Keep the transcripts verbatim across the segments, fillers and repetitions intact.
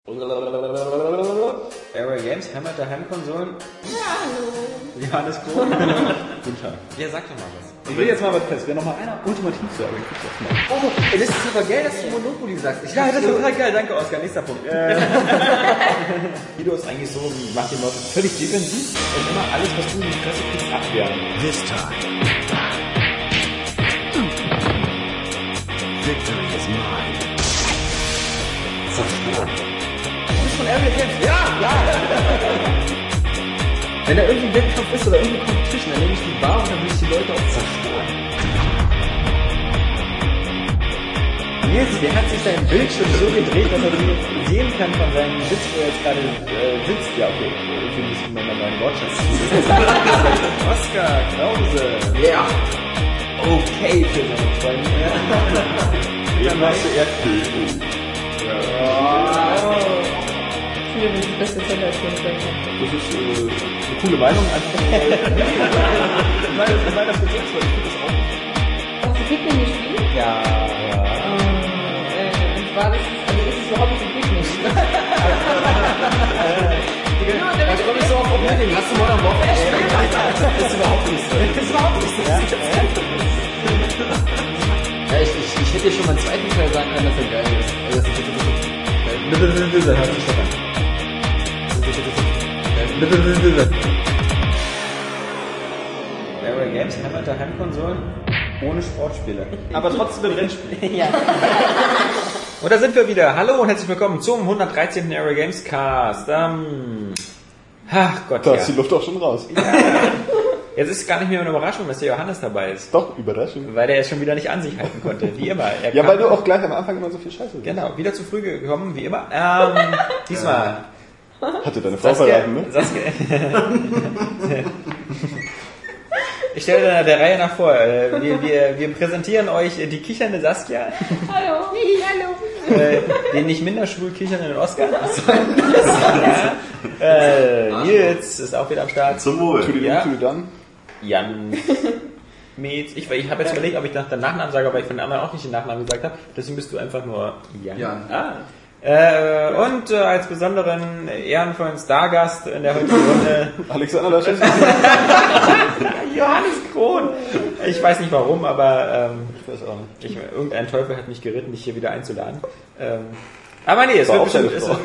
Airway Games, Heimat der Heimkonsolen. Ja, hallo. Johannes Krohn. Guten Tag. Ja, sag doch mal was. Ich will jetzt mal was fest. Wer noch mal einer ultimativ zu Airway Games. Oh, das ist super geil, dass du Monopoly sagst. Ich ja, das ist total geil. Danke, Oskar. Nächster Punkt. Äh. Guido ist eigentlich so, macht die Leute völlig defensiv und immer alles, was du in die Presse kriegst, abwehren. This time, victory is mine. Zerstört. Du bist von Airway Games. Ja, ja. Wenn da irgendwie ein Wettkampf ist oder irgendeine Competition, dann nehme ich die Bar und dann will ich die Leute auch zerstören. Nils, der hat sich sein Bildschirm so gedreht, dass er sie sehen kann von seinem Sitz, wo er jetzt gerade äh, sitzt. Ja, okay, ich will nicht mal meinen Wortschatz. Oskar Krause. Ja. Okay für seine Freunde. Eben hast du Erdbeben. Ich finde, das ist das beste Zeller als Kunstwerk. Das ist äh, eine coole Meinung. Einfach mal. Ich meine, ich meine das jetzt, weil ich finde das auch. Hast du Pikmin gespielt? Ja, ja. Äh, und zwar, das ist, also ist es überhaupt nicht ein Pikmin. Genau, der Da komme ich so auf Problem. Hast du Modern Warfare gespielt? Das ist überhaupt nicht so. Das ist überhaupt nicht so. Ja, ich, ich, ich hätte dir schon mal einen zweiten Teil sagen können, dass er geil ist. Also, das ist geil. Hört sich doch an. Airway Games, Heimat der Heimkonsolen, ohne Sportspiele. Aber trotzdem mit Rennspielen. Ja. Und da sind wir wieder. Hallo und herzlich willkommen zum hundertdreizehnten Airway Games Cast. Ähm, ach Gott, Da ja. ist die Luft auch schon raus. Ja. Jetzt ist es gar nicht mehr eine Überraschung, dass der Johannes dabei ist. Doch, Überraschung. Weil der es schon wieder nicht an sich halten konnte, wie immer. Er Ja, kam- weil du auch gleich am Anfang immer so viel Scheiße sagst. Genau, wieder zu früh gekommen, wie immer. Ähm, diesmal. Hatte deine Frau verraten, ne? Saskia. Ich stelle der, der Reihe nach vor. Äh, Wir, wir, wir präsentieren euch die kichernde Saskia, Hallo. Hallo. äh, den nicht minder schwul kichernden Oskar. Ja. Äh, Nils ist auch wieder am Start. Zum Wohl. Tu dir Ja. tu dir dann. Jan Metz. Ich, ich habe jetzt überlegt, ob ich nach den Nachnamen sage, aber ich von den anderen auch nicht den Nachnamen gesagt habe. Deswegen bist du einfach nur Jan. Jan. Ah. Äh, und äh, als besonderen ehrenvollen Stargast in der heutigen Runde Alexander Laschet. Johannes Krohn. Ich weiß nicht warum, aber ähm, Ich weiß auch nicht. ich, irgendein Teufel hat mich geritten, dich hier wieder einzuladen. Ähm, aber nee, es War wird auch bestimmt... seine Es Frau.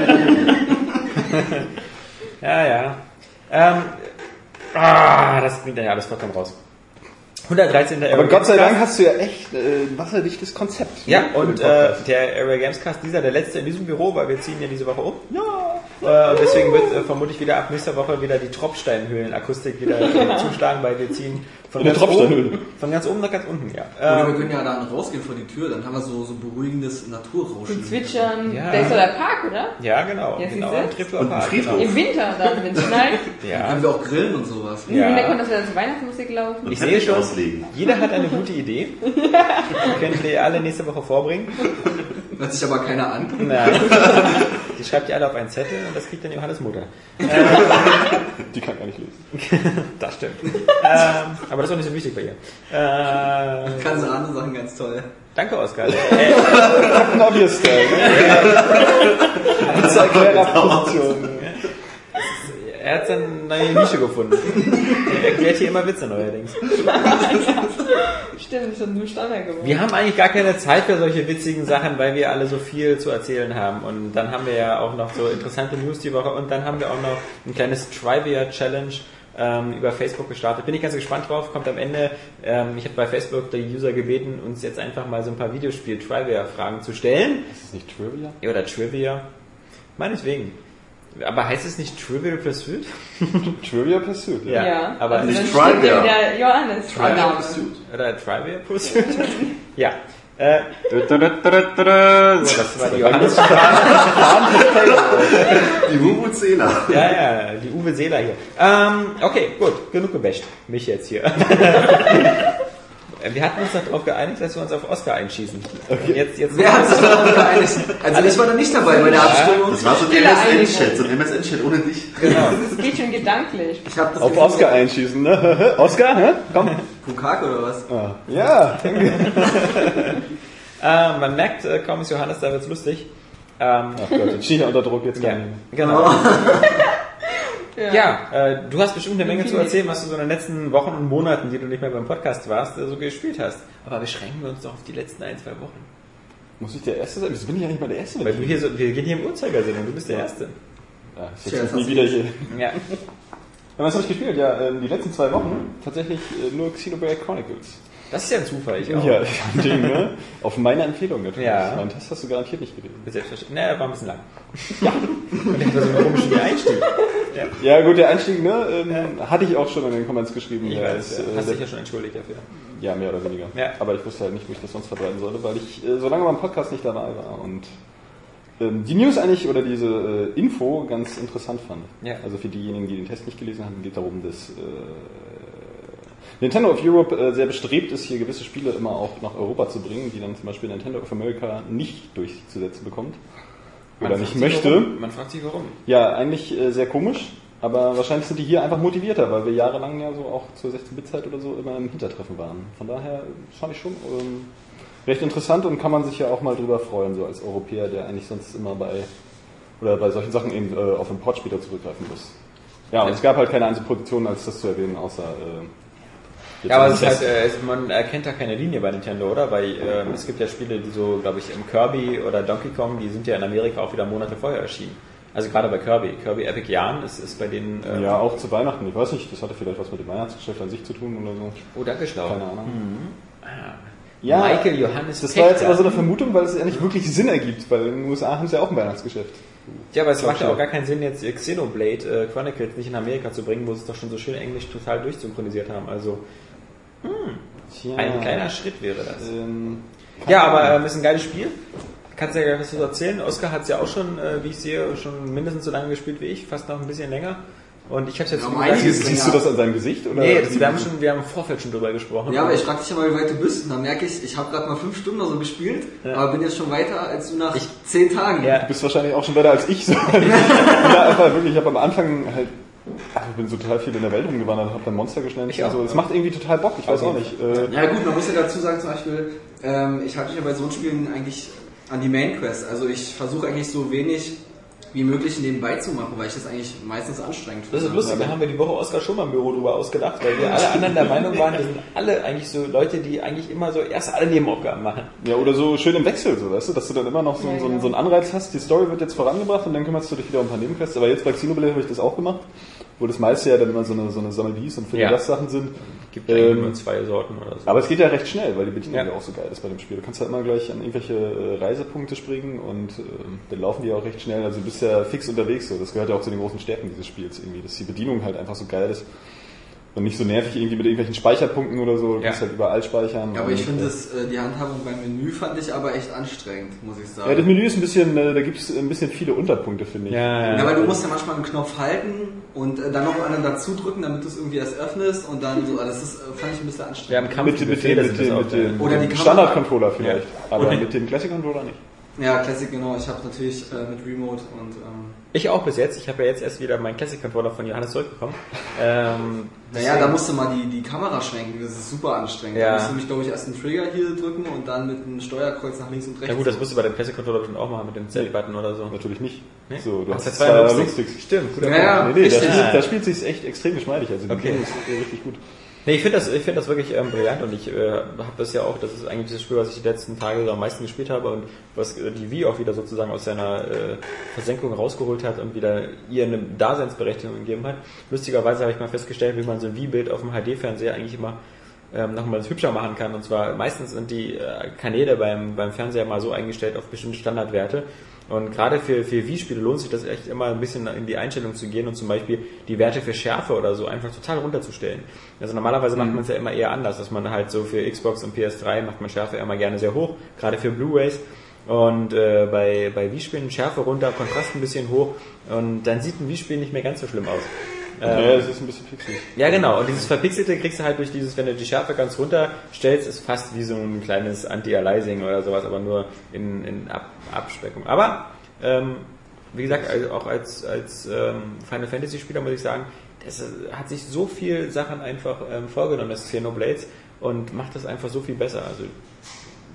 wird ja, ja. Ähm, ah, das bringt ja alles vollkommen raus. hundertdreizehnten Aber Airway Gott sei Games Dank hast du ja echt äh, ein wasserdichtes Konzept. Ja, für und den äh, Podcast. der Airway Games Cast, dieser, der letzte in diesem Büro, weil wir ziehen ja diese Woche um. Ja. Äh, und deswegen wird äh, vermutlich wieder ab nächster Woche wieder die Tropfsteinhöhlen-Akustik wieder äh, zuschlagen, weil wir ziehen von In der ganz Tropfsteinhöhle. oben, von ganz oben nach ganz unten, ja. Oder wir Ähm, können ja dann rausgehen vor die Tür, dann haben wir so, so beruhigendes Naturrauschen. Und zwitschern. Ja. Da ist doch der Park, oder? ja, genau. Ja, genau siehste? am Treptower Und ein Park, Friedhof. genau. Im Winter dann, wenn es schneit. Dann Ja. können wir auch grillen und sowas. Im Ja. Hintergrund, dass wir dann zur Weihnachtsmusik laufen. Ich sehe schon, auslegen. jeder hat eine gute Idee. Die könnt ihr alle nächste Woche vorbringen. Hört sich aber keiner an. Na, die schreibt ihr alle auf einen Zettel und das kriegt dann Johannes Mutter. Die kann gar nicht lesen. Das stimmt. ähm, aber das ist auch nicht so wichtig bei ihr. Äh, Ich kann so andere Sachen ganz toll. danke, Oskar. Äh, Captain Obvious Style. Ne? Zur Erklärerposition. er hat seine neue Nische gefunden. Er erklärt hier immer Witze neuerdings. Stimmt, schon nur Standard geworden. Wir haben eigentlich gar keine Zeit für solche witzigen Sachen, weil wir alle so viel zu erzählen haben. Und dann haben wir ja auch noch so interessante News die Woche. Und dann haben wir auch noch ein kleines Trivia-Challenge ähm, über Facebook gestartet. Bin ich ganz gespannt drauf. Kommt am Ende. Ähm, ich habe bei Facebook die User gebeten, uns jetzt einfach mal so ein paar Videospiel-Trivia-Fragen zu stellen. Ist das nicht Trivia? Oder Trivia. Meinetwegen. Aber heißt es nicht Trivial Pursuit? Trivia Pursuit. Ja. Ja, aber also nicht dann steht Trivia. der Johannes. Trivial Name. Pursuit. Oder Trivia Pursuit? Ja. Äh, so, das war die Johannes. Die Vuvuzela. Ja, ja, die Uwe Seeler hier. Ähm, okay, gut, genug gebasht. Mich jetzt hier. Wir hatten uns noch darauf geeinigt, dass wir uns auf Oskar einschießen. Und jetzt, jetzt Wer hat sich darauf geeinigt? Also ich war da nicht dabei bei der Abstimmung. Das war so ein Stille M S Einigung. N-Chat, so ein M S N-Chat ohne dich. genau. Das geht schon gedanklich. Ich hab das Auf Gefühl, Oscar einschießen, ne? Oscar, hä? Komm. Pukak oder was? Ah, ja. Äh, man merkt, äh, kaum ist Johannes, da wird's lustig. Ähm, Ach Gott, jetzt stehe ich unter Druck, jetzt ja, kann ich. genau. Ja. Ja, äh, du hast bestimmt eine Menge zu erzählen, was du so in den letzten Wochen und Monaten, die du nicht mehr beim Podcast warst, äh, so gespielt hast. Aber beschränken wir uns doch auf die letzten ein, zwei Wochen. Muss ich der Erste sein? Wieso bin ich eigentlich mal der Erste? wenn Weil ich- du hier so, wir gehen hier im Uhrzeigersinn und du bist der Erste. Ja, ich Tja, setze das mich nie hast wieder du hier. Ja. Ja, was habe ich gespielt? Ja, ähm, die letzten zwei Wochen tatsächlich äh, nur Xenoblade Chronicles. Das ist ja ein Zufall, ich auch. Ja, ein Ding, ne? Auf meine Empfehlung natürlich. Ja. Meinen Test hast du garantiert nicht gelesen. Selbstverständlich. Ne, er war ein bisschen lang. Ja. Und ich war so einen komischen Einstieg. Ja. Ja gut, der Einstieg, ne, ähm, hatte ich auch schon in den Comments geschrieben. Ich ja, weiß, ist, ja. äh, Hast der- dich ja schon entschuldigt dafür. Ja, mehr oder weniger. Ja. Aber ich wusste halt nicht, wo ich das sonst verbreiten sollte, weil ich äh, so lange beim Podcast nicht dabei war und ähm, die News eigentlich oder diese äh, Info ganz interessant fand. Ja. Also für diejenigen, die den Test nicht gelesen haben, geht darum, dass äh, Nintendo of Europe äh, sehr bestrebt ist, hier gewisse Spiele immer auch nach Europa zu bringen, die dann zum Beispiel Nintendo of America nicht durchzusetzen bekommt. Man Oder fragt nicht sich, möchte. Warum. Man fragt sich warum. Ja, eigentlich äh, sehr komisch, aber wahrscheinlich sind die hier einfach motivierter, weil wir jahrelang ja so auch zur sechzehn-Bit-Zeit oder so immer im Hintertreffen waren. Von daher fand ich schon ähm, recht interessant und kann man sich ja auch mal drüber freuen, so als Europäer, der eigentlich sonst immer bei oder bei solchen Sachen eben äh, auf den Port später zurückgreifen muss. Ja, und es gab halt keine einzige Position, als das zu erwähnen, außer äh, jetzt Ja, aber im es ist halt, Test. äh, es- man erkennt da keine Linie bei Nintendo, oder? Weil ähm, es gibt ja Spiele, die so, glaube ich, im Kirby oder Donkey Kong, die sind ja in Amerika auch wieder Monate vorher erschienen. Also gerade bei Kirby. Kirby Epic Yarn ist, ist bei denen... ähm, Ja, auch zu Weihnachten. Ich weiß nicht, das hatte vielleicht was mit dem Weihnachtsgeschäft an sich zu tun oder so. Oh, danke, Schlau. Keine Ahnung. Ah. Ja, Michael Johannes Das war jetzt Fechter. aber so eine Vermutung, weil es ja nicht wirklich Sinn ergibt, weil in den U S A haben sie ja auch ein Weihnachtsgeschäft. Ja, aber es Glaub macht ja schon. auch gar keinen Sinn, jetzt Xenoblade äh, Chronicles nicht in Amerika zu bringen, wo sie es doch schon so schön Englisch total durchsynchronisiert haben. Also Tja. ein kleiner Schritt wäre das. Ähm, Ja, aber ähm, ist ein geiles Spiel. Kannst du ja gleich was dazu erzählen. Oskar hat es ja auch schon, äh, wie ich sehe, schon mindestens so lange gespielt wie ich, fast noch ein bisschen länger. Und ich habe es jetzt Ja, wie um gesagt, einiges siehst, siehst du das an seinem Gesicht? Oder? Nee, das, wir haben schon, wir haben im Vorfeld schon drüber gesprochen. Ja, aber ich frage dich ja mal, wie weit du bist. Und dann merke ich, ich habe gerade mal fünf Stunden oder so gespielt, Ja. aber bin jetzt schon weiter als du nach Ich- zehn Tagen. Ja. Du bist wahrscheinlich auch schon weiter als ich. So. Ich bin da einfach wirklich, ich habe am Anfang halt, ach, ich bin so total viel in der Welt rumgewandert, habe dann Monster geschnellt. Ich auch, Also, es ja. macht irgendwie total Bock, ich weiß auch nicht. Äh, Ja gut, man muss ja dazu sagen, zum Beispiel, ähm, ich halte mich ja bei so einem Spielen eigentlich an die Main Quest. Also ich versuche eigentlich so wenig wie möglich nebenbei zu machen, weil ich das eigentlich meistens anstrengend finde. Das ist lustig, da haben wir die Woche Oskar schon mal im Büro drüber ausgedacht, weil wir alle anderen der Meinung waren, wir sind alle eigentlich so Leute, die eigentlich immer so erst alle Nebenaufgaben machen. Ja, oder so schön im Wechsel, so, weißt du, dass du dann immer noch so, Ja, so, einen- genau. so einen Anreiz hast, die Story wird jetzt vorangebracht und dann kümmerst du dich wieder um ein paar Nebenquests. Aber jetzt bei Xenoblade habe ich das auch gemacht, wo das meiste ja dann immer so eine, so eine Sammel-Dies und Ja. Sachen sind. Gibt eigentlich Ähm, nur zwei Sorten oder so. Aber es geht ja recht schnell, weil die Bedienung Ja. ja auch so geil ist bei dem Spiel. Du kannst halt immer gleich an irgendwelche äh, Reisepunkte springen und ähm, dann laufen die auch recht schnell. Also du bist ja fix unterwegs. So. Das gehört ja auch zu den großen Stärken dieses Spiels irgendwie, dass die Bedienung halt einfach so geil ist und nicht so nervig irgendwie mit irgendwelchen Speicherpunkten oder so. Du Ja. kannst halt überall speichern. Ja, aber ich und, finde äh, das, äh, die Handhabung beim Menü fand ich aber echt anstrengend, muss ich sagen. Ja, das Menü ist ein bisschen, äh, da gibt es ein bisschen viele Unterpunkte, finde ich. ja, Ja, weil du musst ja manchmal einen Knopf halten und äh, dann noch einen dazu drücken, damit du es irgendwie erst öffnest und dann so, also das ist, äh, fand ich ein bisschen wir anstrengend. haben Kampf Mit, mit, dem, mit, dem, mit dem Oder die Kamera. Standard-Controller vielleicht, aber Und- mit dem Classic-Controller nicht. Ja, Classic, genau. Ich habe natürlich äh, mit Remote und ähm, Ich auch bis jetzt. Ich habe ja jetzt erst wieder meinen Classic Controller von Johannes zurückbekommen. Ähm, naja, da musst du mal die, die Kamera schwenken, das ist super anstrengend. Ja. Da musst du mich, glaube ich, erst einen Trigger hier drücken und dann mit einem Steuerkreuz nach links und rechts. ja gut, das musst du bei dem Classic Controller bestimmt auch machen mit dem Z-Button oder so. Natürlich nicht. Nee? So, du Ach, hast der zwei zwei Analog-Sticks. Stimmt, guter Ja, ja. Punkt. Nee, nee, da Richtig. spielt, da spielt sich echt extrem geschmeidig. Also die Okay. Bedienung ist äh, richtig gut. Nee, ich finde das, ich finde das wirklich ähm, brillant und ich äh, habe das ja auch, das ist eigentlich das Spiel, was ich die letzten Tage so am meisten gespielt habe und was äh, die Wii auch wieder sozusagen aus seiner äh, Versenkung rausgeholt hat und wieder ihr eine Daseinsberechtigung gegeben hat. Lustigerweise habe ich mal festgestellt, wie man so ein Wii-Bild auf dem H D-Fernseher eigentlich immer ähm, nochmal hübscher machen kann. Und zwar meistens sind die äh, Kanäle beim, beim Fernseher mal so eingestellt auf bestimmte Standardwerte. Und gerade für, für Wii-Spiele lohnt sich das echt immer ein bisschen in die Einstellung zu gehen und zum Beispiel die Werte für Schärfe oder so einfach total runterzustellen. Also normalerweise macht man es ja immer eher anders, dass man halt so für Xbox und P S drei macht man Schärfe immer gerne sehr hoch, gerade für Blu-Rays. Und äh, bei, bei Wii-Spielen Schärfe runter, Kontrast ein bisschen hoch und dann sieht ein Wii-Spiel nicht mehr ganz so schlimm aus. Ja, Ähm, es ist ein bisschen pixelig. ja, genau. Und dieses Verpixelte kriegst du halt durch dieses, wenn du die Schärfe ganz runter stellst, ist fast wie so ein kleines Anti-Aliasing oder sowas, aber nur in, in Ab Abspeckung. Aber, ähm, wie gesagt, also auch als, als ähm, Final Fantasy Spieler muss ich sagen, das äh, hat sich so viel Sachen einfach ähm, vorgenommen, das Xenoblades, und macht das einfach so viel besser. Also,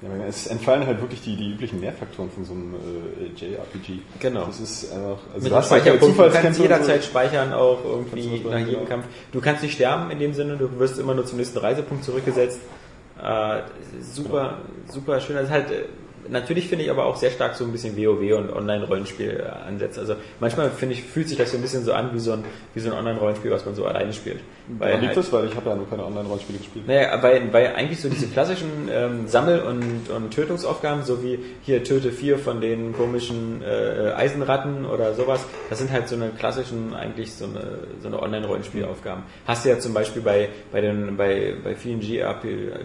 Ja, es entfallen halt wirklich die, die üblichen Mehrfaktoren von so einem äh, J R P G. Genau. Das ist einfach, also Mit du hast halt Speicherpunkt, du kannst Zufallskämpfe jederzeit so. speichern, auch irgendwie Kannst du nach was jedem machen, Kampf. Du kannst nicht sterben in dem Sinne, du wirst immer nur zum nächsten Reisepunkt zurückgesetzt. Äh, super, super schön. Das ist halt, äh, natürlich finde ich aber auch sehr stark so ein bisschen WoW und Online-Rollenspiel ansetzt. Also manchmal finde ich, fühlt sich das so ein bisschen so an wie so ein, wie so ein Online-Rollenspiel, was man so alleine spielt. Weil liegt halt, das, weil ich habe ja nur keine Online-Rollenspiele gespielt. Naja, weil, weil eigentlich so diese klassischen ähm, Sammel- und, und Tötungsaufgaben, so wie hier töte vier von den komischen äh, Eisenratten oder sowas, das sind halt so eine klassischen, eigentlich so eine, so eine Online-Rollenspielaufgaben. Hast du ja zum Beispiel bei, bei den, bei, bei vielen J R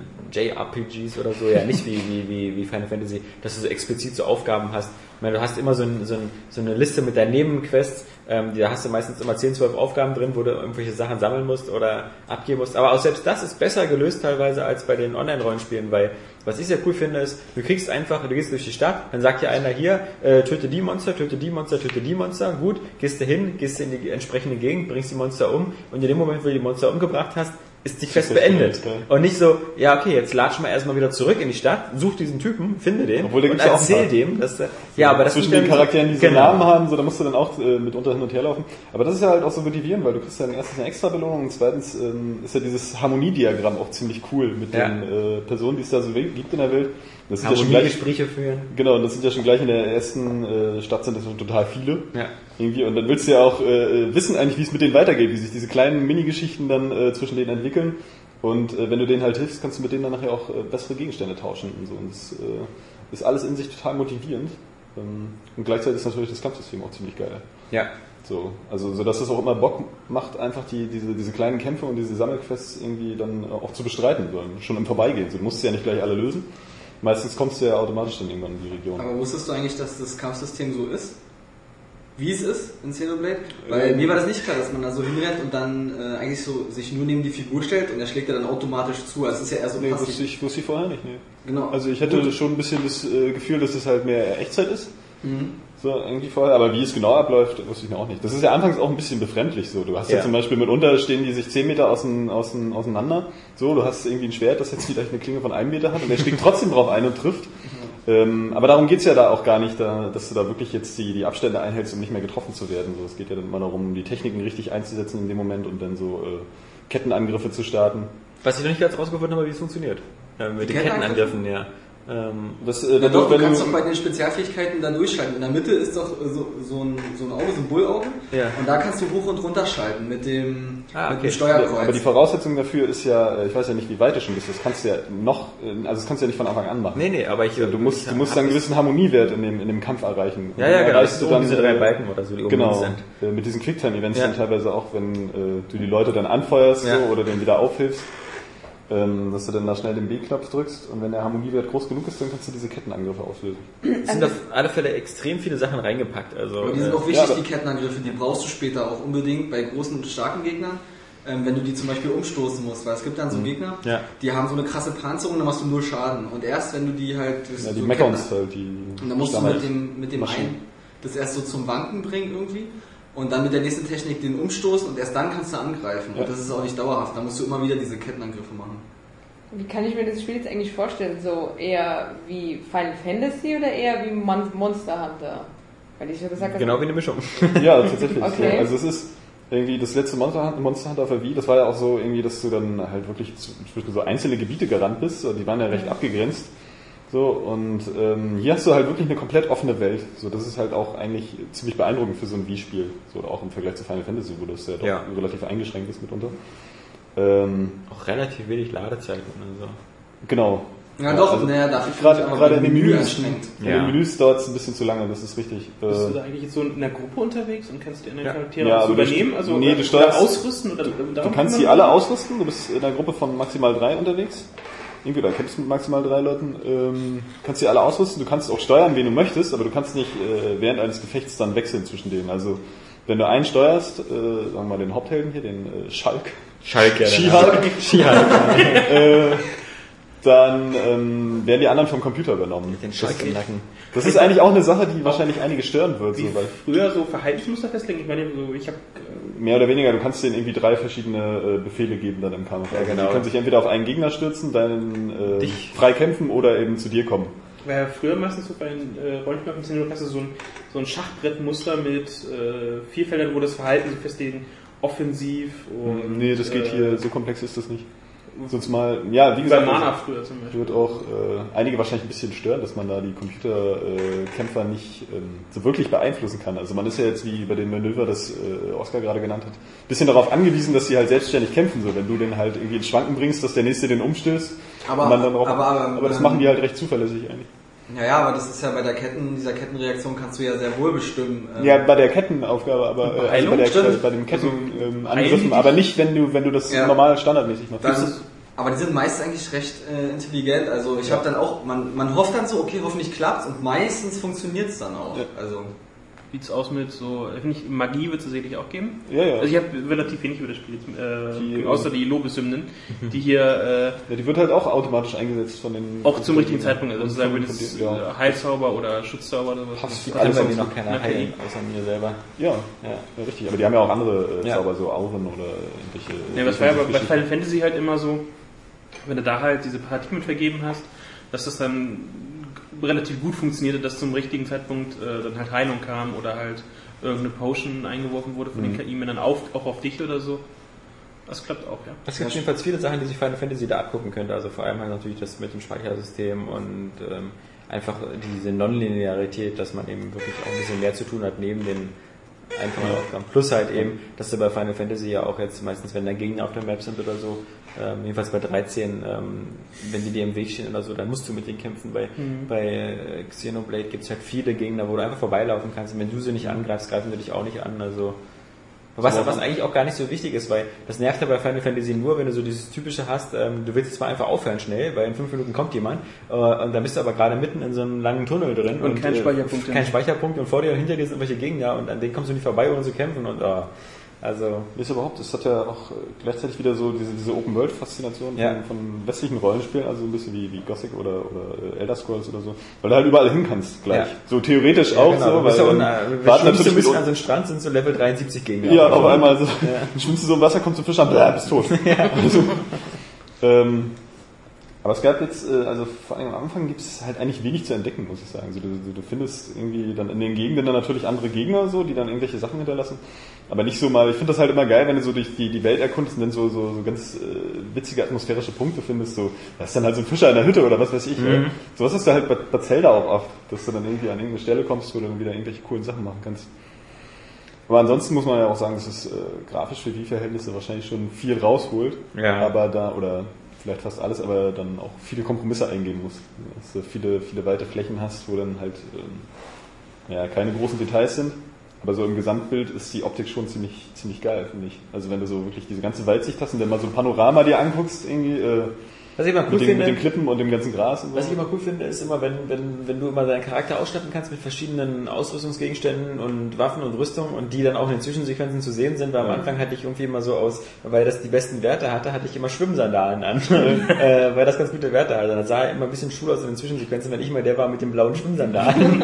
P Gs oder so, ja nicht wie, wie, wie, wie Final Fantasy, dass du so explizit so Aufgaben hast. Ich meine, du hast immer so, ein, so, ein, so eine Liste mit deinen Nebenquests, ähm, da hast du meistens immer zehn, zwölf Aufgaben drin, wo du irgendwelche Sachen sammeln musst oder abgeben musst. Aber auch selbst das ist besser gelöst teilweise als bei den Online-Rollenspielen, weil was ich sehr cool finde ist, du kriegst einfach, du gehst durch die Stadt, dann sagt dir einer hier, äh, töte die Monster, töte die Monster, töte die Monster, gut, gehst du hin, gehst du in die entsprechende Gegend, bringst die Monster um und in dem Moment, wo du die Monster umgebracht hast, ist die Quest beendet. Und nicht so, ja okay, jetzt latsch mal erstmal wieder zurück in die Stadt, such diesen Typen, finde den Obwohl, der und gibt's ja auch erzähl mal. dem, dass der, ja, aber das zwischen sind den dann- Charakteren, die so genau. Namen haben, so, da musst du dann auch äh, mitunter hin und her laufen. Aber das ist ja halt auch so motivierend, weil du kriegst ja erstens eine extra Belohnung und zweitens ähm, ist ja dieses Harmoniediagramm auch ziemlich cool mit Ja. den äh, Personen, die es da so gibt in der Welt. Das sind ja schon gleich, Harmoniegespräche führen. genau, und das sind ja schon gleich in der ersten äh, Stadt sind das schon total viele. Ja. Irgendwie, und dann willst du ja auch äh, wissen eigentlich, wie es mit denen weitergeht, wie sich diese kleinen Minigeschichten dann äh, zwischen denen entwickeln. Und äh, wenn du denen halt hilfst, kannst du mit denen dann nachher auch äh, bessere Gegenstände tauschen und so. Und das äh, ist alles in sich total motivierend. Ähm, und gleichzeitig ist natürlich das Kampfsystem auch ziemlich geil. Ja. So, also so dass es auch immer Bock macht, einfach die, diese, diese kleinen Kämpfe und diese Sammelquests irgendwie dann auch zu bestreiten, so, schon im Vorbeigehen. So, du musst sie ja nicht gleich alle lösen. Meistens kommst du ja automatisch dann irgendwann in die Region. Aber wusstest du eigentlich, dass das Kampfsystem so ist? Wie es ist in Xenoblade? Weil mir war das nicht klar, dass man da so hinrennt und dann äh, eigentlich so sich nur neben die Figur stellt und er schlägt er dann automatisch zu. Also es ist ja eher so Nee, passiv. wusste ich, wusste ich vorher nicht, nee. Genau. Also ich hätte Gut. schon ein bisschen das äh, Gefühl, dass es halt mehr Echtzeit ist. Mhm. So, irgendwie vorher, aber wie es genau abläuft, wusste ich noch auch nicht. Das ist ja anfangs auch ein bisschen befremdlich so. Du hast ja, Ja. zum Beispiel mitunter stehen die sich zehn Meter außen, außen, auseinander. So, du hast irgendwie ein Schwert, das jetzt vielleicht eine Klinge von einem Meter hat und der schlägt trotzdem drauf ein und trifft. Ähm, aber darum geht's ja da auch gar nicht, da, dass du da wirklich jetzt die, die Abstände einhältst, um nicht mehr getroffen zu werden. So, es geht ja dann immer darum, die Techniken richtig einzusetzen in dem Moment und dann so äh, Kettenangriffe zu starten. Was ich noch nicht ganz rausgefunden habe, wie es funktioniert. Äh, mit Die den Kettenangriffen, ja. Ähm, Das, äh, Ja, wenn doch, du, du wenn kannst du, doch bei den Spezialfähigkeiten dann durchschalten. In der Mitte ist doch äh, so, so, ein, so ein Auge, so ein Bullauge. Ja. Und da kannst du hoch und runter schalten mit dem, Ah, mit okay. dem Steuerkreuz. aber die Voraussetzung dafür ist ja, ich weiß ja nicht, wie weit du schon bist, das kannst du ja noch, also das kannst du ja nicht von Anfang an machen. nee, nee, aber ich... Du musst, ich du musst hab einen das- gewissen Harmoniewert in dem, in dem Kampf erreichen. Und Ja, ja, den genau. erreichst Das sind um diese drei Balken oder so, die oben Genau, sind. äh, mit diesen Quicktime-Events Ja. dann teilweise auch, wenn äh, du die Leute dann anfeuerst Ja. so, oder denen wieder aufhilfst, ähm, dass du dann da schnell den B-Knopf drückst und wenn der Harmoniewert groß genug ist, dann kannst du diese Kettenangriffe auslösen. Es sind auf alle Fälle extrem viele Sachen reingepackt. Also, Aber die sind äh, auch wichtig, ja, aber- die Kettenangriffe. Die brauchst du später auch unbedingt bei großen und starken Gegnern. Ähm, wenn du die zum Beispiel umstoßen musst, weil es gibt dann so Gegner, Mhm. Ja. die haben so eine krasse Panzerung, dann machst du null Schaden. Und erst wenn du die halt... das Ja, die so meckern Ketten- uns halt, die Und dann musst du Standard- mit dem, mit dem Maschinen. einen das erst so zum Wanken bringen irgendwie und dann mit der nächsten Technik den umstoßen und erst dann kannst du angreifen. Ja. Und das ist auch nicht dauerhaft. Da musst du immer wieder diese Kettenangriffe machen. Wie kann ich mir das Spiel jetzt eigentlich vorstellen? So eher wie Final Fantasy oder eher wie Mon Monster Hunter? Weil ich ja gesagt habe, Genau wie eine Mischung. Ja, tatsächlich. Okay. So. Also es ist irgendwie das letzte Monster Hunter, Monster Hunter für Wii, das war ja auch so irgendwie, dass du dann halt wirklich zu- zwischen so einzelne Gebiete gerannt bist, so, die waren ja recht abgegrenzt. So, und ähm, hier hast du halt wirklich eine komplett offene Welt. So, das ist halt auch eigentlich ziemlich beeindruckend für so ein Wii-Spiel. So, auch im Vergleich zu Final Fantasy, wo das ja doch Ja. relativ eingeschränkt ist mitunter. Ähm, Auch relativ wenig Ladezeiten. Also. genau. Ja, doch, also naja, dafür Gerade, finde ich gerade aber in den Menü Menüs, anstrengend. in Ja. den Menüs dauert es ein bisschen zu lange, das ist richtig. Bist du Äh, da eigentlich jetzt so in einer Gruppe unterwegs und kannst die anderen Ja. Charaktere Ja, auch so aber du übernehmen? st- Also nee, du oder steuerst- ausrüsten? Oder, Du kannst die alle ausrüsten, du bist in einer Gruppe von maximal drei unterwegs. Irgendwie, da kämpfst du mit maximal drei Leuten. Ähm, kannst die alle ausrüsten, du kannst auch steuern, wen du möchtest, aber du kannst nicht äh, während eines Gefechts dann wechseln zwischen denen. Also, wenn du einen steuerst, äh, sagen wir mal den Haupthelden hier, den äh, Schalk, Schalke. She-Hulk, She-Hulk. äh, dann ähm, werden die anderen vom Computer übernommen. Den Schalk im Nacken. Das ist eigentlich auch eine Sache, die wahrscheinlich einige stören wird. Wie So, weil früher so Verhaltensmuster festlegen? Ich meine, so, ich habe mehr oder weniger, du kannst denen irgendwie drei verschiedene äh, Befehle geben dann im Kampf. Ja, also genau. die können sich entweder auf einen Gegner stürzen, deinen äh, Dich. frei kämpfen oder eben zu dir kommen. War ja früher meistens so bei den äh, Rollenspielen, hast du so ein, so ein Schachbrettmuster mit äh, vier Feldern, wo das Verhalten so festlegen, offensiv und... Nee, das geht äh, hier, so komplex ist das nicht. Sonst mal, ja, wie Bei gesagt, Mana früher zum Beispiel. wird auch äh, einige wahrscheinlich ein bisschen stören, dass man da die Computerkämpfer äh, nicht ähm, so wirklich beeinflussen kann. Also man ist ja jetzt, wie bei dem Manöver, das äh, Oskar gerade genannt hat, ein bisschen darauf angewiesen, dass sie halt selbstständig kämpfen. So, wenn du den halt irgendwie ins Schwanken bringst, dass der Nächste den umstößt. Aber, und man dann drauf, aber, aber, aber das ähm, machen die halt recht zuverlässig eigentlich. Ja, ja, aber das ist ja bei der Ketten, dieser Kettenreaktion kannst du ja sehr wohl bestimmen. Ähm, Ja, bei der Kettenaufgabe, aber äh, also bei, der, Stimmt. bei dem Kettenangriffen, heilen die dich? aber nicht, wenn du wenn du das Ja. normal standardmäßig machst. Dann, aber die sind meist eigentlich recht äh, intelligent. Also ich habe dann auch, man, man hofft dann so, okay, hoffentlich klappt's und meistens funktioniert's dann auch. Ja. Also Wie sieht's aus mit so, finde ich, Magie wird es sicherlich auch geben. Ja, ja. Also ich habe relativ wenig über das Spiel, äh, Die, außer die Lobeshymnen, die hier Ja, die wird halt auch automatisch eingesetzt von den... äh, auch zum von richtigen den- Zeitpunkt, also von- sozusagen von wenn es den- ja. äh, Heilzauber oder Schutzzauber oder was. Passt. Alle, Alles bei sonst mir noch keiner Okay. heilen, außer mir selber. Ja, Ja. ja, richtig. Aber die haben ja auch andere äh, Ja. Zauber, so Auren oder irgendwelche... Ja, was war ja bei bei Geschichten. Final Fantasy halt immer so, wenn du da halt diese Paradigmen vergeben hast, dass das dann relativ gut funktionierte, dass zum richtigen Zeitpunkt äh, dann halt Heilung kam oder halt irgendeine Potion eingeworfen wurde von Mhm. den K I-Männern auf, auch auf dich oder so. Das klappt auch, ja. Es gibt jedenfalls viele Sachen, die sich Final Fantasy da abgucken könnte. Also vor allem halt natürlich das mit dem Speichersystem und ähm, einfach diese Nonlinearität, dass man eben wirklich auch ein bisschen mehr zu tun hat neben den einfachen Aufgaben. Plus halt eben, dass du bei Final Fantasy ja auch jetzt meistens, wenn da Gegner auf der Map sind oder so, ähm, jedenfalls bei dreizehn, ähm, wenn die dir im Weg stehen oder so, dann musst du mit denen kämpfen. Bei, Mhm. bei äh, Xenoblade gibt es halt viele Gegner, wo du einfach vorbeilaufen kannst. Und wenn du sie nicht angreifst, greifen sie dich auch nicht an. Also Was, was eigentlich auch gar nicht so wichtig ist, weil das nervt ja bei Final Fantasy nur, wenn du so dieses typische hast, ähm, du willst zwar einfach aufhören schnell, weil in fünf Minuten kommt jemand, äh, und dann bist du aber gerade mitten in so einem langen Tunnel drin. Und kein Speicherpunkt. Äh, kein Speicherpunkt und vor dir und hinter dir sind irgendwelche Gegner und an denen kommst du nicht vorbei, ohne zu kämpfen und äh, also... Ist überhaupt, es hat ja auch gleichzeitig wieder so diese, diese Open-World-Faszination Ja. von, von westlichen Rollenspielen, also ein bisschen wie, wie Gothic oder, oder Elder Scrolls oder so, weil du halt überall hin kannst gleich. Ja. So theoretisch Ja, auch genau, so, du weil bist ja dann unten, warten wir schwimmst natürlich so ein bisschen mit- an so einem Strand, sind so Level dreiundsiebzig Gegner. Ja, auf einmal so, dann schwimmst du so im Wasser, kommst zum Fisch an, bläh, bist tot. Also, ähm, aber es gab jetzt, äh, also vor allem am Anfang gibt es halt eigentlich wenig zu entdecken, muss ich sagen. Also du, du, du findest irgendwie dann in den Gegenden dann natürlich andere Gegner so, die dann irgendwelche Sachen hinterlassen. Aber nicht so mal, ich finde das halt immer geil, wenn du so durch die, die Welt erkundest und dann so, so, so ganz äh, witzige atmosphärische Punkte findest, so, da ist dann halt so ein Fischer in der Hütte oder was weiß ich. Mhm. Ja. So was ist da halt bei, bei Zelda auch oft, dass du dann irgendwie an irgendeine Stelle kommst, wo du dann wieder irgendwelche coolen Sachen machen kannst. Aber ansonsten muss man ja auch sagen, dass es äh, grafisch für die Verhältnisse wahrscheinlich schon viel rausholt. Ja. Aber da, oder vielleicht fast alles, aber dann auch viele Kompromisse eingehen muss. Dass du viele, viele weite Flächen hast, wo dann halt ähm, ja, keine großen Details sind. Aber so im Gesamtbild ist die Optik schon ziemlich, ziemlich geil, finde ich. Also wenn du so wirklich diese ganze Weitsicht hast und dann mal so ein Panorama dir anguckst, irgendwie, äh, Was ich immer cool mit, den, finde, mit den Klippen und dem ganzen Gras und so. was ich immer cool finde, ist immer, wenn, wenn, wenn du immer deinen Charakter ausstatten kannst mit verschiedenen Ausrüstungsgegenständen und Waffen und Rüstung und die dann auch in den Zwischensequenzen zu sehen sind, weil am Ja. Anfang hatte ich irgendwie immer so aus, weil das die besten Werte hatte, hatte ich immer Schwimmsandalen an, äh, weil das ganz gute Werte hatte. Das sah immer ein bisschen schul aus in den Zwischensequenzen, wenn ich mal der war mit den blauen Schwimmsandalen.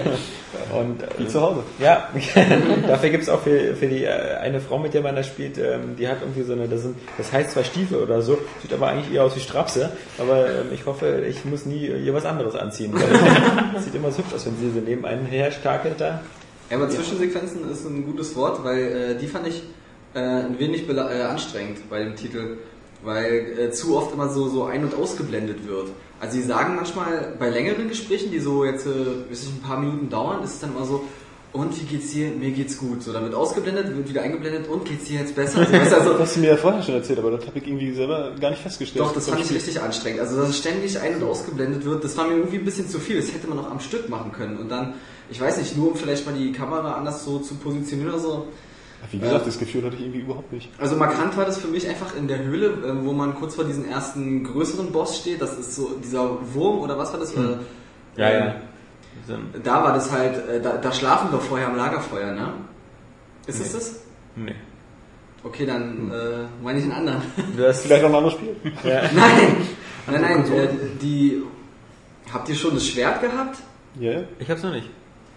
Und, äh, Wie zu Hause. Ja, dafür gibt's auch für, für die äh, eine Frau, mit der man da spielt, ähm, die hat irgendwie so eine, das, sind, das heißt zwar Stiefel oder so, sieht aber eigentlich eher aus wie Strapse, aber ähm, ich hoffe, ich muss nie ihr was anderes anziehen, weil sieht immer so hübsch aus, wenn sie so neben einem her stakelt da. Ja, aber Zwischensequenzen ist ein gutes Wort, weil äh, die fand ich äh, ein wenig bela- äh, anstrengend bei dem Titel, weil äh, zu oft immer so, so ein- und ausgeblendet wird. Also sie sagen manchmal bei längeren Gesprächen, die so jetzt äh, weiß ich, ein paar Minuten dauern, ist es dann immer so, und wie geht's dir? Mir geht's gut. So, dann wird ausgeblendet, wird wieder eingeblendet, und geht's dir jetzt besser? Also, weißt du, also, Das hast du mir ja vorher schon erzählt, aber das habe ich irgendwie selber gar nicht festgestellt. doch, das fand ich richtig anstrengend. Also, dass es ständig ein- und ausgeblendet wird, das war mir irgendwie ein bisschen zu viel. Das hätte man auch am Stück machen können. Und dann, ich weiß nicht, nur um vielleicht mal die Kamera anders so zu positionieren oder so. Wie gesagt, das Gefühl hatte ich irgendwie überhaupt nicht. Also markant war das für mich einfach in der Höhle, äh, wo man kurz vor diesem ersten größeren Boss steht. Das ist so dieser Wurm oder was war das? Hm. Äh, Ja, ähm, ja. So ein- Da war das halt, äh, da, da schlafen wir vorher am Lagerfeuer, ne? Ist es Nee. das? Nee. Okay, dann äh, meine ich einen anderen. Du hast, Vielleicht noch ein anderes Spiel. ja. Nein, nein, nein, äh, die, habt ihr schon das Schwert gehabt? Ja, ja. Ich hab's noch nicht.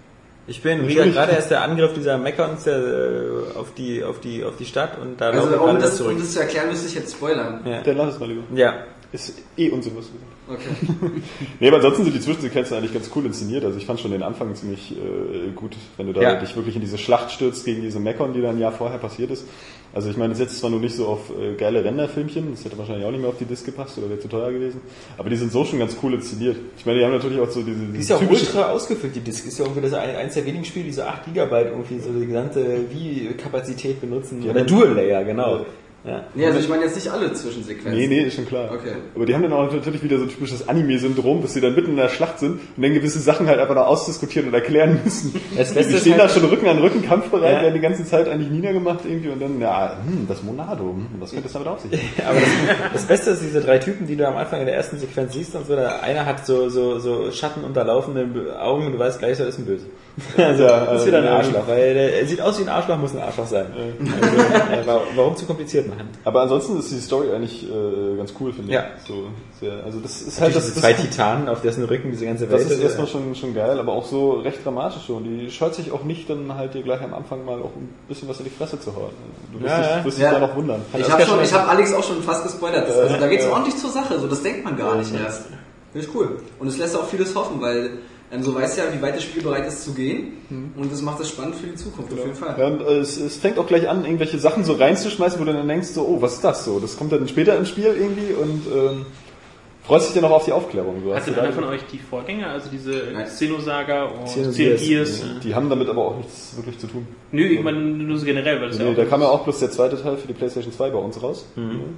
Ich bin, wie gesagt, gerade erst der Angriff dieser Mechons äh, auf die, auf die, auf die Stadt und da Also laufen wir um gerade das, zurück. um das zu erklären, müsste ich jetzt spoilern. Ja. Dann lass es mal lieber. Ja. Ist eh unsowas. Okay. Nee, aber ansonsten sind die Zwischensequenzen eigentlich ganz cool inszeniert. Also ich fand schon den Anfang ziemlich äh, gut, wenn du da Ja. dich wirklich in diese Schlacht stürzt gegen diese Mechon, die dann ein Jahr vorher passiert ist. Also ich meine, das setzt zwar nur nicht so auf äh, geile Renderfilmchen, das hätte wahrscheinlich auch nicht mehr auf die Disc gepasst oder wäre zu teuer gewesen, aber die sind so schon ganz cool inszeniert. Ich meine, die haben natürlich auch so diese, Die diese ist ja auch typische- ultra ausgefüllt, die Disc. Ist ja irgendwie das ein, eins der wenigen Spiele, die so acht Gigabyte irgendwie so die gesamte Wii-Kapazität benutzen. Ja, Oder dann- Dual-Layer, genau. Ja. Nee, also ich meine jetzt nicht alle Zwischensequenzen. Nee, nee, ist schon klar. Okay. Aber die haben dann auch natürlich wieder so ein typisches Anime-Syndrom, dass sie dann mitten in der Schlacht sind und dann gewisse Sachen halt einfach noch ausdiskutieren und erklären müssen. Das Beste die ist stehen halt- da schon Rücken an Rücken, kampfbereit, Ja. werden die ganze Zeit eigentlich niedergemacht irgendwie und dann, ja, hm, das Monado, hm, was könnte das damit auf sich? Aber das, das Beste ist diese drei Typen, die du am Anfang in der ersten Sequenz siehst und so. Der eine hat so, so, so schattenunterlaufende Augen und du weißt gleich, so ist ein Böse. Also, Ja, das ist wieder ein äh, Arschloch, weil der, er sieht aus wie ein Arschloch, muss ein Arschloch sein. Also, äh, warum, warum zu kompliziert machen? Aber ansonsten ist die Story eigentlich äh, ganz cool, finde ich. Ja. So, sehr, also das ist halt Natürlich das, diese zwei das, Titanen, auf dessen Rücken diese ganze Welt das ist erstmal schon, schon geil, aber auch so recht dramatisch schon. Die scheut sich auch nicht, dann halt dir gleich am Anfang mal auch ein bisschen was in die Fresse zu hauen. Du wirst Ja, dich, ja. wirst Ja. dich da noch wundern. Ich Oscar habe schon, schon- ich habe Alex auch schon fast gespoilert. Also da geht's ja. ordentlich zur Sache. So, das denkt man gar nicht erst. Finde ich cool. Und es lässt auch vieles hoffen, weil ähm, so weiß ja, wie weit das Spiel bereit ist zu gehen. Und das macht es spannend für die Zukunft auf jeden Fall. Ja, und äh, es, es fängt auch gleich an, irgendwelche Sachen so reinzuschmeißen, wo du dann denkst, so, oh, was ist das so? Das kommt dann später ins Spiel irgendwie und ähm, freust dich dann auch auf die Aufklärung. So, hast Hatte du einer da- von euch die Vorgänger, also diese Nein. Xenosaga und Xenogears. Xenogears? Die haben damit aber auch nichts wirklich zu tun. Nö, ich meine nur so generell, weil das Nee, ja auch da kam ja auch bloß der zweite Teil für die PlayStation zwei bei uns raus.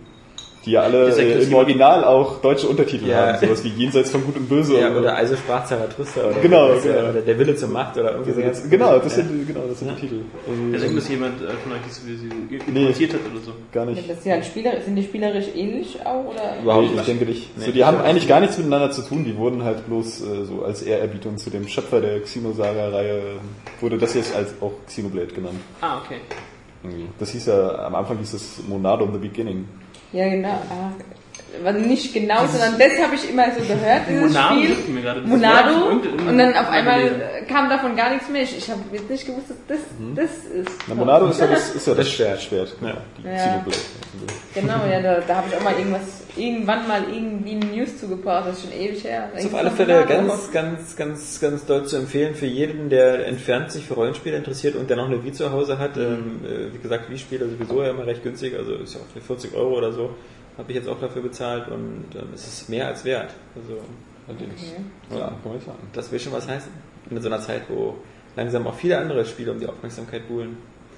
Die ja alle Das ist ja äh, im inklusive- Original auch deutsche Untertitel Ja. haben. Sowas wie Jenseits von Gut und Böse. Ja, oder Also sprach Zarathustra oder, Genau, oder, genau. oder Der Wille zur Macht oder irgendwie so. ganz- Genau, das ja. sind, genau, das sind die Titel. Ist Irgendwie irgendwas jemand äh, von euch, das sie importiert hat oder so? gar Ja, nicht. das ist ja ein Spieler, sind die spielerisch ähnlich auch? Oder? Überhaupt Nee, ich nicht. denke nicht. Nee, so, die haben ich auch eigentlich nicht. gar nichts miteinander zu tun. Die wurden halt bloß äh, so als Ehrerbietung zu dem Schöpfer der Xenosaga-Reihe äh, wurde das jetzt als auch Xenoblade genannt. Ah, okay. Irgendwie. Das hieß ja, am Anfang hieß es Monado in the Beginning. Ja, genau. Ah, war nicht genau, sondern das habe ich immer so gehört, dieses Monado Spiel. sagt mir gerade. Das Monado. habe ich irgendwo- Und dann auf einmal gelesen. äh, kam davon gar nichts mehr. Ich, ich habe jetzt nicht gewusst, dass das das ist. Na, Monado ist ja das, ist ja das, Das Schwert. Schwert genau. Ja. Die Ja. Xenoblade. Genau, ja, da, da habe ich auch mal irgendwas, irgendwann mal irgendwie eine News zugebracht, das ist schon ewig her. Das ist auf alle Fälle ganz, ganz, ganz, ganz doll zu empfehlen für jeden, der entfernt sich für Rollenspiele interessiert und der noch eine Wii zu Hause hat. Ähm, äh, wie gesagt, Wii-Spiele sowieso ja immer recht günstig, also ist ja auch für vierzig Euro oder so. Habe ich jetzt auch dafür bezahlt und ähm, es ist mehr als wert. Also Allerdings. Okay. Ja, kann man nicht sagen. das will schon was heißen. In so einer Zeit, wo langsam auch viele andere Spiele um die Aufmerksamkeit buhlen.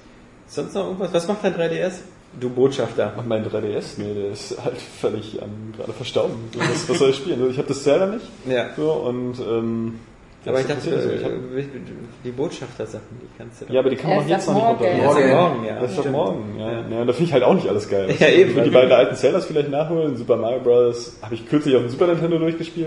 Sonst noch irgendwas? Was macht dein drei D S? Du Botschafter. Und mein drei D S, nee, der ist halt völlig ähm, gerade verstorben. So, was, was soll ich spielen? Also ich habe das selber nicht. Ja. So, und ähm, Aber ich das dachte, interessiert mich. Ich hab- äh, die Botschafter-Sachen, die kannst du doch. ja, aber die kann man auch Erst jetzt ab noch nicht morgen. runterladen. Erst ab Morgen. morgen, ja. Das ist doch Stimmt. morgen, ja. ja. und da finde ich halt auch nicht alles geil. Ja, eben. Ich will die beiden alten Zeldas vielleicht nachholen. Super Mario Bros. Habe ich kürzlich auf dem Super Nintendo durchgespielt.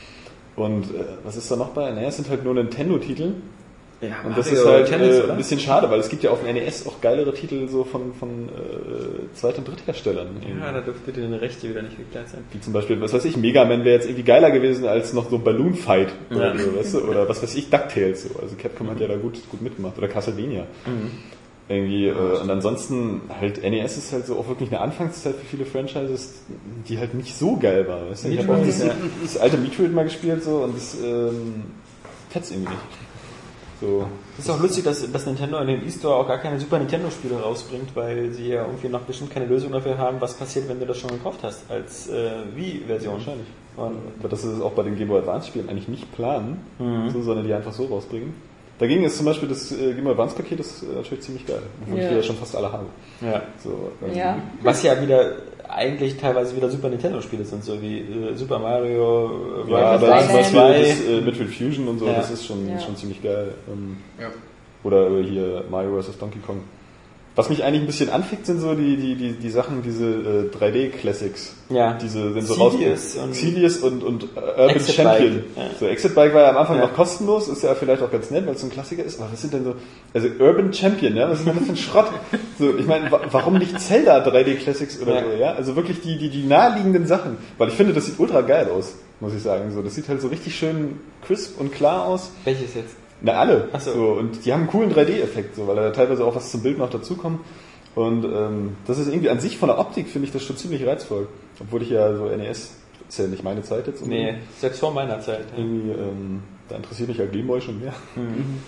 Und äh, was ist da noch bei? Naja, es sind halt nur Nintendo-Titel. Ja, Und das Mario ist halt Tennis, äh, oder? ein bisschen schade, weil es gibt ja auf dem N E S auch geilere Titel so von, von äh, Zweit- und Drittherstellern. Ja, da dürfte die Rechte wieder nicht geklärt sein. Wie zum Beispiel, was weiß ich, Mega Man wäre jetzt irgendwie geiler gewesen als noch so Balloon Fight oder, Ja. so, weißt du? Oder was weiß ich, DuckTales. So. Also Capcom hat ja da gut, gut mitgemacht. Oder Castlevania. Irgendwie, äh, und ansonsten halt N E S ist halt so auch wirklich eine Anfangszeit für viele Franchises, die halt nicht so geil war. Weißt du? Ich habe auch das, Ja. das alte Metroid mal gespielt so und das ähm, fetzt irgendwie nicht. So. Es ist auch lustig, dass, dass Nintendo in den E-Store auch gar keine Super Nintendo-Spiele rausbringt, weil sie ja irgendwie noch bestimmt keine Lösung dafür haben, was passiert, wenn du das schon gekauft hast, als äh, Wii-Version. Wahrscheinlich. Und Aber das ist es auch bei den Game Boy Advance Spielen eigentlich nicht planen, so, sondern die einfach so rausbringen. Dagegen ist zum Beispiel das äh, Game Boy Advance Paket das, äh, natürlich ziemlich geil, obwohl Ja. ich die ja schon fast alle habe. ja. So, ähm, Ja. Was ja wieder eigentlich teilweise wieder Super Nintendo-Spiele sind, so wie äh, Super Mario, äh, Ja, Rocket aber Island. zum Beispiel zwei. das äh, Metroid Fusion und so, Ja. das ist schon, Ja. schon ziemlich geil. Ähm, Ja. Oder äh, hier Mario versus. Donkey Kong. Was mich eigentlich ein bisschen anfickt, sind so die, die, die, die Sachen, diese äh, drei D-Classics. Ja. Diese, wenn so Xilius rauskommen. und- Xilius und, und äh, Urban Exit Champion. Bike. Ja. So, Exit Bike war ja am Anfang Ja. noch kostenlos, ist ja vielleicht auch ganz nett, weil es so ein Klassiker ist, aber was sind denn so, also Urban Champion, ja, was ist denn das für ein Schrott? So, ich meine, wa- warum nicht Zelda drei D-Classics oder Ja. so, ja? Also wirklich die, die, die naheliegenden Sachen. Weil ich finde, das sieht ultra geil aus, muss ich sagen. So, das sieht halt so richtig schön crisp und klar aus. Welches jetzt? Na, alle. Ach so. So, und die haben einen coolen drei D-Effekt, so, weil da teilweise auch was zum Bild noch dazukommt. Und ähm, das ist irgendwie an sich von der Optik, finde ich das schon ziemlich reizvoll. Obwohl ich ja so N E S, ist ja nicht meine Zeit jetzt. Nee, selbst vor meiner Zeit. Ja. Irgendwie, ähm, da interessiert mich ja Gameboy schon mehr. Mhm.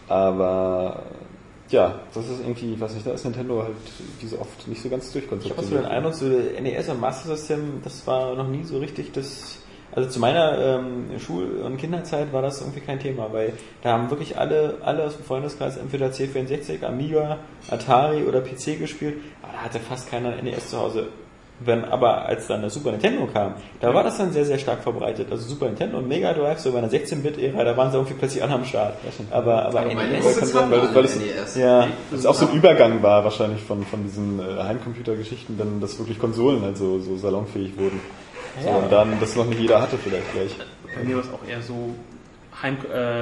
Aber ja, das ist irgendwie, ich weiß nicht, da ist Nintendo halt wie so oft nicht so ganz Ich habe durchkonzeptioniert. so den Eindruck, so N E S und Master System, das war noch nie so richtig das. Also zu meiner ähm, Schul- und Kinderzeit war das irgendwie kein Thema, weil da haben wirklich alle, alle aus dem Freundeskreis entweder C vierundsechzig, Amiga, Atari oder P C gespielt, aber da hatte fast keiner N E S zu Hause. Wenn, aber als dann der Super Nintendo kam, da war das dann sehr, sehr stark verbreitet. Also Super Nintendo und Mega Drive, so bei einer sechzehn-Bit-Ära, da waren sie irgendwie plötzlich alle am Start. Aber, aber, Aber N E mein S, erstes kann sein, weil- war weil es- N E S. ja, Das ist auch so ein Übergang war wahrscheinlich von, von diesen äh, Heimcomputer-Geschichten, dann, dass wirklich Konsolen halt so, so salonfähig wurden. So, Ja. und dann, das noch nicht jeder hatte vielleicht gleich. Bei mir war es auch eher so, Heim,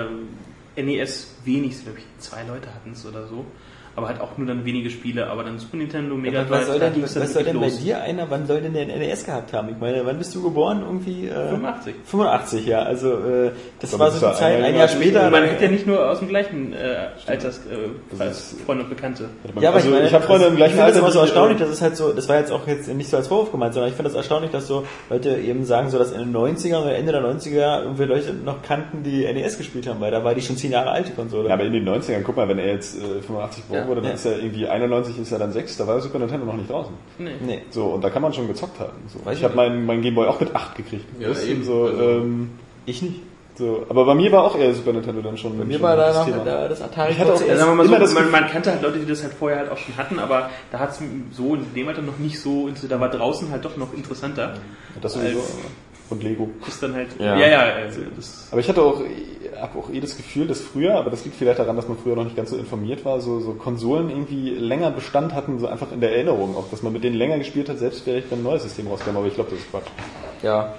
äh, N E S wenig, glaube ich, zwei Leute hatten es oder so. Aber halt auch nur dann wenige Spiele, aber dann Super Nintendo, Mega Ja, was soll denn, da was ging es soll dann denn bei los. dir einer, wann soll denn der N E S gehabt haben? Ich meine, wann bist du geboren? Irgendwie, äh, fünfundachtzig. fünfundachtzig, ja. Also, äh, das Aber war das so die war Zeit, ein ein Jahr Jahr später. Man hat ja nicht nur aus dem gleichen äh, Alters äh, Das ist- Freunde und Bekannte. Ja, aber also, ich, meine, ich habe Freunde im gleichen ich finde das Alter. immer so die- erstaunlich, dass es halt so, das war jetzt auch jetzt nicht so als Vorwurf gemeint, sondern ich finde das erstaunlich, dass so Leute eben sagen, so dass in den neunzigern oder Ende der neunziger irgendwie Leute noch kannten, die N E S gespielt haben, weil da war die schon zehn Jahre alt, die Konsole. Ja, aber in den neunzigern, guck mal, wenn er jetzt äh, fünfundachtzig geboren Ja, wurde, dann ja. ist er irgendwie einundneunzig, ist er dann sechs, da war der Super Nintendo noch nicht draußen. Nee. Nee. So, und da kann man schon gezockt haben. So. Weiß Ich ich habe meinen mein Gameboy auch mit acht gekriegt. Ja, Weißt du, eben. So, Also- ähm, Ich nicht. so, aber bei mir war auch eher Super Nintendo dann schon. Bei mir schon war da das noch Thema. da, das Atari Ich hatte auch V C Ja, S. sagen wir mal so, immer das man, Gefühl- man kannte halt Leute, die das halt vorher halt auch schon hatten, aber da hat es so in dem Alter noch nicht so, da war draußen halt doch noch interessanter. Das sowieso. als- Und Lego. Ist dann halt, Ja. ja, ja, also das, Aber ich hatte auch, habe auch eh das Gefühl, dass früher, aber das liegt vielleicht daran, dass man früher noch nicht ganz so informiert war, so, so Konsolen irgendwie länger Bestand hatten, so einfach in der Erinnerung auch, dass man mit denen länger gespielt hat, selbst vielleicht wenn ein neues System rauskam, aber ich glaube, das ist Quatsch. Ja.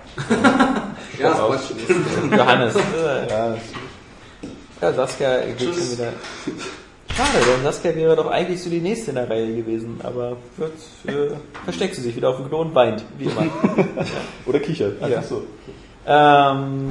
Ja, das Quatsch. Johannes. Ja, das- Ja, Saskia geht schon wieder. Schade, denn Saskia wäre doch eigentlich so die nächste in der Reihe gewesen, aber wird, äh, versteckt sie sich wieder auf dem Klo und weint, wie immer. oder kichert. Ja. Ach so. ähm,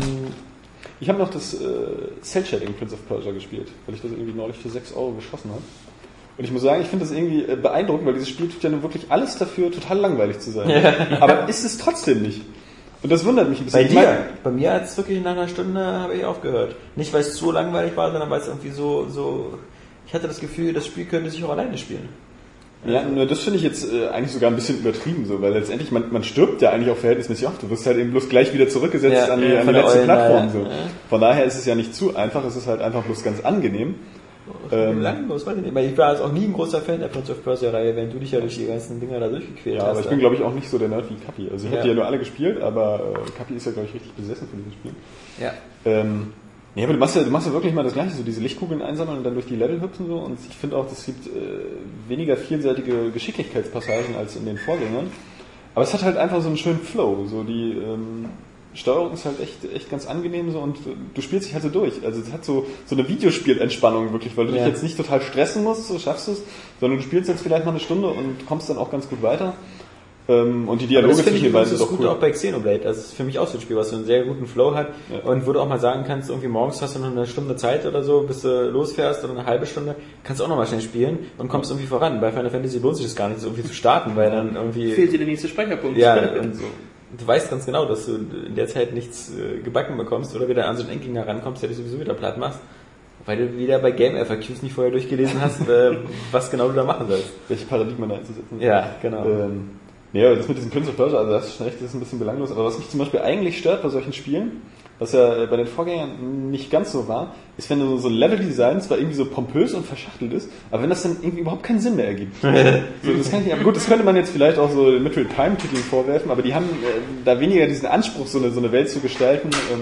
Ich habe noch das äh, Cell-Shading Prince of Persia gespielt, weil ich das irgendwie neulich für sechs Euro geschossen habe. Und ich muss sagen, ich finde das irgendwie äh, beeindruckend, weil dieses Spiel tut ja nun wirklich alles dafür, total langweilig zu sein. Aber ist es trotzdem nicht. Und das wundert mich ein bisschen. bei Ich dir, mein- bei mir hat es wirklich nach einer Stunde habe ich aufgehört. Nicht, weil es zu langweilig war, sondern weil es irgendwie so, so, ich hatte das Gefühl, das Spiel könnte sich auch alleine spielen. Ja, nur das finde ich jetzt äh, eigentlich sogar ein bisschen übertrieben, so, weil letztendlich, man, man stirbt ja eigentlich auch verhältnismäßig oft. Du wirst halt eben bloß gleich wieder zurückgesetzt Ja, an die, ja, an von die der letzte Eulen, Plattform. ja, So. ja. Von daher ist es ja nicht zu einfach, es ist halt einfach bloß ganz angenehm. Ähm, Wie lange? Was weiß ich nicht. Ich war also auch nie ein großer Fan der Prince of Persia-Reihe, wenn du dich ja durch die ganzen Dinger da durchgequält Ja, hast. aber ich bin, glaube ich, auch nicht so der Nerd wie Kapi. Also ich habe Ja. die ja nur alle gespielt, aber äh, Kapi ist ja, glaube ich, richtig besessen von diesem Spiel. ja. Ähm, nee, aber du machst, ja, du machst ja wirklich mal das Gleiche, so diese Lichtkugeln einsammeln und dann durch die Level hüpfen so. Und ich finde auch, das gibt äh, weniger vielseitige Geschicklichkeitspassagen als in den Vorgängern. Aber es hat halt einfach so einen schönen Flow. So die ähm, Steuerung ist halt echt, echt ganz angenehm so und du spielst dich halt so durch. Also es hat so, so eine Videospielentspannung wirklich, weil du Ja. dich jetzt nicht total stressen musst, so schaffst du es, sondern du spielst jetzt vielleicht mal eine Stunde und kommst dann auch ganz gut weiter. Ähm, und die Aber Dialoge das finde ich zwischen den beiden übrigens sind das auch Gute cool. auch bei Xenoblade. Das ist für mich auch so ein Spiel, was so einen sehr guten Flow hat. Ja. Und wo du auch mal sagen kannst, irgendwie morgens hast du noch eine Stunde Zeit oder so, bis du losfährst oder eine halbe Stunde, kannst du auch noch mal schnell spielen und kommst irgendwie voran. Bei Final Fantasy lohnt sich das gar nicht, so irgendwie zu starten, weil dann irgendwie... fehlt dir der nächste Speicherpunkt. Ja, und so. Du weißt ganz genau, dass du in der Zeit nichts äh, gebacken bekommst oder wieder an so einen Endgegner rankommst, der dich sowieso wieder platt machst, weil du wieder bei Game F A Qs nicht vorher durchgelesen hast, äh, was genau du da machen sollst. Welche Paradigmen da einzusetzen. Ja, genau. Ähm, ja, das mit diesem Prince of Persia, also das ist schon recht, das ist ein bisschen belanglos, aber was mich zum Beispiel eigentlich stört bei solchen Spielen, was ja bei den Vorgängern nicht ganz so war, ist, wenn du so ein Level-Design zwar irgendwie so pompös und verschachtelt ist, aber wenn das dann irgendwie überhaupt keinen Sinn mehr ergibt. so, das kann ich nicht, aber gut, das könnte man jetzt vielleicht auch so Metroid Prime-Titeln vorwerfen, aber die haben äh, da weniger diesen Anspruch, so eine, so eine Welt zu gestalten, ähm,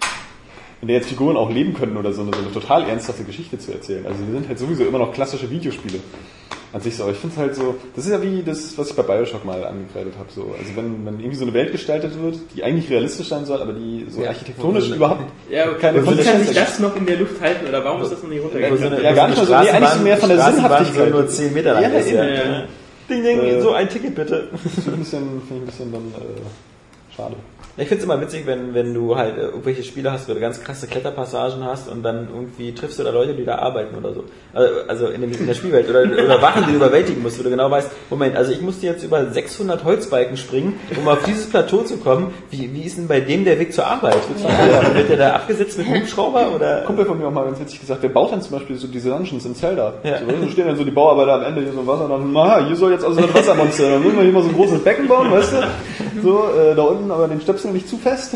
in der jetzt Figuren auch leben können oder so eine, so eine total ernsthafte Geschichte zu erzählen. Also die sind halt sowieso immer noch klassische Videospiele an sich so. Aber ich finde es halt so, das ist ja wie das, was ich bei Bioshock mal angekreidet habe. So. Also wenn, wenn irgendwie so eine Welt gestaltet wird, die eigentlich realistisch sein soll, aber die so Ja. architektonisch Und so eine- überhaupt Ja, keine und wie kann Konsistenz sich ergibt. das noch in der Luft halten oder warum ist das noch nicht runtergegangen? Ja, gar nicht mal so, nee, eigentlich so mehr von der Sinnhaftigkeit. So nur zehn Meter lang Ja, ist, ja. eben. Ja. Ding, ding, Äh, so ein Ticket bitte. Das finde ich ein bisschen, finde ich ein bisschen dann äh, Schade. Ich finde es immer witzig, wenn, wenn du halt äh, irgendwelche Spiele hast, wo du ganz krasse Kletterpassagen hast und dann irgendwie triffst du da Leute, die da arbeiten oder so. Also, also in, dem, in der Spielwelt. Oder, oder Wachen, die du überwältigen musst, wo du genau weißt, Moment, also ich musste jetzt über sechshundert Holzbalken springen, um auf dieses Plateau zu kommen. Wie, wie ist denn bei dem der Weg zur Arbeit? Ja. Wird der da abgesetzt mit einem Hubschrauber? Oder? Ein Kumpel von mir auch mal ganz witzig gesagt, der baut dann zum Beispiel so diese Dungeons in Zelda. Ja. So, so stehen dann so die Bauarbeiter am Ende hier so im Wasser und dann, aha, hier soll jetzt also ein Wassermonster, dann müssen wir hier mal so ein großes Becken bauen, weißt du? So, äh, da unten aber den Stöpsel nicht zu fest.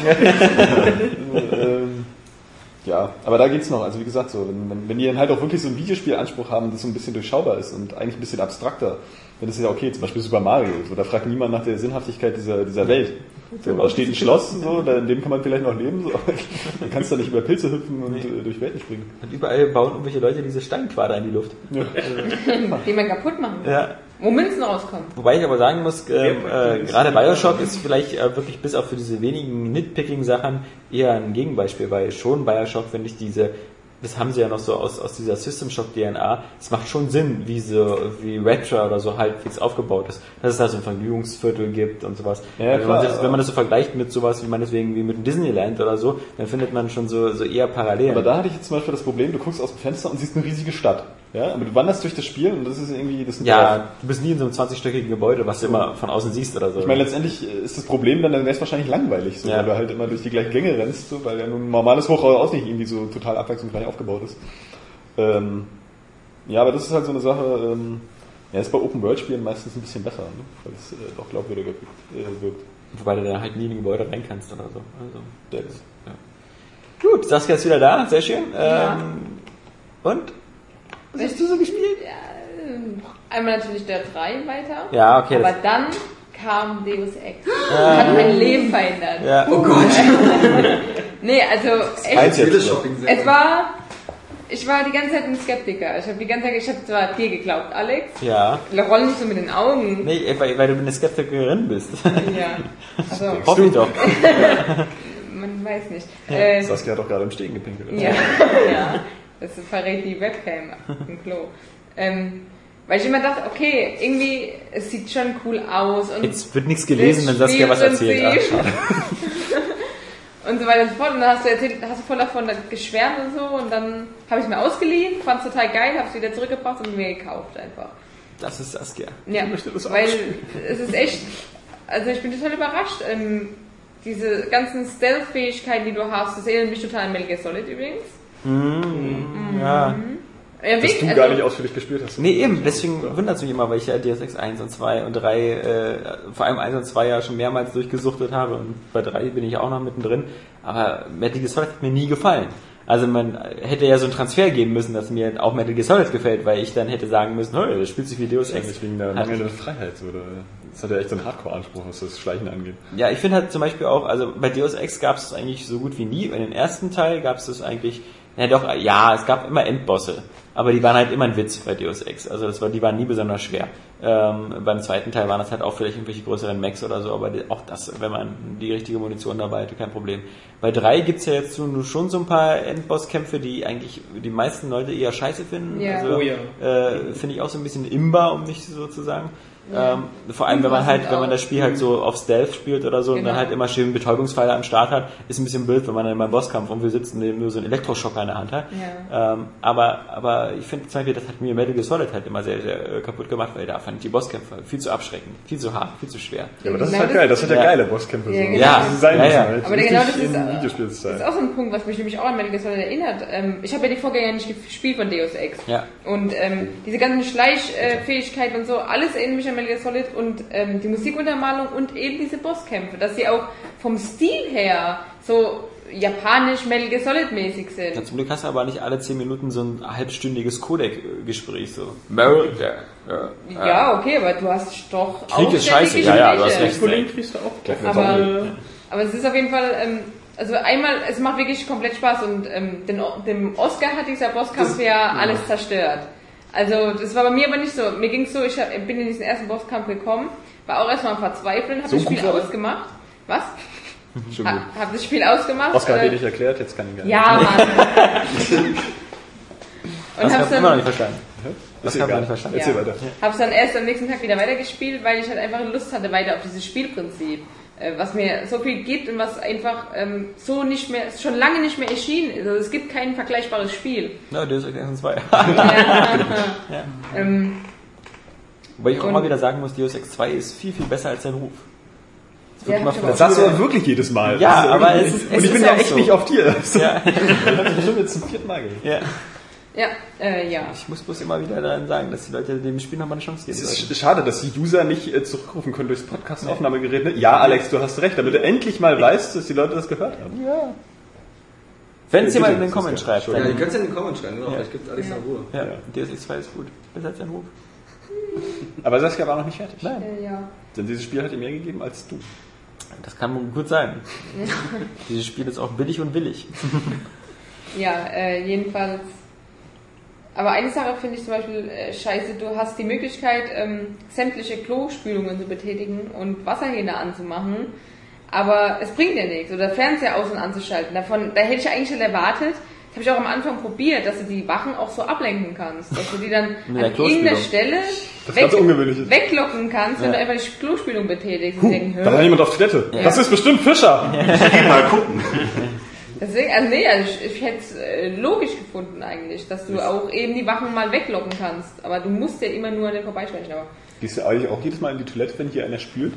ähm, ja, aber da geht's noch. Also wie gesagt, so, wenn, wenn, wenn die dann halt auch wirklich so einen Videospielanspruch haben, das so ein bisschen durchschaubar ist und eigentlich ein bisschen abstrakter, dann ist es ja okay, zum Beispiel Super Mario, so, da fragt niemand nach der Sinnhaftigkeit dieser, dieser Welt. So, da steht ein Schloss, so, da, in dem kann man vielleicht noch leben, so, aber du kannst da nicht über Pilze hüpfen und nee. äh, durch Welten springen. Und überall bauen irgendwelche Leute diese Steinquader in die Luft. Ja. Die man kaputt machen. Ja. Wo Münzen rauskommen. Wobei ich aber sagen muss, ähm, äh, gerade Bioshock ist vielleicht äh, wirklich bis auf für diese wenigen Nitpicking-Sachen eher ein Gegenbeispiel, weil schon Bioshock, finde ich, diese, das haben sie ja noch so aus, aus dieser System Shock D N A, es macht schon Sinn, wie so, wie Rapture oder so halbwegs aufgebaut ist, dass es da so ein Vergnügungsviertel gibt und sowas. Ja, wenn, man das, wenn man das so vergleicht mit sowas wie meinetwegen wie mit dem Disneyland oder so, dann findet man schon so, so eher Parallelen. Aber da hatte ich jetzt zum Beispiel das Problem, du guckst aus dem Fenster und siehst eine riesige Stadt. Ja, aber du wanderst durch das Spiel und das ist irgendwie, das sind ja, ja, du bist nie in so einem zwanzigstöckigen Gebäude, was du immer von außen siehst oder so. Ich meine, letztendlich ist das Problem dann, dann wäre es wahrscheinlich langweilig, so, ja. weil du halt immer durch die gleichen Gänge rennst, so, weil ja nun ein normales Hochhaus auch nicht irgendwie so total abwechslungsreich aufgebaut ist. Ähm, ja, aber das ist halt so eine Sache, ähm, ja, ist bei Open-World-Spielen meistens ein bisschen besser, ne? Weil es äh, doch glaubwürdiger äh, wirkt. Wobei du da halt nie in ein Gebäude rein kannst oder so. Also, das, ja. Gut, Saskia ist wieder da, sehr schön. Ja. Ähm, und? Was hast du so gespielt? Ja, einmal natürlich der drei weiter. Ja, okay. Aber dann kam Deus Ex. Ja. Hat mein Leben verändert. Ja. Oh Gott. Nee, also echt. Es war, ich war die ganze Zeit ein Skeptiker. Ich habe die ganze Zeit, ich habe zwar dir geglaubt, Alex. Ja. Roll nicht so mit den Augen. Nee, weil, weil du eine Skeptikerin bist. Ja. Also, hoffe ich doch. Man weiß nicht. Ja. Äh, Saskia hat doch gerade im Stehen gepinkelt. Ja, ja. Das verrät die Webcam im Klo. Ähm, weil ich immer dachte, okay, irgendwie, es sieht schon cool aus. Und jetzt wird nichts gelesen, wenn Saskia was erzählt. Und so weiter und so fort. Und dann hast du erzählt, hast du voll davon geschwärmt und so. Und dann habe ich es mir ausgeliehen, fand es total geil, habe es wieder zurückgebracht und mir gekauft einfach. Das ist Saskia. Ja, das weil es ist echt, also ich bin total überrascht. Ähm, diese ganzen Stealth-Fähigkeiten, die du hast, das erinnert mich total an Metal Gear Solid übrigens. Mm, ja. Ja, dass du also, gar nicht ausführlich gespielt hast. Nee, eben, deswegen wundert es mich immer, weil ich ja Deus Ex eins und zwei und drei, äh, vor allem eins und zwei ja schon mehrmals durchgesuchtet habe und bei drei bin ich auch noch mittendrin, aber Metal Gear Solid hat mir nie gefallen. Also man hätte ja so einen Transfer geben müssen, dass mir auch Metal Gear Solid gefällt, weil ich dann hätte sagen müssen, hey, das spielt sich wie Deus Ex. Wegen der mangelnden Freiheit, oder? Das hat ja echt so einen Hardcore-Anspruch, was das Schleichen angeht. Ja, ich finde halt zum Beispiel auch, also bei Deus Ex gab es eigentlich so gut wie nie. In den ersten Teil gab es das eigentlich, ja doch, ja, es gab immer Endbosse. Aber die waren halt immer ein Witz bei Deus Ex. Also das war, die waren nie besonders schwer. Ähm, beim zweiten Teil waren das halt auch vielleicht irgendwelche größeren Mechs oder so, aber die, auch das, wenn man die richtige Munition dabei hatte, kein Problem. Bei drei gibt's ja jetzt nur schon so ein paar Endbosskämpfe, die eigentlich die meisten Leute eher scheiße finden. Ja. Also Oh ja. äh, finde ich auch so ein bisschen imbar, um nicht so zu sagen. Ja. Ähm, vor allem, wenn man halt, wenn man das Spiel halt so auf Stealth spielt oder so, genau. Und dann halt immer schön Betäubungspfeile am Start hat, ist ein bisschen blöd, wenn man dann beim Bosskampf und wir sitzen neben nur so einen Elektroschocker in der Hand hat. Ja. Ähm, aber, aber ich finde zum Beispiel, das hat mir Metal Gear Solid halt immer sehr, sehr äh, kaputt gemacht, weil da fand ich die Bosskämpfe viel zu abschreckend, viel zu hart, viel zu schwer. Ja, aber das genau, ist halt geil, das hat ja, ja geile Bosskämpfe. Ja, so. genau. Ja, die sein ja, ja. Halt aber genau das ist, ist, das ist auch so ein Punkt, was mich nämlich auch an Metal Gear Solid erinnert. Ähm, ich habe ja die Vorgänger nicht gespielt von Deus Ex. Ja. Und ähm, diese ganzen Schleichfähigkeiten äh, und so, alles erinnert mich an Metal Gear Solid und ähm, die Musikuntermalung und eben diese Bosskämpfe, dass sie auch vom Stil her so japanisch Metal Gear Solid mäßig sind. Ja, zum Glück hast du aber nicht alle zehn Minuten so ein halbstündiges Codec-Gespräch so. Ja, ja, ja, okay, aber du hast doch auch Krieg ist scheiße, ja, ja, du hast recht. Kollegen kriegst du auch. Aber, aber es ist auf jeden Fall, ähm, also einmal, es macht wirklich komplett Spaß und ähm, den, dem Oscar hat dieser Bosskampf das, ja alles ja. zerstört. Also das war bei mir aber nicht so. Mir ging es so, ich hab, bin in diesen ersten Bosskampf gekommen, war auch erstmal am Verzweifeln, habe so das Spiel ausgemacht. Was? Schon ha, hab das Spiel ausgemacht. Oscar hat äh, dir nicht erklärt, jetzt kann ich gar nicht. Ja, Mann. Und das hab's hab dann immer noch nicht verstanden. Das Das hab ich nicht verstanden. Erzähl ja. weiter. Hab's dann erst am nächsten Tag wieder weitergespielt, weil ich halt einfach Lust hatte weiter auf dieses Spielprinzip. äh, was mir so viel gibt und was einfach ähm, so nicht mehr, schon lange nicht mehr erschienen ist. Also es gibt kein vergleichbares Spiel. Ja, Deus Ex eins und zwei. ja. Ja. Ähm, Wobei ich auch Und- mal wieder sagen muss, Deus Ex zwei ist viel, viel besser als sein Ruf. Das wird Ja, immer ich von hab Das der sagst du aber wirklich jedes Mal. Ja, Das ist aber irgendwie- es ist- Und es ich bin ist ja auch echt so. nicht auf dir. Ja. Das hat bestimmt jetzt zum vierten Mal gehen. Ja. ja, äh, ja. Ich muss bloß immer wieder dann sagen, dass die Leute dem Spiel nochmal eine Chance geben Es ist sollten. sch- schade, dass die User nicht äh, zurückrufen können durchs Podcast-Aufnahmegerät. Ne? Ja, Alex, du hast recht, damit du endlich mal weißt, dass die Leute das gehört haben. Ja. Wenn es Ja, jemand bitte, in den das ist Comments ja schreibt, schon- Ja, die dann... könnt ihr in den Comments schreiben, genau. Ja. Vielleicht gibt Alex Ja. ja Ruhe. Ja, Deus Ex zwei ist gut. Besser als sein Ruf. Aber Saskia war noch nicht fertig. Nein. Äh, ja. Denn dieses Spiel hat ihr mehr gegeben als du. Das kann gut sein. Dieses Spiel ist auch billig und willig. Ja, äh, jedenfalls. Aber eine Sache finde ich zum Beispiel äh, scheiße, du hast die Möglichkeit, ähm, sämtliche Klospülungen zu betätigen und Wasserhähne anzumachen, aber es bringt dir nichts. Oder Fernseher aus- und anzuschalten. Davon, da hätte ich eigentlich schon erwartet, das habe ich auch am Anfang probiert, dass du die Wachen auch so ablenken kannst. Dass du die dann Mit der an irgendeiner Klospülung. Stelle Das ganz ungewöhnlich ist. weglocken kannst, wenn Ja. du einfach die Klospülung betätigst. Und denken, Da war hä? jemand auf Toilette. Das ist bestimmt Fischer. Geh mal gucken. Deswegen, also nee, also ich, ich hätte es äh, logisch gefunden eigentlich, dass du auch eben die Wachen mal weglocken kannst. Aber du musst ja immer nur an den vorbeischleichen. Aber Gehst du eigentlich auch jedes Mal in die Toilette, wenn hier einer spült?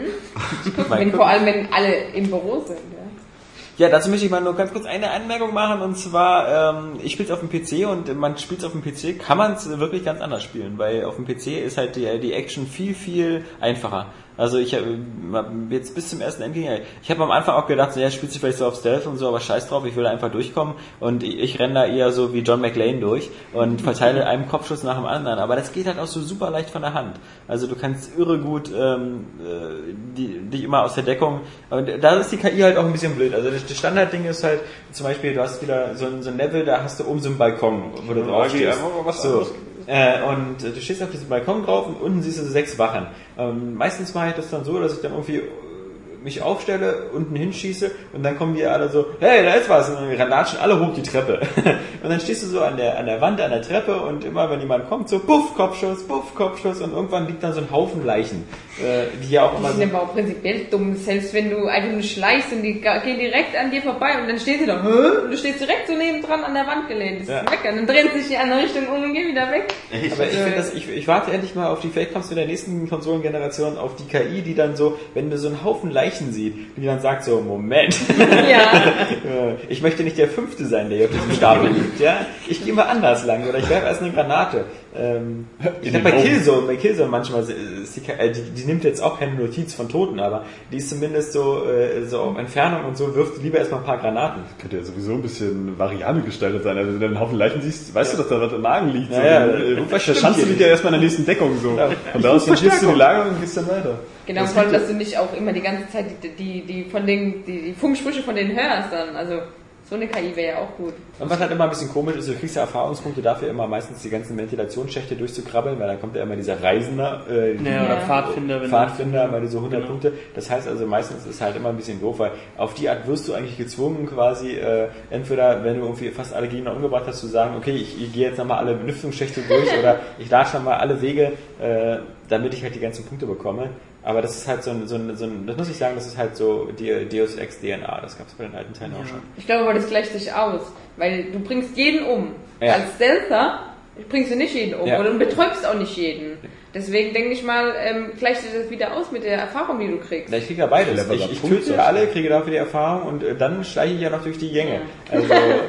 wenn, vor allem, wenn alle im Büro sind. Ja. Ja, dazu möchte ich mal nur ganz kurz eine Anmerkung machen, und zwar, ähm, ich spiele es auf dem P C, und man spielt es auf dem P C, kann man es wirklich ganz anders spielen, weil auf dem P C ist halt die, die Action viel, viel einfacher. Also ich habe jetzt bis zum ersten Endgegner, ich habe am Anfang auch gedacht, so, ja, spielst du vielleicht so auf Stealth und so, aber scheiß drauf, ich will einfach durchkommen, und ich, ich renne da eher so wie John McClane durch und verteile einen Kopfschuss nach dem anderen, aber das geht halt auch so super leicht von der Hand. Also du kannst irre gut ähm, äh, die, dich immer aus der Deckung, und da ist die K I halt auch ein bisschen blöd. Also das, das Standardding ist halt, zum Beispiel, du hast wieder so ein, so ein Level, da hast du oben so einen Balkon, wo du drauf okay, stehst. aber was So. anderes. Äh, und äh, du stehst auf diesem Balkon drauf und unten siehst du so sechs Wachen. Ähm, meistens mache ich das dann so, dass ich dann irgendwie äh, mich aufstelle, unten hinschieße, und dann kommen die alle so, hey, da ist was, und dann latschen alle hoch die Treppe. Und dann stehst du so an der, an der Wand, an der Treppe, und immer wenn jemand kommt, so puff, Kopfschuss, puff, Kopfschuss, und irgendwann liegt dann so ein Haufen Leichen, äh, die ja auch immer Die so... sind aber auch prinzipiell dumm, selbst wenn du einfach nur schleichst und die ga- gehen direkt an dir vorbei und dann stehst du da, hä? Und du stehst direkt so nebendran an der Wand gelehnt. Das Ja. ist weg. Und dann drehen sie sich in die andere Richtung um und gehen wieder weg. Aber ich finde das, ich, ich warte endlich mal auf die, vielleicht kommst du in der nächsten Konsolengeneration auf die K I, die dann so, wenn du so einen Haufen Leichen siehst, die dann sagt so, Moment, Ja. ich möchte nicht der Fünfte sein, der hier auf diesem Stapel liegt, ja? Ich gehe mal anders lang, oder ich werfe erst eine Granate. Ähm, ich den glaube, bei Augen. Killzone, bei Killzone manchmal, ist die, K I, äh, die, die nimmt jetzt auch keine Notiz von Toten, aber die ist zumindest so, äh, so auf Entfernung und so, wirft lieber erstmal ein paar Granaten. Könnte ja sowieso ein bisschen variabel gestaltet sein. Also wenn du einen Haufen Leichen siehst, weißt du, dass da was im Magen liegt. Ja, ja, so, das äh, stimmt Schanze hier liegt ja erstmal in der nächsten Deckung. So. Ja. Und daraus sortierst du die Lage und gehst dann weiter. Genau, vor allem, dass du nicht auch immer die ganze Zeit die, die, die von den, die, die Funksprüche von denen hörst dann. Also, so eine K I wäre ja auch gut. Und was halt immer ein bisschen komisch ist, du kriegst ja Erfahrungspunkte dafür, immer meistens die ganzen Ventilationsschächte durchzukrabbeln, weil dann kommt ja immer dieser Reisender, äh, die Ja, oder Ja. Pfadfinder. Wenn Pfadfinder, mal diese hundert Genau. Punkte. Das heißt also, meistens ist halt immer ein bisschen doof, weil auf die Art wirst du eigentlich gezwungen, quasi, äh, entweder, wenn du irgendwie fast alle Gegner umgebracht hast, zu sagen, okay, ich, ich gehe jetzt nochmal alle Belüftungsschächte durch, oder ich latsche nochmal alle Wege, äh, damit ich halt die ganzen Punkte bekomme. Aber das ist halt so ein, so ein, so ein das muss ich sagen, das ist halt so die Deus Ex D N A, das gab es bei den alten Teilen auch schon. Ich glaube aber, das gleicht sich aus. Weil du bringst jeden um. Ja. Als Stealther bringst du nicht jeden um. Ja. Oder du betäubst auch nicht jeden. Deswegen denke ich mal, ähm, gleicht sich das wieder aus mit der Erfahrung, die du kriegst. Ja, ich kriege ja beides. Cleverer Ich, ich Punkt, töte ja alle, kriege dafür die Erfahrung, und äh, dann schleiche ich ja noch durch die Gänge. Also,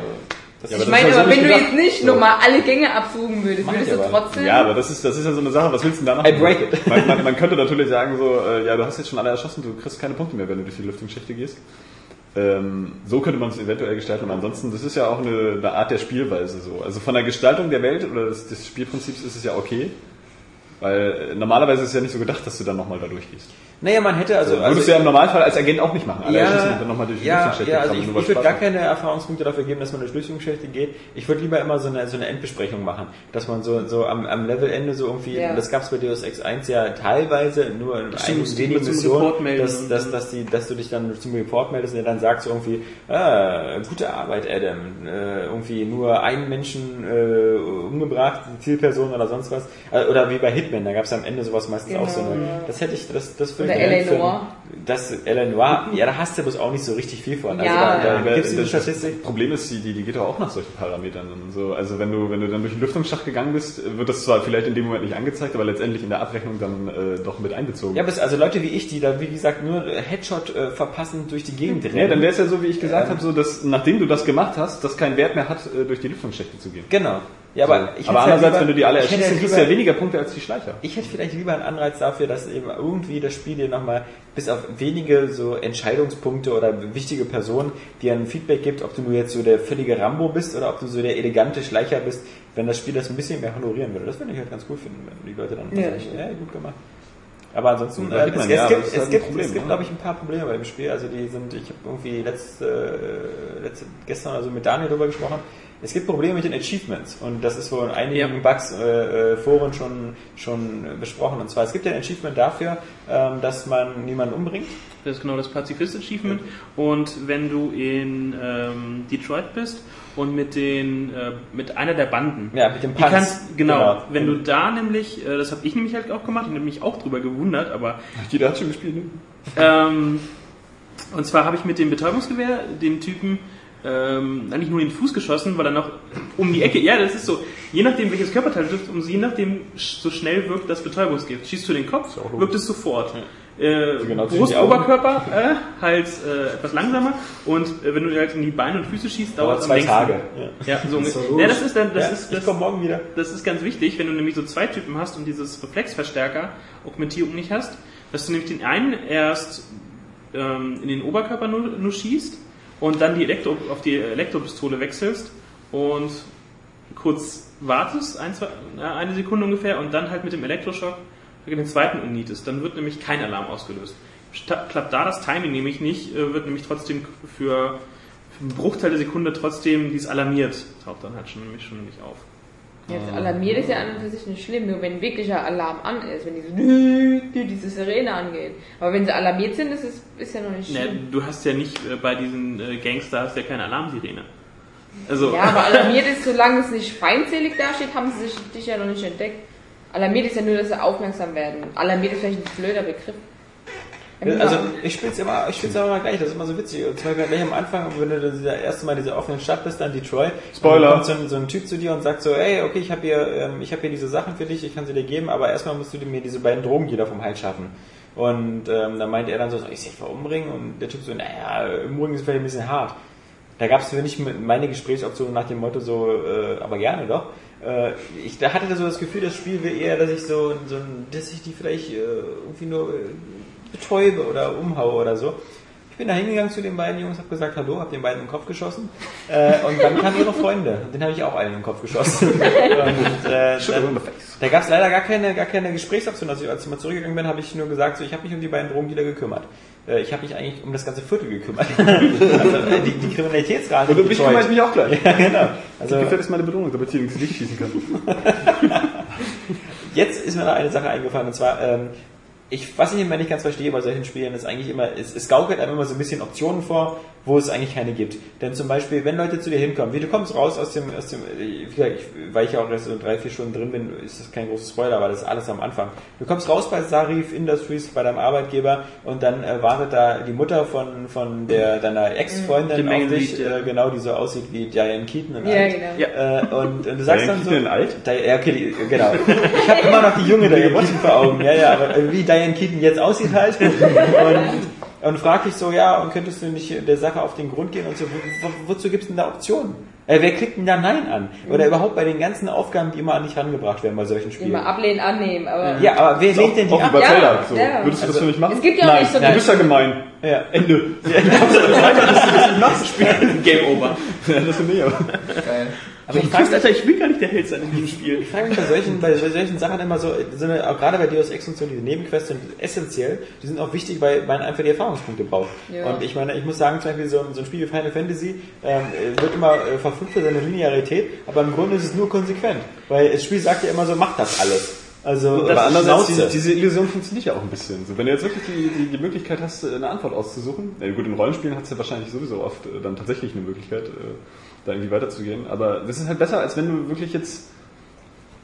das Ja, Ich aber meine, das ist aber ja so wenn nicht du gedacht. jetzt nicht So. nochmal alle Gänge absuchen würdest, Mach ich würdest du aber. trotzdem... Ja, aber das ist, das ist ja so eine Sache, was willst du denn da machen? I break it. Man, man, man könnte natürlich sagen so, äh, ja, du hast jetzt schon alle erschossen, du kriegst keine Punkte mehr, wenn du durch die Lüftungsschächte gehst. Ähm, so könnte man es eventuell gestalten, und ansonsten, das ist ja auch eine, eine Art der Spielweise so. Also von der Gestaltung der Welt oder des, des Spielprinzips ist es ja okay, weil äh, normalerweise ist es ja nicht so gedacht, dass du dann nochmal da durchgehst. naja, man hätte also... Also, würdest du ja im Normalfall als Agent auch nicht machen. Alle Ja, erschießen und dann nochmal durch die ja, Lüftungsschächte ja, also krabbeln, ich, nur weil ich würde Spaß gar macht. keine Erfahrungspunkte dafür geben, dass man durch Lüftungsschächte geht. Ich würde lieber immer so eine, so eine Endbesprechung machen, dass man so, so am, am Levelende so irgendwie, Ja. das gab es bei Deus Ex eins ja teilweise nur in Stimmt, einigen musst du wenigen zum Missionen, Report melden dass, und dass, so. dass, die, dass du dich dann zum Report meldest, und der dann sagt so irgendwie, ah, gute Arbeit, Adam, äh, irgendwie nur einen Menschen äh, umgebracht, die Zielperson oder sonst was, äh, oder wie bei Hit, Hitman, da gab es am Ende sowas meistens Genau. auch so eine, das hätte ich, das, das würde Oder ich L A für- Noire. Das L A Noire, ja, da hast du bloß auch nicht so richtig viel von. Also Ja. da, da Aber gibt es diese das Statistik. Problem ist, die, die, die geht doch auch nach solchen Parametern. Und so. Also wenn du, wenn du dann durch den Lüftungsschacht gegangen bist, wird das zwar vielleicht in dem Moment nicht angezeigt, aber letztendlich in der Abrechnung dann äh, doch mit einbezogen. Ja, aber es- also Leute wie ich, die da, wie gesagt, nur Headshot äh, verpassen durch die Gegend rennen. Ja, dann wäre es ja so, wie ich gesagt Ähm. habe, so, dass nachdem du das gemacht hast, das keinen Wert mehr hat, äh, durch die Lüftungsschächte zu gehen. Genau. Ja, aber so. ich aber hätte andererseits, halt lieber- wenn du die alle ich hätte erschießt, dann halt kriegst du ja lieber- weniger Punkte als die Schleicher. Ich hätte vielleicht lieber einen Anreiz dafür, dass eben irgendwie das Spiel dir nochmal bis auf wenige so Entscheidungspunkte oder wichtige Personen dir ein Feedback gibt, ob du nur jetzt so der völlige Rambo bist oder ob du so der elegante Schleicher bist, wenn das Spiel das ein bisschen mehr honorieren würde. Das würde ich halt ganz cool finden, wenn die Leute dann Ja. sagen, ja, gut gemacht. Aber ansonsten, Und bei äh, Hitman, es, ja, es gibt, das ist es halt ein gibt, Problem, es gibt ne? glaube ich, ein paar Probleme bei dem Spiel. Also die sind, ich habe irgendwie letzte, äh, letzte, gestern also mit Daniel darüber gesprochen. Es gibt Probleme mit den Achievements und das ist wohl in einigen Ja. Bugs, äh, äh, Foren schon, schon äh, besprochen. Und zwar, es gibt ja ein Achievement dafür, ähm, dass man niemanden umbringt. Das ist genau das Pazifist-Achievement. Und wenn du in ähm, Detroit bist und mit den äh, mit einer der Banden, Ja, mit dem die Panz. kannst, genau, wenn du da nämlich, äh, das habe ich nämlich halt auch gemacht, ich habe mich auch drüber gewundert, aber Jeder hat schon gespielt, ne? ähm, und zwar habe ich mit dem Betäubungsgewehr dem Typen ähm, eigentlich nur in den Fuß geschossen, weil er noch um die Ecke, ja, das ist so, je nachdem welches Körperteil du triffst, umso je nachdem sch- so schnell wirkt das Betäubungsgift. Schießt du den Kopf, auch logisch. wirkt es sofort. Äh, genau zwischen Brust, die Augen. Oberkörper äh, halt äh, etwas langsamer und äh, wenn du halt in die Beine und Füße schießt, dauert es am zwei längsten. Tage. Ja. Ja, so Das ist ungefähr. doch Ja, logisch. das ist dann, das Ja, ist ich das, komme morgen wieder. das ist ganz wichtig, wenn du nämlich so zwei Typen hast und dieses Reflexverstärker-Augmentierung nicht hast, dass du nämlich den einen erst ähm, in den Oberkörper nur, nur schießt und dann die Elektro, auf die Elektropistole wechselst und kurz wartest, ein, zwei, ja, eine Sekunde ungefähr, und dann halt mit dem Elektroschock den zweiten umnietest. Dann wird nämlich kein Alarm ausgelöst. Sta- Klappt da das Timing nämlich nicht, äh, wird nämlich trotzdem für, für einen Bruchteil der Sekunde trotzdem dies alarmiert. Taucht dann halt schon nämlich schon nämlich auf. Jetzt alarmiert ist ja an und für sich nicht schlimm, nur wenn wirklicher Alarm an ist, wenn diese, diese Sirene angeht. Aber wenn sie alarmiert sind, ist es ist ja noch nicht Ne, schlimm. du hast ja nicht äh, bei diesen äh, Gangsters ja keine Alarmsirene. Also, Ja, aber alarmiert ist, solange es nicht feindselig dasteht, haben sie sich, dich ja noch nicht entdeckt. Alarmiert ist ja nur, dass sie aufmerksam werden. Alarmiert ist vielleicht ein blöder Begriff. Also ich spiele es immer, ich spiel's immer gleich, das ist immer so witzig. Und zum Beispiel gleich am Anfang, wenn du das erste Mal in dieser offenen Stadt bist, dann Detroit, Spoiler. dann kommt so ein, so ein Typ zu dir und sagt so, ey, okay, ich habe hier, ähm, ich habe hier diese Sachen für dich, ich kann sie dir geben, aber erstmal musst du dir mir diese beiden Drogendealer vom Hals schaffen. Und ähm, dann meinte er dann so, soll ich sie etwa umbringen? Und der Typ so, naja, umbringen ist vielleicht ein bisschen hart. Da gab es für mich meine Gesprächsoption nach dem Motto so, äh, aber gerne doch. Äh, ich da hatte so das Gefühl, das Spiel will eher, dass ich so, so dass ich die vielleicht äh, irgendwie nur äh, betäube oder umhaue oder so. Ich bin da hingegangen zu den beiden Jungs, habe gesagt, hallo, hab den beiden im Kopf geschossen. Äh, und dann kamen ihre Freunde. Und den habe ich auch einen im Kopf geschossen. Und, äh, dann, da gab es leider gar keine, gar keine Gesprächsoption. Also als ich mal zurückgegangen bin, habe ich nur gesagt, so, ich habe mich um die beiden Drogendealer gekümmert. Äh, ich habe mich eigentlich um das ganze Viertel gekümmert. also, äh, die, die Kriminalitätsrate. Und um mich kümmere ich mich auch gleich. Ja, genau. Also, Also, gefällt es meine Belohnung, damit ich hier ins Licht schießen kann. jetzt ist mir noch eine Sache eingefallen, und zwar, ähm, ich, was ich immer nicht ganz verstehe bei solchen Spielen, ist eigentlich immer, es, es gaukelt einem immer so ein bisschen Optionen vor, wo es eigentlich keine gibt. Denn zum Beispiel, wenn Leute zu dir hinkommen, wie du kommst raus aus dem, aus dem, wie gesagt, ich, weil ich ja auch erst so drei, vier Stunden drin bin, ist das kein großes Spoiler, aber das ist alles am Anfang. Du kommst raus bei Sarif Industries, bei deinem Arbeitgeber, und dann äh, wartet da die Mutter von, von der, deiner Ex-Freundin Die auf Main-Lead, dich, ja. äh, genau, die so aussieht wie Diane Keaton in Ja, alt. genau. Ja. Äh, und, und du sagst Diane dann so, Keaton in alt? Di- ja, okay, die, genau. Ich habe immer noch die junge Diane Keaton vor Augen, ja, ja, aber wie Diane Keaton jetzt aussieht halt. Und, und frag dich so, ja, und könntest du nicht der Sache auf den Grund gehen und so, wo, wo, wozu gibt's denn da Optionen? Äh, wer klickt denn da Nein an? Oder überhaupt bei den ganzen Aufgaben, die immer an dich rangebracht werden bei solchen Spielen? Immer ablehnen, annehmen, aber... Ja, aber wer lehnt denn die Auch ab? über Ja, Zelda. So. ja. Würdest du das für mich machen? Es gibt ja auch Nein, nicht so du bist ja gemein. Ja. Ende. Game over. Ja, das finde ich aber. Geil. Aber ich Ich frage weiß, Alter, ich will gar nicht der Held sein in diesem Spiel. Ich frage mich bei solchen, bei solchen Sachen immer so, so eine, auch gerade bei Deus Ex und so, diese Nebenquests sind essentiell, die sind auch wichtig, weil man einfach die Erfahrungspunkte braucht. Ja. Und ich meine, ich muss sagen, zum Beispiel so, ein- so ein Spiel wie Final Fantasy ähm, wird immer äh, verflucht für seine Linearität, aber im Grunde ist es nur konsequent, weil das Spiel sagt ja immer so, macht das alles. Also, Aber andererseits, Schnauze. die, diese Illusion funktioniert ja auch ein bisschen. So, wenn du jetzt wirklich die, die, die Möglichkeit hast, eine Antwort auszusuchen, na gut, in Rollenspielen hat es ja wahrscheinlich sowieso oft äh, dann tatsächlich eine Möglichkeit, äh, da irgendwie weiterzugehen, aber das ist halt besser, als wenn du wirklich jetzt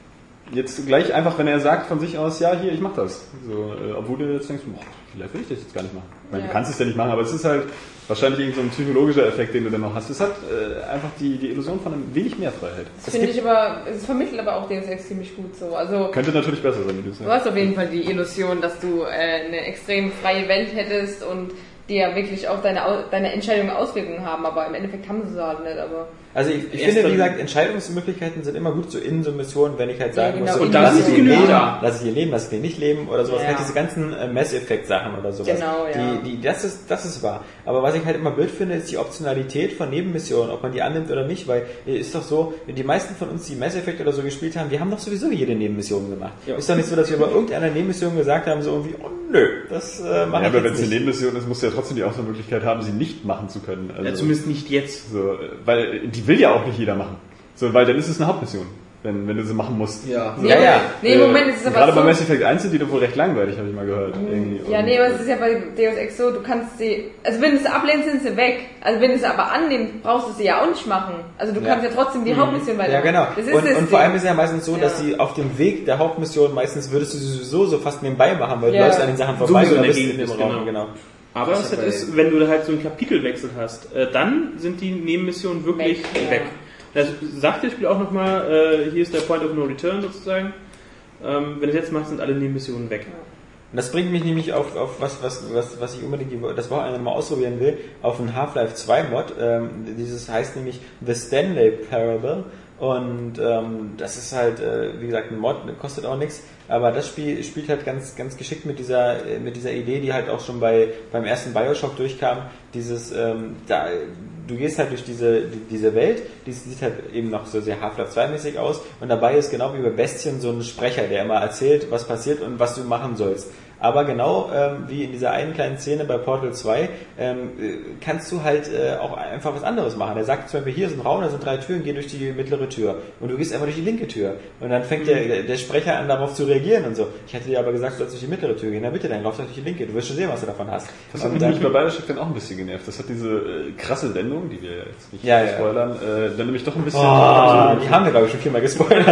jetzt gleich einfach, wenn er sagt von sich aus, ja, hier, ich mach das. So, äh, obwohl du jetzt denkst, boah, vielleicht will ich das jetzt gar nicht machen. Ich meine, Ja. du kannst es ja nicht machen, aber es ist halt wahrscheinlich irgend so ein psychologischer Effekt, den du dann noch hast. Es hat äh, einfach die, die Illusion von einem wenig mehr Freiheit. Das finde ich aber, es vermittelt aber auch Deus Ex ziemlich gut so. Also, Könnte natürlich besser sein, wie du du sagst. hast auf jeden Fall die Illusion, dass du äh, eine extrem freie Welt hättest und die ja wirklich auch deine, Au- deine Entscheidungen Auswirkungen haben, aber im Endeffekt haben sie sie halt nicht, aber... Also ich, ich finde, wie gesagt, Entscheidungsmöglichkeiten sind immer gut so in so Missionen, wenn ich halt sagen Ja, genau. muss, Und so, da lass ist ich den genug leben, da. lass ich ihn leben, lass ich den nicht leben oder sowas. Ja. Halt diese ganzen äh, Mass-Effect-Sachen oder sowas. Genau, ja. Die, die, das ist, das ist wahr. Aber was ich halt immer blöd finde, ist die Optionalität von Nebenmissionen, ob man die annimmt oder nicht, weil äh, ist doch so, die meisten von uns, die Mass Effect oder so gespielt haben, die haben doch sowieso jede Nebenmission gemacht. Ja. Ist doch nicht so, dass wir bei irgendeiner Nebenmission gesagt haben, so irgendwie, oh nö, das äh, machen Ja, aber wir wenn es jetzt eine nicht. Nebenmission ist, musst du ja trotzdem die Auswahlmöglichkeit haben, sie nicht machen zu können. Also, Ja, zumindest nicht jetzt. so, äh, weil die will ja auch nicht jeder machen. So, weil dann ist es eine Hauptmission, wenn, wenn du sie machen musst. Ja. Nee, Ja, ja. Nee, im Moment ist es aber Gerade so... bei Mass Effect eins sind die doch wohl recht langweilig, habe ich mal gehört. Irgendwie. Ja, Und- nee, aber es ist ja bei Deus Ex so, du kannst sie, also wenn du sie ablehnst, sind sie weg. Also wenn du sie aber annimmst, brauchst du sie ja auch nicht machen. Also du Ja. kannst ja trotzdem die Hauptmission Ja, weitermachen. genau. Das ist Und, das und vor allem Ding. ist es ja meistens so, dass Ja. sie auf dem Weg der Hauptmission, meistens würdest du sie sowieso so fast nebenbei machen, weil Ja. du läufst an den Sachen vorbei Sowieso oder in der bist in Gegend dem bist, Raum. genau. Genau. Aber Ich es hab ist, bei- wenn du halt so einen Kapitelwechsel hast, äh, dann sind die Nebenmissionen wirklich Weg, weg. ja. Das sagt das Spiel auch nochmal, äh, hier ist der Point of No Return sozusagen. Ähm, wenn du es jetzt machst, sind alle Nebenmissionen weg. Und das bringt mich nämlich auf, auf was, was, was, was ich unbedingt die, das Wochenende mal ausprobieren will, auf einen Half-Life zwei Mod. Ähm, dieses heißt nämlich The Stanley Parable. Und ähm, das ist halt, äh, wie gesagt, ein Mod, kostet auch nichts. Aber das Spiel spielt halt ganz, ganz geschickt mit dieser, äh, mit dieser Idee, die halt auch schon bei beim ersten Bioshock durchkam. Dieses, ähm, da, du gehst halt durch diese die, diese Welt, die sieht halt eben noch so sehr Half-Life zwei mäßig aus. Und dabei ist genau wie bei Bestien so ein Sprecher, der immer erzählt, was passiert und was du machen sollst. Aber genau ähm, wie in dieser einen kleinen Szene bei Portal zwei ähm, äh, kannst du halt äh, auch einfach was anderes machen. Er sagt zum Beispiel, hier ist ein Raum, da sind drei Türen, geh durch die mittlere Tür. Und du gehst einfach durch die linke Tür. Und dann fängt der, der Sprecher an, darauf zu reagieren und so. Ich hätte dir aber gesagt, du sollst durch die mittlere Tür gehen. Na bitte, dann lauf doch durch die linke. Du wirst schon sehen, was du davon hast. Das hat Und mich dann- nämlich bei Bioshock dann auch ein bisschen genervt. Das hat diese äh, krasse Wendung, die wir jetzt nicht Ja, ja. spoilern, äh, dann nämlich doch ein bisschen... Oh, die haben wir, glaube ich, schon viermal gespoilert.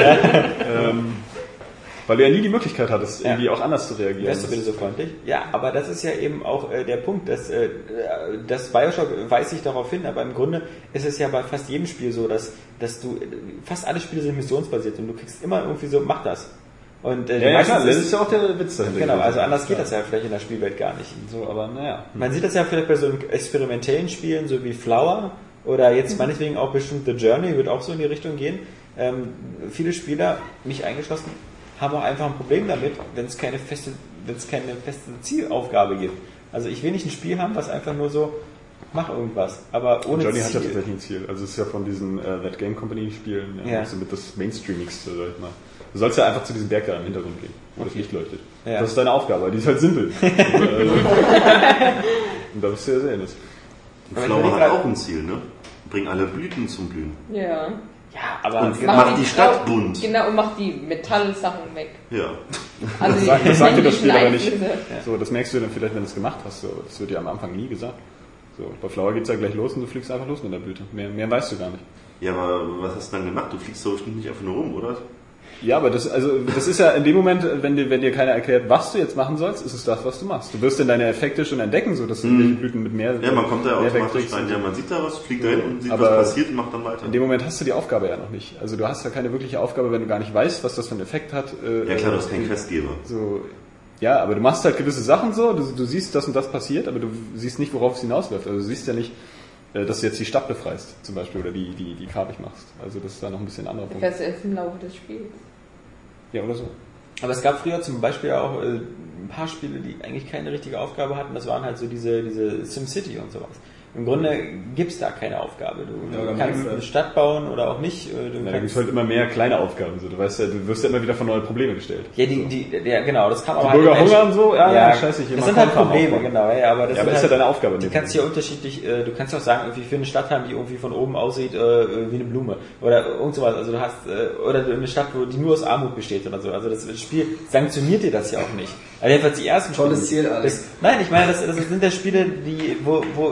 ähm, weil du ja nie die Möglichkeit hattest, Ja. irgendwie auch anders zu reagieren. Wärst du bitte so freundlich? Ja, aber das ist ja eben auch äh, der Punkt, dass äh, das Bioshock weist sich darauf hin, aber im Grunde ist es ja bei fast jedem Spiel so, dass, dass du, fast alle Spiele sind missionsbasiert und du kriegst immer irgendwie so, mach das. Und äh, Ja, ja, meistens klar, das ist ja auch der Witz dahinter. Genau, gewesen. also anders geht Ja. das ja vielleicht in der Spielwelt gar nicht. So, aber naja. Man sieht das ja vielleicht bei so experimentellen Spielen, so wie Flower oder jetzt meinetwegen auch bestimmt The Journey, wird auch so in die Richtung gehen. Ähm, viele Spieler, mich eingeschlossen, haben auch einfach ein Problem damit, wenn es keine feste, wenn es keine feste Zielaufgabe gibt. Also ich will nicht ein Spiel haben, was einfach nur so, mach irgendwas, aber ohne Johnny hat ja Ziel. tatsächlich ein Ziel. Also es ist ja von diesen äh, That Game Company Spielen ja, Ja. also mit das Mainstreamigste, sag ich mal. Du sollst ja einfach zu diesem Berg da im Hintergrund gehen, wo das Licht leuchtet. Ja. Das ist deine Aufgabe, die ist halt simpel. Also, und da wirst du ja sehen. Das Und Aber ich Flower überleg hat grad- auch ein Ziel, ne? Bring alle Blüten zum Blühen. Ja. Ja, aber Und genau, macht die Stadt bunt. Genau, und macht die Metallsachen weg. Ja. Also Das sagt- das sagt dir das Spiel aber nicht. Einflüsse. So, das merkst du dann vielleicht, wenn du es gemacht hast. So. Das wird dir am Anfang nie gesagt. So, bei Flower geht's ja gleich los und du fliegst einfach los mit der Blüte. Mehr, mehr weißt du gar nicht. Ja, aber was hast du dann gemacht? Du fliegst doch bestimmt nicht einfach nur rum, oder? Ja, aber das, also, das ist ja in dem Moment, wenn dir, wenn dir keiner erklärt, was du jetzt machen sollst, ist es das, was du machst. Du wirst dann deine Effekte schon entdecken, so dass du irgendwelche Blüten mit mehr, Ja, man kommt da mehr automatisch wegkriegst. rein. Ja, man sieht da was, fliegt da hin und sieht, Aber was passiert und macht dann weiter. In dem Moment hast du die Aufgabe ja noch nicht. Also du hast ja keine wirkliche Aufgabe, wenn du gar nicht weißt, was das für einen Effekt hat. Äh, Ja klar, du hast keinen Questgeber. So, ja, aber du machst halt gewisse Sachen so, du, du siehst, das und das passiert, aber du siehst nicht, worauf es hinausläuft. Also du siehst ja nicht, äh, dass du jetzt die Stadt befreist, zum Beispiel, oder die, die, die farbig machst. Also das ist da noch ein bisschen anderer Punkt. Das ist im Laufe des Spiels. Ja, oder so. Aber es gab früher zum Beispiel auch äh, ein paar Spiele, die eigentlich keine richtige Aufgabe hatten. Das waren halt so diese, diese SimCity und sowas. Im Grunde gibt's da keine Aufgabe. Du, Ja, du oder kannst Minecraft. eine Stadt bauen oder auch nicht. äh, Du Ja, da kannst, gibt es halt immer mehr kleine Aufgaben. So. Du weißt ja, du wirst ja immer wieder vor neue Probleme gestellt. ja, die, die, ja, genau, das kam aber Die Bürger halt hungern so, ja, ja, scheiße, hier das mal sind halt Kornfarm Probleme, aufbauen. genau, ja, aber das Ja, aber sind ist halt, ja deine Aufgabe. in Die dem kannst du ja Moment. unterschiedlich, äh, du kannst ja auch sagen, irgendwie für eine Stadt haben, die irgendwie von oben aussieht äh, wie eine Blume oder irgend sowas. Also du hast äh, oder eine Stadt, wo die nur aus Armut besteht oder so. Also das Spiel sanktioniert dir das ja auch nicht. Also jedenfalls die ersten Tolles Spiele. Ziel, Alex. Das, nein, ich meine, das, das sind ja Spiele, die wo, wo er spricht.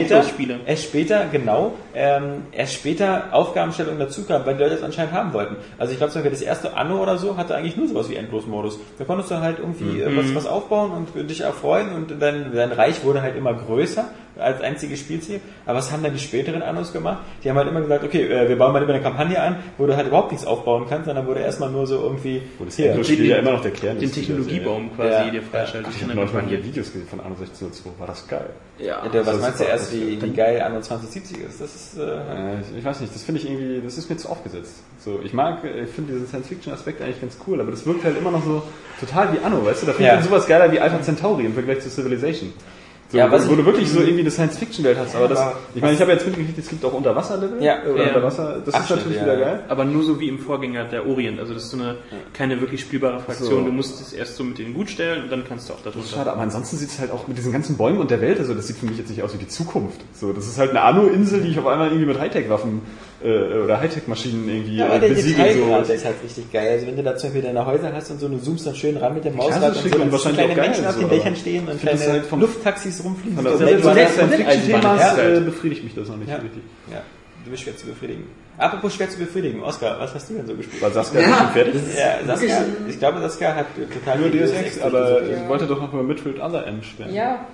später, Endlosspiele. erst später, genau, ähm, erst später Aufgabenstellungen dazu kam, weil die Leute das anscheinend haben wollten. Also ich glaube zum Beispiel, das erste Anno oder so hatte eigentlich nur sowas wie Endlosmodus. Da konntest du halt irgendwie äh, was, was aufbauen und dich erfreuen und dein, dein Reich wurde halt immer größer als einziges Spielziel. Aber was haben dann die späteren Annos gemacht? Die haben halt immer gesagt, okay, äh, wir bauen mal lieber eine Kampagne an, wo du halt überhaupt nichts aufbauen kannst, sondern wo du erstmal nur so irgendwie... Wo das hier, Endlosspiel ja immer noch der Kern Den ist. Technologiebaum quasi, Ja. der freischaltet. Ich habe neulich mal hier Videos gesehen von Anno sechzehn null zwei, war das geil. Ja. Ja, der, was das meinst du ist erst, super. wie, wie geil Anno zwanzig siebzig ist? Das ist... Äh, Äh, ich, ich weiß nicht, das finde ich irgendwie, das ist mir zu aufgesetzt. So, ich mag, ich finde diesen Science-Fiction-Aspekt eigentlich ganz cool, aber das wirkt halt immer noch so total wie Anno, weißt du? Da finde Ja. ich dann sowas geiler wie Alpha Centauri im Vergleich zu Civilization. So, Ja, wo, was wo ich- du wirklich so irgendwie eine Science-Fiction-Welt hast. Aber das, aber ich meine, ich habe jetzt mitgekriegt, es gibt auch Unterwasser-Level. Ja, oder ja. Unterwasser, das ist Abschnitte, natürlich ja. wieder geil. Aber nur so wie im Vorgänger der Orient. Also das ist so eine keine wirklich spielbare Fraktion. So. Du musst es erst so mit denen gut stellen und dann kannst du auch Das ist darunter. schade, aber ansonsten sieht es halt auch mit diesen ganzen Bäumen und der Welt, also das sieht für mich jetzt nicht aus wie die Zukunft. So, das ist halt eine Anno-Insel, die ich auf einmal irgendwie mit Hightech-Waffen äh, oder Hightech-Maschinen irgendwie Ja, äh, aber der besiegelt. Detailgrad So. ist halt richtig geil. Also wenn du da zum Beispiel deine Häuser hast und so, du zoomst dann schön ran mit dem Klar, Mausrad das und ist so, schick und dann wahrscheinlich kleine auch geil, Menschen auf so, den aber Dächern stehen und ich finde kleine das halt vom- Lufttaxis rumfliegen. Von der So Seite Blade des Runner- Science-Fiction-Themas Ja. äh, befriedigt mich das noch nicht Ja. richtig. Ja, du bist schwer zu befriedigen. Apropos schwer zu befriedigen, Oskar, was hast du denn so gespielt? War Saskia Ja. schon fertig? Ja, Saskia, ich glaube, Saskia hat total Nur viel Deus Ex, aber durchgesucht. ich wollte doch noch mal Metroid Other M spielen. Ja.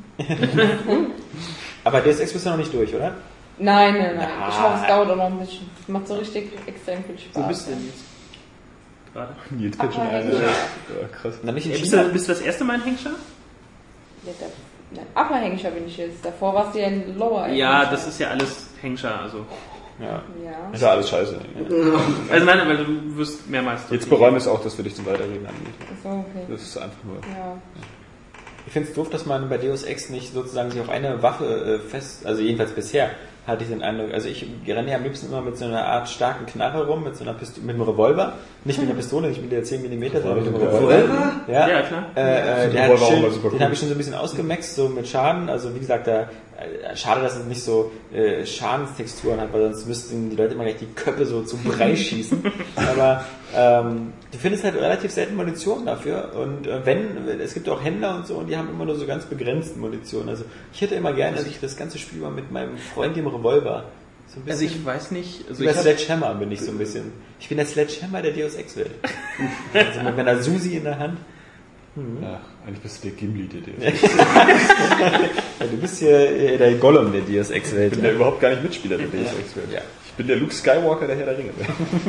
Aber Deus Ex bist du noch nicht durch, oder? Nein, nein, nein. Ah. Ich hoffe, es dauert auch noch ein bisschen. Es macht so richtig extrem viel Spaß. Wo bist du denn jetzt? Gerade. Jetzt kennt schon Ach, einer. ja. Ja, krass. Noch nicht in Bist China? du, bist du das erste Mal in Hengscher? Ja, da, nein, Abhängig bin ich jetzt. Davor warst du ja in Lower. Ja, das ist ja alles Hengscher. Also, Ja. Ja. Ist ja alles scheiße. also nein, weil du wirst mehrmals... Jetzt bereuen wir es auch, dass wir dich zum Weiterreden annehmen. So, okay. Das ist einfach nur... Ja. Ich finde es doof, dass man bei Deus Ex nicht sozusagen sich auf eine Waffe äh, fest, also jedenfalls bisher hatte ich den Eindruck, also ich renne ja am liebsten immer mit so einer Art starken Knarre rum, mit so einer Pistole, mit einem Revolver, nicht mit einer Pistole, nicht mit der zehn Millimeter, sondern mit einem Revolver. Revolver? Ja, Ja, klar. Äh, äh, Der der hat Revolver schön, war super den cool. habe ich schon so ein bisschen ausgemaxt, so mit Schaden, also wie gesagt, da äh, schade, dass es nicht so äh, Schadenstexturen hat, weil sonst müssten die Leute immer gleich die Köpfe so zum Brei schießen, aber ähm, du findest halt relativ selten Munition dafür und äh, wenn, es gibt auch Händler und so und die haben immer nur so ganz begrenzt Munition, also ich hätte immer gerne, dass ich das ganze Spiel mal mit meinem Freund dem Revolver so ein Also bisschen, ich weiß nicht... Also wie der ich hab, Sledgehammer bin ich so ein bisschen. Ich bin der Sledgehammer der Deus Ex Welt. Also mit meiner Susi in der Hand. Ja, eigentlich bist du der Gimli, der Deus Ex. Ja, du bist hier äh, der Gollum der Deus Ex Welt. Ich bin der überhaupt gar nicht Mitspieler der Deus Ex Welt. Ja. Ich bin der Luke Skywalker, der Herr der Ringe.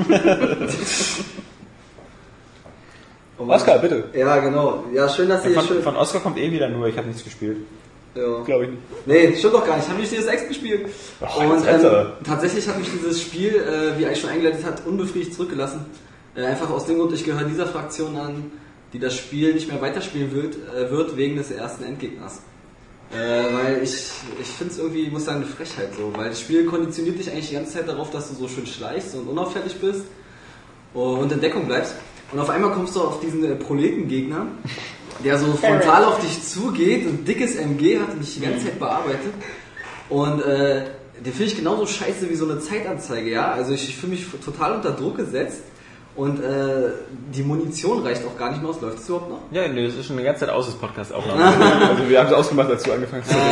Oh Mann. Oskar, bitte. Ja, genau. Ja, schön, dass ihr Von, schön. von Oscar kommt eh wieder nur, ich habe nichts gespielt. Ja. Glaube ich nicht. Nee, stimmt doch gar nicht. Ich habe nicht Deus Ex gespielt. Ach, und jetzt ähm, Alter. tatsächlich hat mich dieses Spiel, äh, wie eigentlich schon eingeleitet hat, unbefriedigt zurückgelassen. Äh, einfach aus dem Grund, ich gehöre dieser Fraktion an, die das Spiel nicht mehr weiterspielen wird, äh, wird wegen des ersten Endgegners. Äh, weil ich, ich finde es irgendwie, ich muss sagen, eine Frechheit so. Weil das Spiel konditioniert dich eigentlich die ganze Zeit darauf, dass du so schön schleichst und unauffällig bist und in Deckung bleibst. Und auf einmal kommst du auf diesen äh, Proletengegner, der so frontal auf dich zugeht und ein dickes M G hat und dich die ganze Zeit bearbeitet. Und äh, den finde ich genauso scheiße wie so eine Zeitanzeige, ja. Also ich, ich fühle mich total unter Druck gesetzt und äh, die Munition reicht auch gar nicht mehr aus. Läuft das überhaupt noch? Ja, nee, das ist schon eine ganze Zeit aus, das Podcast Aufnahme. Also wir haben es ausgemacht, als du angefangen hast.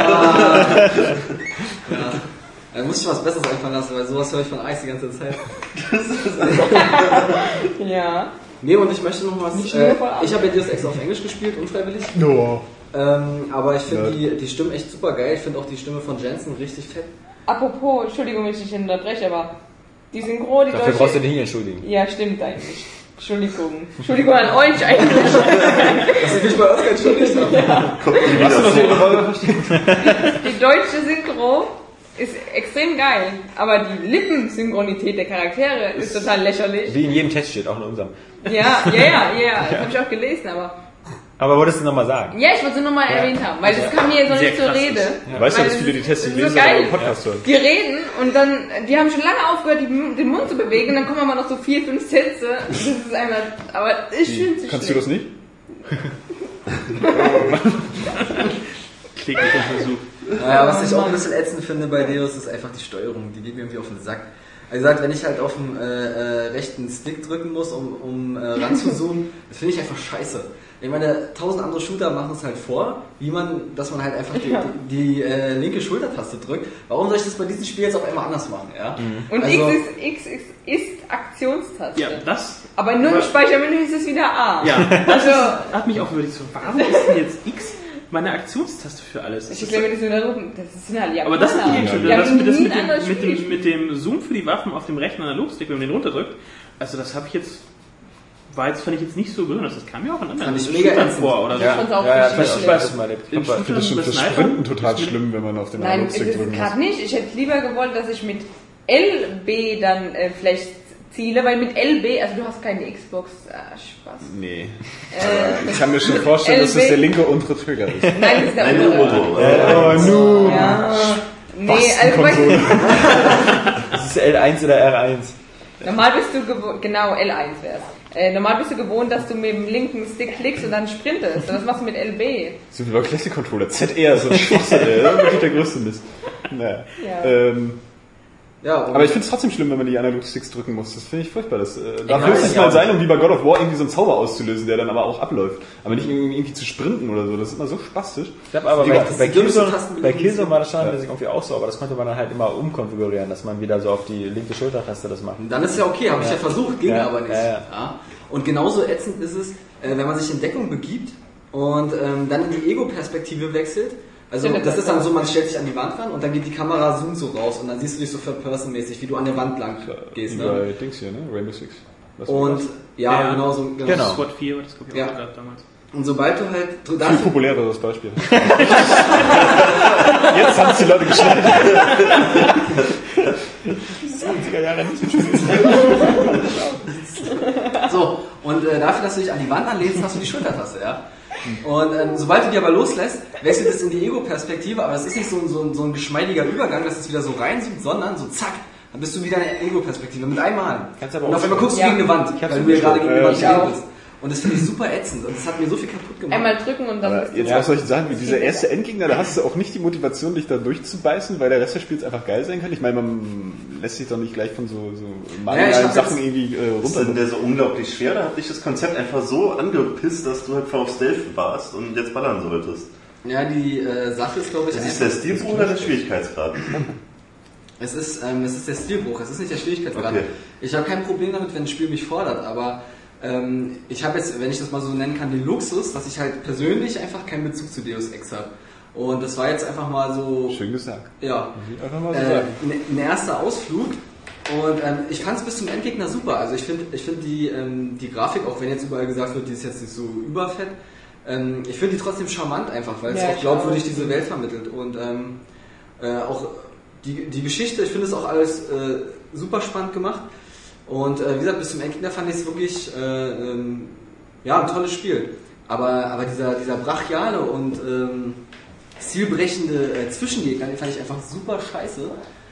Ja. Da muss ich was Besseres einfallen lassen, weil sowas höre ich von Eis die ganze Zeit. Ja. Nee, und ich möchte noch was. Nicht Äh, nur voll ab. ich habe ja Deus Ex auf Englisch gespielt, unfreiwillig. No. Ähm, aber ich finde Ja. die, die Stimmen echt super geil. Ich finde auch die Stimme von Jensen richtig fett. Apropos, Entschuldigung, wenn ich dich unterbreche, aber die Synchro, die Dafür brauchst du deutsche... dich nicht entschuldigen. Ja, stimmt eigentlich. Entschuldigung. Entschuldigung an euch eigentlich. Dass ich mich bei Oscar entschuldigt habe. Hast du noch den Revolver verstehen? Die deutsche Synchro ist extrem geil, aber die Lippensynchronität der Charaktere ist total lächerlich. Wie in jedem Test steht, auch in unserem. Ja, ja, ja, ja, das habe ich auch gelesen, aber... Aber wolltest du nochmal sagen? Ja, ich wollte es nur mal erwähnt haben, weil das kam hier so Sehr nicht zur krass Rede. Du weißt ja, Weil dass viele die Tests das nicht ist lesen, so sondern geil. im Podcast hören. Die reden und dann, die haben schon lange aufgehört, die, den Mund zu bewegen und dann kommen aber noch so vier, fünf Sätze. Das ist einmal, aber ich finde es Kannst du das nicht? Kläglicher Versuch. Naja, was ich auch ein bisschen ätzend finde bei Deus ist einfach die Steuerung. Die geht mir irgendwie auf den Sack. Also gesagt, wenn ich halt auf dem äh, äh, rechten Stick drücken muss, um, um äh, ranzuzoomen, das finde ich einfach scheiße. Ich meine, tausend andere Shooter machen es halt vor, wie man, dass man halt einfach die, Ja. die, die äh, linke Schultertaste drückt. Warum soll ich das bei diesem Spiel jetzt auf einmal anders machen? Ja? Und Also- X, ist, X ist, ist Aktionstaste. Ja, das Aber nur im Speichermenü ist es wieder A. Ja, Also, hat mich auch überlegt, so, warum ist denn jetzt X meine Aktionstaste für alles? Das ich ist- glaube, das sind da oben. Das sind halt aber das ist Japaner. die schon, Die das, haben mit, das nie mit, ein dem, anderes mit, Spiel dem, mit dem Zoom für die Waffen auf dem rechten Analogstick, wenn man den runterdrückt, also das habe ich jetzt, war jetzt, fand ich jetzt nicht so besonders, das kam mir auch in anderen Fand ich mega Shootern ätzend. vor oder so. Ich fand's auch Ja, ja, richtig das schlimm. weiß ich mal erlebt. Im Ich hab- Ich finde das schon Bei für Sniper Sprinten total ist mit- schlimm, wenn man auf den Nein, es Analogstick ist drücken muss. gerade nicht. Ich hätte lieber gewollt, dass ich mit L B dann äh, vielleicht ziele, weil mit L B, also du hast keine Xbox, ah, Spaß. Nee. Äh, Ich kann mir schon vorstellen, dass das der linke untere Trigger ist. Nein, das ist der Eine untere. Robo. Oh, nu. Ja. Nee, also Konsole. Das ist L eins oder R eins. normal bist du gewohnt, genau, L eins wär's. Äh, normal bist du gewohnt, dass du mit dem linken Stick klickst und dann sprintest. Und das machst du mit L B. So wie bei Classic Controller. Z R, so ein Schwachsinn, ey. Das ist wirklich der größte Mist. Naja. Ja. Ähm, Ja, und aber ich finde es trotzdem schlimm, wenn man die Analog-Sticks drücken muss. Das finde ich furchtbar. Das, äh, Ja, dafür ist ich es mal auch. sein, um wie bei God of War irgendwie so einen Zauber auszulösen, der dann aber auch abläuft. Aber nicht irgendwie, irgendwie zu sprinten oder so. Das ist immer so spastisch. Ich glaube aber, Wie bei, gesagt, das bei, ist die dümmste Killzone, Tastenbelegung, bei die Killzone es war das standardmäßig irgendwie auch so, aber das konnte man dann halt immer umkonfigurieren, dass man wieder so auf die linke Schultertaste das macht. dann ist ja okay, habe ich ja versucht, ging Ja, aber nicht. ja, ja. Ja. Und genauso ätzend ist es, äh, wenn man sich in Deckung begibt und ähm, dann in die Ego-Perspektive wechselt. Also Stimmt, das das ist dann auch. so, man stellt sich an die Wand ran und dann geht die Kamera zoomt so raus und dann siehst du dich so Third-Person-mäßig, wie du an der Wand lang gehst. Wie Ne? bei Dings hier, ne? Rainbow Six. Was war Und das? ja, Ja. genau so. Genau. Genau. SWAT vier war das, glaube ich, Ja. auch gehabt damals. Und sobald du halt... Du, da Viel hast du, populäreres Beispiel. Jetzt haben es die Leute geschnallt. siebziger Jahre nicht. so, und äh, dafür, dass du dich an die Wand anlehnst, hast du die Schultertaste, ja? Und ähm, sobald du die aber loslässt, wechselt es in die Ego-Perspektive, aber es ist nicht so, ein- so, ein- so ein geschmeidiger Übergang, dass es wieder so reinzoomt, sondern so zack, dann bist du wieder in der Ego-Perspektive mit einem Mal. Kannst aber und auch auf einmal schon- guckst du Ja. gegen eine Wand, Ich hab's weil du ja schon gerade gegen eine äh, Wand ich gelehnt auch. bist. Und das finde ich super ätzend und das hat mir so viel kaputt gemacht. Einmal drücken und dann Aber bist du... jetzt bei solchen Sachen wie dieser erste Endgegner, da hast du auch nicht die Motivation, dich da durchzubeißen, weil der Rest des Spiels einfach geil sein kann. Ich meine, man lässt sich doch nicht gleich von so, so Ja, marginalen ich hab Sachen jetzt- irgendwie äh, Ist denn runter. der so unglaublich schwer? Da hat dich das Konzept einfach so angepisst, dass du halt voll auf Stealth warst und jetzt ballern solltest. Ja, die äh, Sache ist, glaube ich, Das ist einfach- der Stilbruch oder der Schwierigkeitsgrad? Es ist, ähm, es ist der Stilbruch, es ist nicht der Schwierigkeitsgrad. Okay. Ich habe kein Problem damit, wenn ein Spiel mich fordert, aber ähm, ich habe jetzt, wenn ich das mal so nennen kann, den Luxus, dass ich halt persönlich einfach keinen Bezug zu Deus Ex habe. Und das war jetzt einfach mal so, Schön gesagt. ja, Einfach mal so äh, sagen. ein, ein erster Ausflug. Und ähm, ich fand es bis zum Endgegner super. Also ich finde ich find die, ähm, die Grafik, auch wenn jetzt überall gesagt wird, die ist jetzt nicht so überfett, ähm, ich finde die trotzdem charmant einfach, weil es Ja, auch ich glaubwürdig auch. diese Welt vermittelt. Und ähm, äh, auch die, die Geschichte, ich finde es auch alles äh, super spannend gemacht. Und äh, wie gesagt, bis zum Endgegner fand ich es wirklich äh, ähm, ja, ein tolles Spiel. Aber, aber dieser, dieser brachiale und ähm, stilbrechende äh, Zwischengegner, den fand ich einfach super scheiße,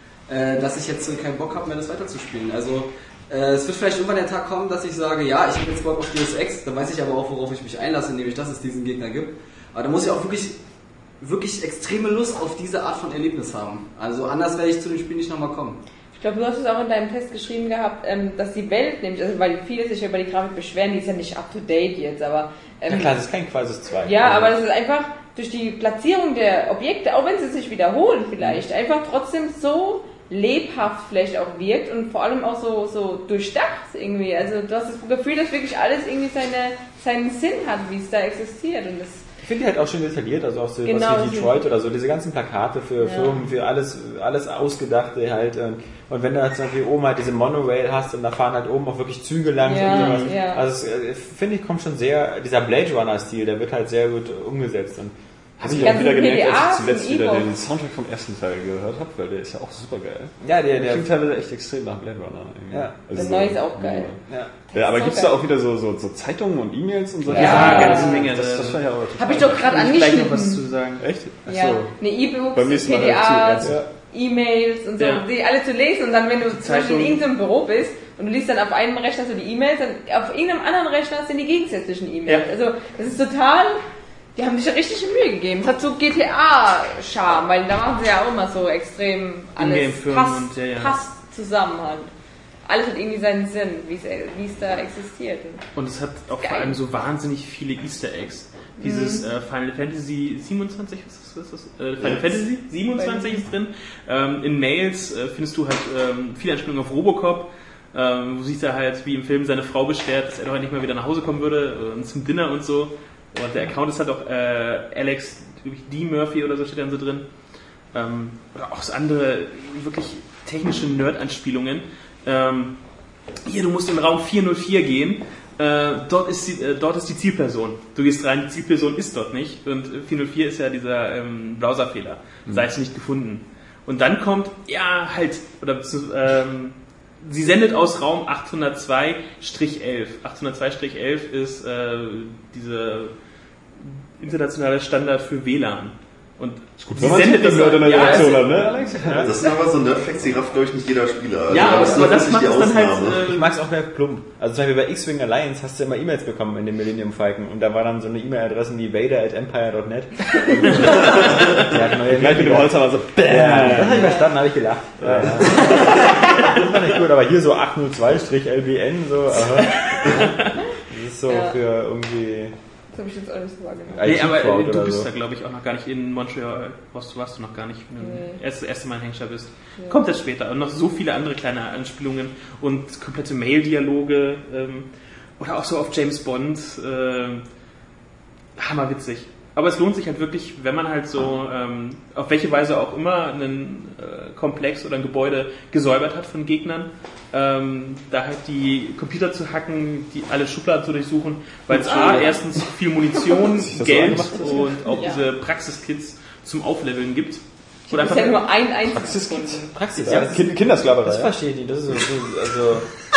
äh, dass ich jetzt äh, keinen Bock habe, mehr das weiterzuspielen. Also äh, es wird vielleicht irgendwann der Tag kommen, dass ich sage, ja, ich habe jetzt Bock auf Deus Ex, dann weiß ich aber auch, worauf ich mich einlasse, nämlich dass es diesen Gegner gibt. Aber da muss ich auch wirklich wirklich extreme Lust auf diese Art von Erlebnis haben. Also anders werde ich zu dem Spiel nicht nochmal kommen. Ich glaube, du hast es auch in deinem Test geschrieben gehabt, ähm, dass die Welt, nämlich, also weil viele sich ja über die Grafik beschweren, die ist ja nicht up to date jetzt, aber ähm, Ja klar, das ist kein Quasis zwei. ja, Also, aber das ist einfach durch die Platzierung der Objekte, auch wenn sie sich wiederholen vielleicht, einfach trotzdem so lebhaft vielleicht auch wirkt und vor allem auch so, so durchdacht irgendwie. Also du hast das Gefühl, dass wirklich alles irgendwie seine, seinen Sinn hat, wie es da existiert. Und das Ich finde die halt auch schön detailliert, also auch so Genau, was wie das Detroit oder so, diese ganzen Plakate für Ja. Firmen, für alles, alles Ausgedachte halt. Und, und wenn du halt zum Beispiel oben halt diese Monorail hast und da fahren halt oben auch wirklich Züge lang Ja, und sowas. ja. Also es, äh, finde ich, kommt schon sehr, dieser Blade Runner-Stil, der wird halt sehr gut umgesetzt. Und Habe ich Die auch wieder ganzen gemerkt, als P D As ich zuletzt und wieder E-Books. den Soundtrack vom ersten Teil gehört habe, weil der ist ja auch super geil. ja, der, der, Klingt teilweise echt extrem nach Blade Runner. irgendwie. Ja. Der neue ist auch geil. ja. Ja, aber ist gibt es so da geil. auch wieder so, so, so Zeitungen und E-Mails und so? Ja, Ja, ganze Menge. Das, das fand ich aber total habe ich doch gerade Kann ich gleich noch was angeschnitten. zu sagen. Echt? Ach Ja, so. ne E-Books, Beim nächsten Mal P D As, halt zu, ja. E-Mails und so, Ja. die alle zu lesen und dann, wenn du zum Beispiel in Zeitung. irgendeinem Büro bist und du liest dann auf einem Rechner so die E-Mails, dann auf irgendeinem anderen Rechner sind die gegensätzlichen E-Mails. Ja. Also das ist total, die haben sich ja richtig Mühe gegeben. Es hat so G T A-Charme, weil da machen sie ja auch immer so extrem alles Ingame-Firmen passt, und ja, ja. passt Zusammenhang. Alles hat irgendwie seinen Sinn, wie es, wie es da existiert. Und es hat auch Geil. vor allem so wahnsinnig viele Easter Eggs. Dieses äh, Final Fantasy siebenundzwanzig, was ist das? Was ist das? Äh, Final Ja. Fantasy siebenundzwanzig ist drin. Ähm, in Mails äh, findest du halt ähm, viele Anspielungen auf Robocop. Ähm, wo sich da halt wie im Film seine Frau beschwert, dass er doch nicht mal wieder nach Hause kommen würde und zum Dinner und so. Und der Account ist halt auch äh, Alex D. Murphy oder so steht dann so drin. Ähm, oder auch so andere wirklich technische Nerd-Anspielungen. Ähm, hier, du musst in den Raum vierhundertvier gehen. Äh, dort, ist die, äh, dort ist die Zielperson. Du gehst rein, die Zielperson ist dort nicht. Und vierhundertvier ist ja dieser ähm, Browserfehler. Mhm. Sei es nicht gefunden. Und dann kommt, ja, halt, oder ähm, sie sendet aus Raum achthundertzwei elf. achthundertzwei elf ist äh, dieser internationale Standard für W L A N. Und Gut, sie wenn man sendet das das in der ja, Reaktion es- hat, ne, Alex? Ja. Das sind aber so Nerdfacts, die rafft, glaube ich, nicht jeder Spieler. Also, Ja, aber, das ist aber das wirklich macht die es dann halt. Ausnahme. Äh, Ich mag es auch mehr plump. Also zum Beispiel bei X-Wing Alliance hast du immer E-Mails bekommen in dem Millennium Falcon und da war dann so eine E-Mail-Adresse wie vader at empire dot net. Der hat neue Gleich mit dem Holzhammer so, bäh. Ja, das habe ich verstanden, habe ich gelacht. Ja, ja. Das fand ich gut, aber hier so achthundertzwei L B N, so, aha. Das ist so Ja. für irgendwie Das habe ich jetzt auch nicht so wahrgenommen. Nee, aber I T-Crowd äh, du oder bist so. da, glaube ich, auch noch gar nicht in Montreal. Warst, warst du noch gar nicht, wenn du Nee. erst, das erste Mal in Hengscher bist. Kommt erst später. Und noch so viele andere kleine Anspielungen und komplette Mail-Dialoge ähm, oder auch so auf James Bond. Ähm, hammerwitzig. Aber es lohnt sich halt wirklich, wenn man halt so, ähm, auf welche Weise auch immer, einen äh, Komplex oder ein Gebäude gesäubert hat von Gegnern, ähm, da halt die Computer zu hacken, die alle Schubladen zu durchsuchen, weil es A, erstens viel Munition, das so Geld angemacht, das und auch Ja. diese Praxiskits zum Aufleveln gibt. Ich habe bisher nur ein einziges Praxis gefunden. Praxis. Ja, Ja, das, kind, Kindersklaverei. das Ja. verstehe ich nicht. Das ist so, so also.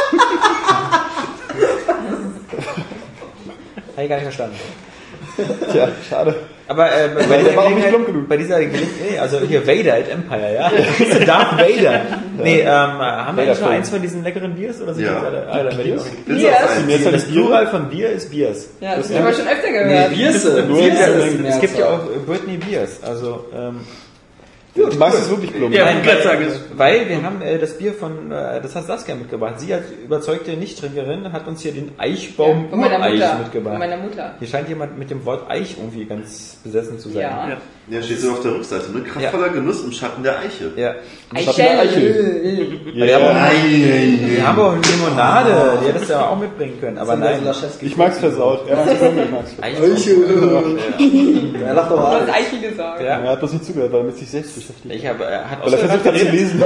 Habe ich gar nicht verstanden. Tja, schade. Aber äh, bei, der dieser war auch nicht Gelegenheit- plump genug. bei dieser Gelegenheit, nee, also hier Vader at Empire, ja. Darth Vader. Nee, ähm, haben wir Vader eigentlich noch Film. eins von diesen leckeren Biers oder sind Ja. die alle? Ah, dann werde ich auch. Bis Bier. auf eins. Jetzt hat Das das Bier. Plural von Bier ist Biers. Ja, das Das habe ich ja. schon öfter Nee, gehört. Bierse. Nur Bierse Bierse. ist die Es gibt ja Mehrzahl. auch äh, Britney Beers, also ähm, Du magst es wirklich plump. Ja, Nein, ich gerade weil, sagen, weil wir haben äh, das Bier von, äh, das hat Saskia mitgebracht. Sie als überzeugte Nichttrinkerin hat uns hier den Eichbaum Von meiner Ureich Mutter. mitgebracht. Von meiner Mutter. Hier scheint jemand mit dem Wort Eich irgendwie ganz besessen zu sein. Ja. Ja. Ja, steht so auf der Rückseite, ne? Kraftvoller Genuss im Schatten der Eiche. Ja. Eichel. Wir haben auch, Ei, wir haben auch eine Limonade, die hättest du ja auch mitbringen können, aber nein. Ich mag's versaut. Er mag's plump, ich mag's. Eichbaum. Er lacht doch Du hast alles. Eichel gesagt. Er Ja. hat bloß nicht zugehört, weil er mit sich selbst beschäftigt. Ich habe, er hat Weil er versucht hat zu lesen.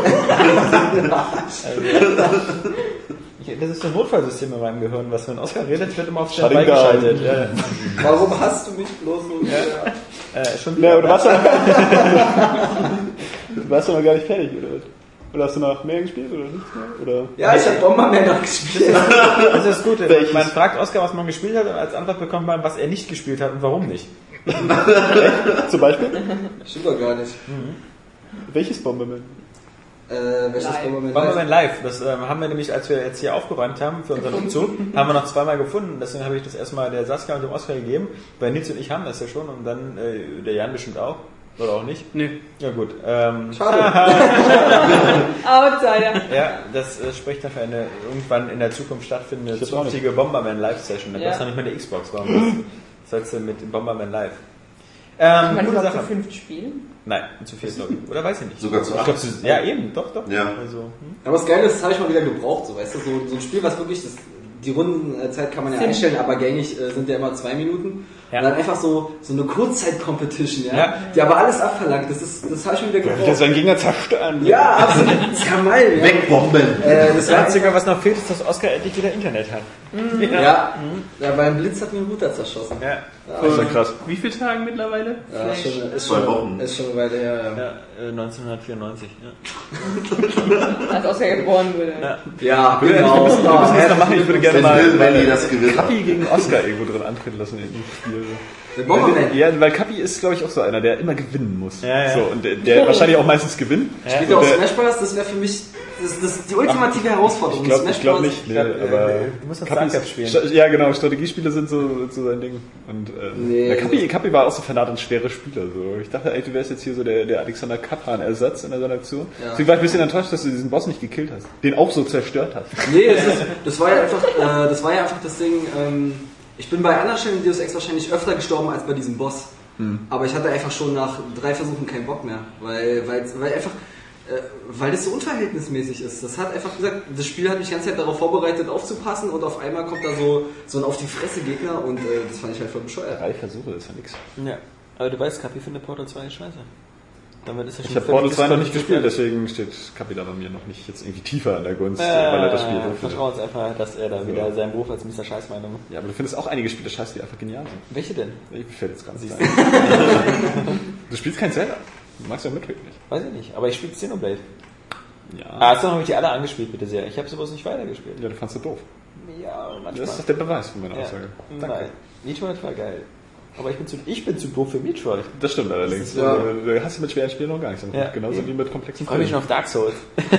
Ich- Das ist so ein Notfallsystem in meinem Gehirn, was wenn Oskar redet, wird immer auf Shutting Standby down. geschaltet. Ja. Warum hast du mich bloß so? Äh, schon Na, du warst doch noch gar nicht, du warst doch noch gar nicht fertig, oder was? Oder hast du noch mehr gespielt oder nichts mehr? Oder? Ja, ich hab Bomberman noch gespielt. Das ist das Gute. Welches? Man fragt Oskar, was man gespielt hat, und als Antwort bekommt man, was er nicht gespielt hat und warum nicht. Zum Beispiel? Stimmt doch gar nicht. Welches Bomberman? Äh, welches Live. Bomberman? Bomberman Live, das ähm, haben wir nämlich, als wir jetzt hier aufgeräumt haben für unseren Umzug, haben wir noch zweimal gefunden. Deswegen habe ich das erstmal der Saskia und dem Oskar gegeben, weil Nils und ich haben das ja schon und dann äh, der Jan bestimmt auch. Oder auch nicht? Nee. Ja gut. Ähm, Schade. Outsider. ja, das äh, spricht dann für eine irgendwann in der Zukunft stattfindende Ich hab's auch nicht. zukünftige Bomberman Live Session. Da Ja. kostet noch nicht mal eine Xbox. Warum das sollst du mit dem Bomberman Live? Ähm, Man gute kann zu Sache. fünft spielen. Nein, zu viel glaube ich. Oder weiß ich nicht. Sogar zu Ich acht. glaub, zu, ja, eben, doch, doch. Ja. Also, hm. Aber das Geile ist, das habe ich mal wieder gebraucht, so, weißt du, so, so ein Spiel, was wirklich, das, die Rundenzeit kann man ja Sim. einstellen, aber gängig äh, sind ja immer zwei Minuten. Ja. Und dann einfach so, so eine Kurzzeit-Competition, ja, Ja. die aber alles abverlangt, das ist, das habe ich mir wieder Wieder gebraucht. seinen Gegner zerstören. Ja, absolut, das ist ja geil, ja. Wegbomben! Äh, das Das war Einzige, was noch fehlt, ist, dass Oskar endlich wieder Internet hat. ja, ja, beim Blitz hat mir ein Router zerschossen. Ja. Das ist ja krass. Wie viele Tage mittlerweile? Ja, ist schon, ist Zwei schon, Wochen. ist schon eine Weile her, ja. Ja, äh, neunzehnhundertvierundneunzig. Ja. Als Oskar geboren wurde. Ja. Ja, Wir genau. müssen das noch machen, ich würde Glückwunsch gerne Wenn mal, Bill mal Valley das gewinnt. Kapi gegen Oscar irgendwo drin antreten lassen in dem Spiel. Mit Bomberman. Weil, ja, weil Kapi ist, glaube ich, auch so einer, der immer gewinnen muss. Ja, ja. So, und der, der wahrscheinlich auch meistens gewinnt. Spielt er auch Smash Bros? Das wäre für mich das, das die ultimative Herausforderung. Ich glaube Smash glaub Bros. nicht, nee, glaub, aber äh, du musst noch Kapi StarCraft ist- spielen. Sta- Ja, genau, Strategiespiele sind so, sind so sein Ding. Und ähm, Nee. der Kapi, Kapi war auch so fanat ein schwerer Spieler. So. Ich dachte eigentlich, du wärst jetzt hier so der, der Alexander Kaplan-Ersatz in der Aktion. Ja. Deswegen war ich ein bisschen enttäuscht, dass du diesen Boss nicht gekillt hast. Den auch so zerstört hast. Nee, das, ist, das, war ja einfach, äh, das war ja einfach das Ding, ähm, ich bin bei anderen Stellen in Deus Ex wahrscheinlich öfter gestorben als bei diesem Boss. Hm. Aber ich hatte einfach schon nach drei Versuchen keinen Bock mehr, weil, weil, weil einfach, äh, weil das so unverhältnismäßig ist. Das hat einfach gesagt, das Spiel hat mich die ganze Zeit darauf vorbereitet aufzupassen und auf einmal kommt da so, so ein auf die Fresse Gegner und äh, das fand ich halt voll bescheuert. Drei Versuche, das ist ja nix. Ja. Aber du weißt, Kapi findet Portal zwei scheiße. Damit ist er Ich schon habe Portal völlig zwei noch nicht disqualifiziert. gespielt, deswegen steht Kapi da bei mir noch nicht jetzt irgendwie tiefer an der Gunst, Äh, weil er das Spiel hochfindet. vertrauen uns einfach, dass er da wieder seinen Beruf als Mister Scheißmeinung. Ja, aber du findest auch einige Spiele scheiße, die einfach genial sind. Welche denn? Ich fällt jetzt ganz Siehst ein. Du spielst kein Zelda. Du magst ja Metroid nicht. Weiß ich nicht, aber ich spiele Xenoblade. Ja. Ah, hast du noch nicht die alle angespielt, bitte sehr. Ich habe sowas nicht weitergespielt. Ja, du fandst du doof. Ja, manchmal. Das ist doch der Beweis von meiner ja. Aussage. Nein, Metroid war geil. Aber ich bin zu, ich bin zu doof für Metroid. Das stimmt allerdings. Das ist, ja. Du hast mit schweren Spielen noch gar nichts. Ja. Genauso wie mit komplexen Ich freue mich schon Filmen. auf Dark Souls.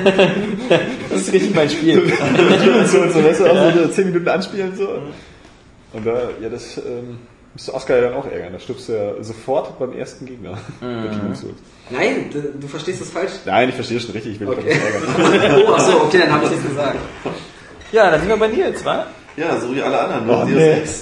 Das ist richtig mein Spiel. so, und so, weißt du, auch so zehn Minuten anspielen so. Und da, ja, das ähm, müsste Oscar ja dann auch ärgern. Da stirbst du ja sofort beim ersten Gegner. Bei Demon's Souls. Nein, du, du verstehst das falsch. Nein, ich verstehe schon richtig. Ich will dich Okay. doch nicht ärgern. Oh, achso, okay, dann habe ich nichts gesagt. Ja, dann sind wir bei Nils, wa? Ja, so wie alle anderen. Nur Oh, Deus nee. Ex.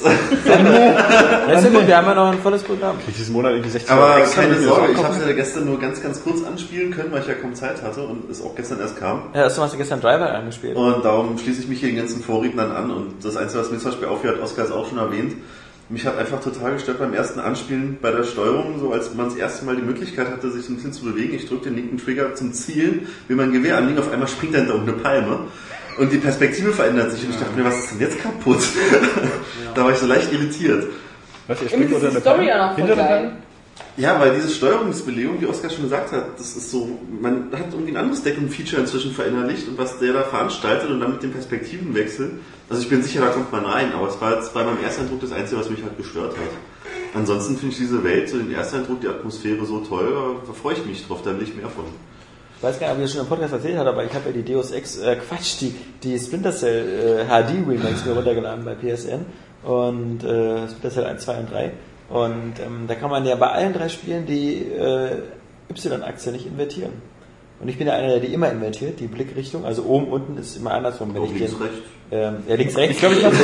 Das ist ja gut, wir haben ja noch ein volles Programm. Ich diesen Monat irgendwie sechzig Aber Euro extra, keine damit wir das Sorge, ich aufkommen. habe es ja gestern nur ganz, ganz kurz anspielen können, weil ich ja kaum Zeit hatte und es auch gestern erst kam. Ja, hast du hast du gestern Driver angespielt. Und darum schließe ich mich hier den ganzen Vorrednern an. Und das Einzige, was mir zum Beispiel aufhört, Oskar ist auch schon erwähnt, mich hat einfach total gestört beim ersten Anspielen bei der Steuerung, so als man das erste Mal die Möglichkeit hatte, sich ein bisschen zu bewegen. Ich drücke den linken Trigger zum Zielen, will mein Gewehr anlegen, auf einmal springt dahinter eine Palme. Und die Perspektive verändert sich und ich dachte mir, was ist denn jetzt kaputt? Da war ich so leicht irritiert. Was, ihr Irgendwie springt ist unter die eine Story Palme? auch noch voll Hinter der geil. Palme? Ja, weil diese Steuerungsbelegung, wie Oskar schon gesagt hat, das ist so, man hat irgendwie ein anderes Deckung-Feature inzwischen verinnerlicht und was der da veranstaltet und dann mit dem Perspektivenwechsel, also ich bin sicher, da kommt man rein, aber es war jetzt bei meinem Ersteindruck das Einzige, was mich halt gestört hat. Ansonsten finde ich diese Welt, so den Ersteindruck, die Atmosphäre so toll, da freue ich mich drauf, da will ich mehr von. Ich weiß gar nicht, ob ich das schon im Podcast erzählt habe, aber ich habe ja die Deus Ex, äh, Quatsch, die, die Splinter Cell äh, H D Remakes mir runtergeladen bei P S N und äh, Splinter Cell eins, zwei und drei. Und ähm, da kann man ja bei allen drei Spielen die äh, Y-Achse nicht invertieren. Und ich bin ja einer, der die immer invertiert, die Blickrichtung, also oben, unten ist immer andersrum. Wenn Oh, ich links, den, rechts. Ähm, ja, links, rechts. Ich glaube, ich habe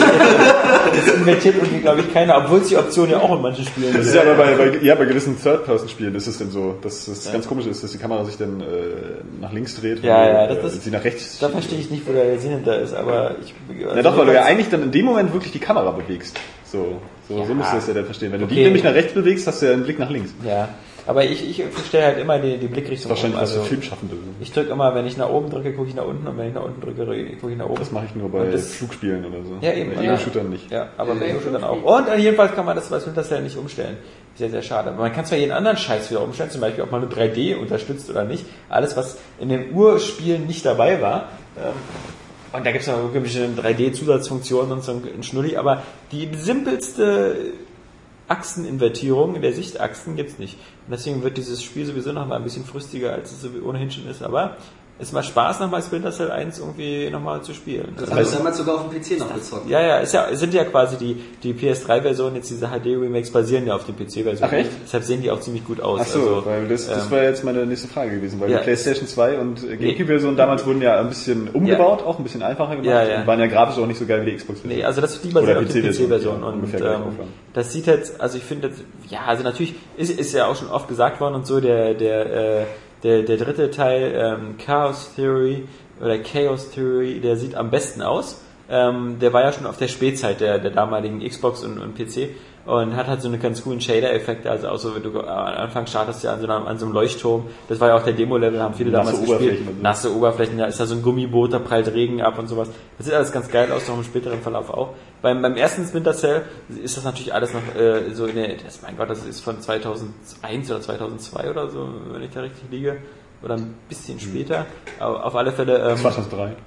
das invertiert irgendwie, glaube ich, keiner, obwohl es die Option ja auch in manchen Spielen Das ist ja aber bei, bei, ja, bei gewissen Third-Person-Spielen ist es denn so, dass es Ja. ganz komisch ist, dass die Kamera sich dann äh, nach links dreht, Ja, wenn ja, du, das äh, ist- sie nach rechts. Da verstehe ich nicht, wo der Sinn hinter ist, aber ich... Also Ja doch, weil du ja eigentlich dann in dem Moment wirklich die Kamera bewegst. So, so, Ja. so musst du das ja dann verstehen. Wenn du Okay. die nämlich nach rechts bewegst, hast du ja einen Blick nach links. Ja, aber ich, ich stelle halt immer die, die Das Blickrichtung ist wahrscheinlich um, was für also Filmschaffende. ich drücke immer, wenn ich nach oben drücke, gucke ich nach unten und wenn ich nach unten drücke, gucke ich nach oben. Das mache ich nur bei Und das- Flugspielen oder so. Ja, eben. Bei Ja. Ego-Shootern nicht. Ja, aber bei Ja, Ego-Shootern ja. auch. Und äh, jedenfalls kann man das bei Splinter Cell nicht umstellen. Sehr, sehr schade. Aber man kann zwar jeden anderen Scheiß wieder umstellen, zum Beispiel ob man nur drei D unterstützt oder nicht. Alles, was in den Urspielen nicht dabei war. Ähm, und da gibt es noch irgendwelche drei D-Zusatzfunktionen und so ein Schnulli, aber die simpelste Achseninvertierung der Sichtachsen gibt's nicht. Und deswegen wird dieses Spiel sowieso noch mal ein bisschen frustiger, als es ohnehin schon ist. Aber es macht Spaß, nochmal Splinter Cell eins irgendwie nochmal zu spielen. Das habe ich damals sogar auf dem P C noch gezockt. Ja, ja, ist ja, es sind ja quasi die, die P S drei Versionen, jetzt diese H D-Remakes basieren ja auf den P C-Versionen. Ach, echt? Deshalb sehen die auch ziemlich gut aus. Ach so, also, weil das, das ähm, war jetzt meine nächste Frage gewesen, weil ja. die PlayStation zwei und äh, GameCube-Version damals wurden ja ein bisschen umgebaut, auch ein bisschen einfacher gemacht Ja, ja. und waren ja grafisch auch nicht so geil wie die Xbox-Version. Nee, also das die basiert Oder auf der P P C-Version, C-Version ja, und ungefähr gleich ähm, Aufwand. das sieht jetzt, also ich finde jetzt, ja, also natürlich ist, ist ja auch schon oft gesagt worden und so, der, der, äh, der, der dritte Teil, ähm, Chaos Theory oder Chaos Theory, der sieht am besten aus. Ähm, der war ja schon auf der Spätzeit der, der damaligen Xbox und, und P C und hat halt so einen ganz coolen Shader-Effekt, also auch so, wenn du am Anfang startest ja an so, einem, an so einem Leuchtturm, das war ja auch der Demo-Level, haben viele Nasse damals gespielt. Oberflächen und so. Nasse Oberflächen, da ist da so ein Gummiboot, da prallt Regen ab und sowas. Das sieht alles ganz geil aus, noch im späteren Verlauf auch. Beim, beim ersten Splinter Cell ist das natürlich alles noch äh, so in der, das, mein Gott, das ist von zweitausendeins oder zweitausendzwei oder so, wenn ich da richtig liege. Oder ein bisschen später. Aber auf alle Fälle. Ähm, zweitausenddrei.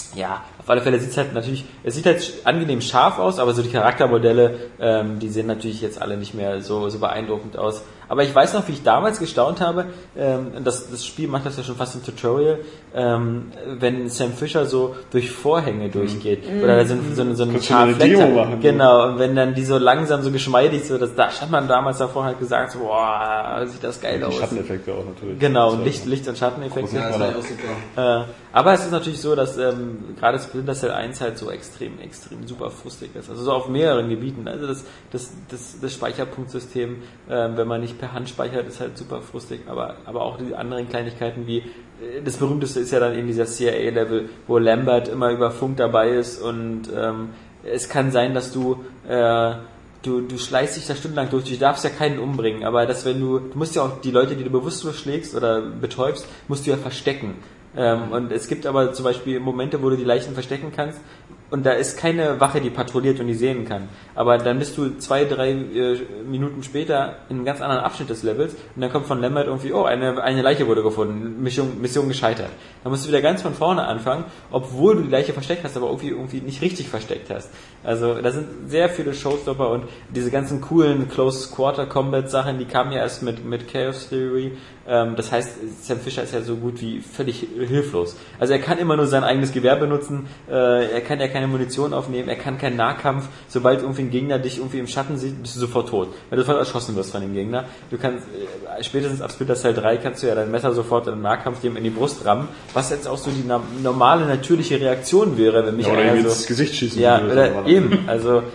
Ja, auf alle Fälle sieht es halt natürlich, es sieht halt angenehm scharf aus, aber so die Charaktermodelle, ähm, die sehen natürlich jetzt alle nicht mehr so, so beeindruckend aus. Aber ich weiß noch, wie ich damals gestaunt habe, ähm, das, das Spiel macht das ja schon fast im Tutorial, ähm, wenn Sam Fisher so durch Vorhänge durchgeht. Mhm. Oder so, so, so ein Scharfleck. Genau, und wenn dann die so langsam, so geschmeidig, so, das, da hat man damals davor halt gesagt, so, boah, sieht das geil aus. Die Schatteneffekte auch natürlich. Genau, und Licht, Licht und Schatteneffekte. Ja, das war ja auch super. Äh, aber es ist natürlich so, dass ähm, gerade Splinter Cell eins halt so extrem, extrem super frustig ist. Also so auf mehreren Gebieten. Also das, das, das, das Speicherpunktsystem, ähm, wenn man nicht per Hand speichert, ist halt super frustig. Aber, aber auch die anderen Kleinigkeiten wie, äh, das berühmteste ist ja dann eben dieser C I A-Level, wo Lambert immer über Funk dabei ist und ähm, es kann sein, dass du äh, Du, du schleichst dich da stundenlang durch, du darfst ja keinen umbringen, aber dass wenn du, du musst ja auch die Leute, die du bewusstlos schlägst oder betäubst, musst du ja verstecken. Ähm, und es gibt aber zum Beispiel Momente, wo du die Leichen verstecken kannst und da ist keine Wache, die patrouilliert und die sehen kann. Aber dann bist du zwei, drei äh, Minuten später in einem ganz anderen Abschnitt des Levels und dann kommt von Lambert irgendwie, oh, eine, eine Leiche wurde gefunden, Mission, Mission gescheitert. Dann musst du wieder ganz von vorne anfangen, obwohl du die Leiche versteckt hast, aber irgendwie, irgendwie nicht richtig versteckt hast. Also da sind sehr viele Showstopper und diese ganzen coolen Close-Quarter-Combat-Sachen, die kamen ja erst mit, mit Chaos Theory. Ähm, das heißt, Sam Fisher ist ja so gut wie völlig hilflos. Also er kann immer nur sein eigenes Gewehr benutzen, äh, er kann ja keine Munition aufnehmen, er kann keinen Nahkampf. Sobald irgendwie ein Gegner dich irgendwie im Schatten sieht, bist du sofort tot. Weil du sofort erschossen wirst von dem Gegner. Du kannst, äh, spätestens ab Splinter Cell drei kannst du ja dein Messer sofort im Nahkampf dem in die Brust rammen, was jetzt auch so die na- normale, natürliche Reaktion wäre, wenn mich ja, oder einer irgendwie so, ins Gesicht schießen. ja, oder eben, also äh,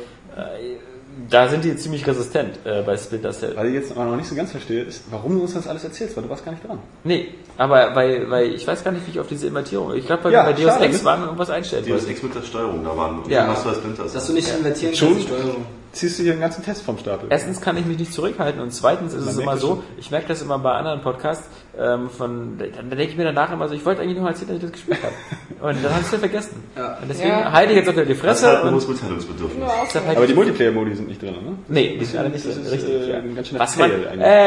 da sind die ziemlich resistent äh, bei Splinter Cell. Was ich jetzt aber noch nicht so ganz verstehe, ist, warum du uns das alles erzählst, weil du warst gar nicht dran. Nee, aber weil, weil ich weiß gar nicht, wie ich auf diese Invertierung, ich glaube, bei, Ja, bei Deus schade, Ex ne? waren irgendwas einstellen Deus wollte. Ex mit der Steuerung, da waren Ja. was du als Splinter Cell. Dass du nicht invertieren Schon? kannst, die Steuerung. Ziehst du hier einen ganzen Test vom Stapel. Erstens kann ich mich nicht zurückhalten und zweitens ist Man es merkt immer das so, schon. ich merke das immer bei anderen Podcasts, ähm, von, da, da denke ich mir danach immer so, ich wollte eigentlich noch erzählen, dass ich das gespielt habe. Und dann habe ich es ja vergessen. Ja. Und deswegen Ja. halte ich jetzt auch wieder die Das Fresse hat ein und hohes Mitteilungsbedürfnis. Nur auch so. Aber die Multiplayer-Modi sind nicht drin, ne? nee, die sind alle nicht Das drin, ist, richtig. äh, ja. ein ganz schöner Was man, Fail eigentlich.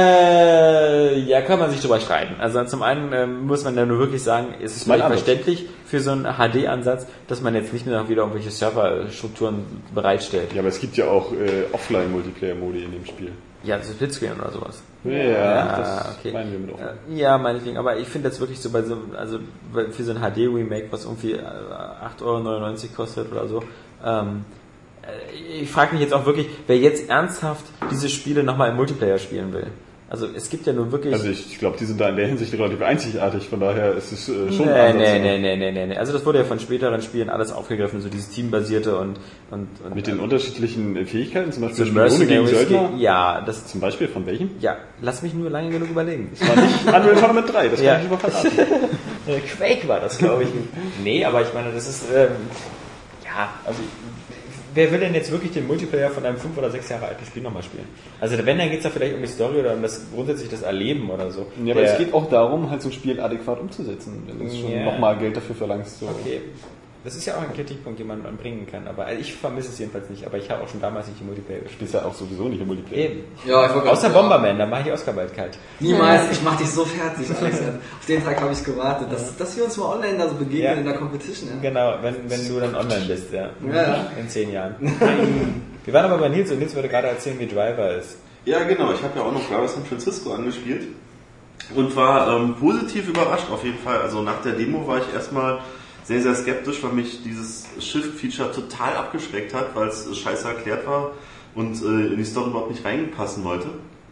äh, ja, kann man sich drüber streiten. Also zum einen ähm, muss man ja nur wirklich sagen, es ist mein völlig Ansatz. verständlich für so einen H D-Ansatz, dass man jetzt nicht nur wieder irgendwelche Serverstrukturen bereitstellt. Ja, aber es gibt ja auch äh, Offline-Multiplayer-Modi in dem Spiel. Ja, so Splitscreen oder sowas. Ja, Ja, das okay. meinen wir mit offen. Äh, Ja, meinetwegen, aber ich finde das wirklich so bei so, also bei- für so ein H D-Remake, was irgendwie äh, acht Euro neunundneunzig kostet oder so, ähm, äh, ich frage mich jetzt auch wirklich, wer jetzt ernsthaft diese Spiele nochmal im Multiplayer spielen will. Also es gibt ja nun wirklich... Also ich, ich glaube, die sind da in der Hinsicht relativ einzigartig, von daher ist es äh, schon Nee, ein nee, Ansatz. nee, nee, nee, nee, nee. Also das wurde ja von späteren Spielen alles aufgegriffen, so dieses Teambasierte und... und, und Mit den unterschiedlichen Fähigkeiten, zum Beispiel so Spione gegen Mercenaries Söldner. ge- Ja, das... Zum Beispiel von welchem? Ja, lass mich nur lange genug überlegen. Das war nicht Unreal Tournament drei, das Ja. kann ich aber verraten. Äh, Quake war das, glaube ich. Nee, aber ich meine, das ist, ähm, ja, also wer will denn jetzt wirklich den Multiplayer von einem fünf oder sechs Jahre alten Spiel nochmal spielen? Also wenn, dann geht es ja vielleicht um die Story oder um das grundsätzlich das Erleben oder so. Ja, aber Der- es geht auch darum, halt so ein Spiel adäquat umzusetzen, wenn du schon Ja. nochmal Geld dafür verlangst. So. Okay. Das ist ja auch ein Kritikpunkt, den man bringen kann, aber also ich vermisse es jedenfalls nicht, aber ich habe auch schon damals nicht im Multiplayer Du gespielt. bist ja auch sowieso nicht im Multiplayer. Eben. Ja, ich wollte Außer gerade- Bomberman, da mache ich Oscar bald kalt. Niemals, ich mach dich so fertig, Alexander. Auf den Tag habe ich gewartet, dass, dass wir uns mal online da so begegnen Ja. in der Competition. Ja. Genau, wenn, wenn du dann online bist, ja. Ja. In zehn Jahren. Wir waren aber bei Nils und Nils würde gerade erzählen, wie Driver ist. Ja, genau. Ich habe ja auch noch Driver San Francisco angespielt und war ähm, positiv überrascht auf jeden Fall. Also nach der Demo war ich erstmal sehr, sehr skeptisch, weil mich dieses Shift-Feature total abgeschreckt hat, weil es scheiße erklärt war und äh, in die Story überhaupt nicht reinpassen wollte.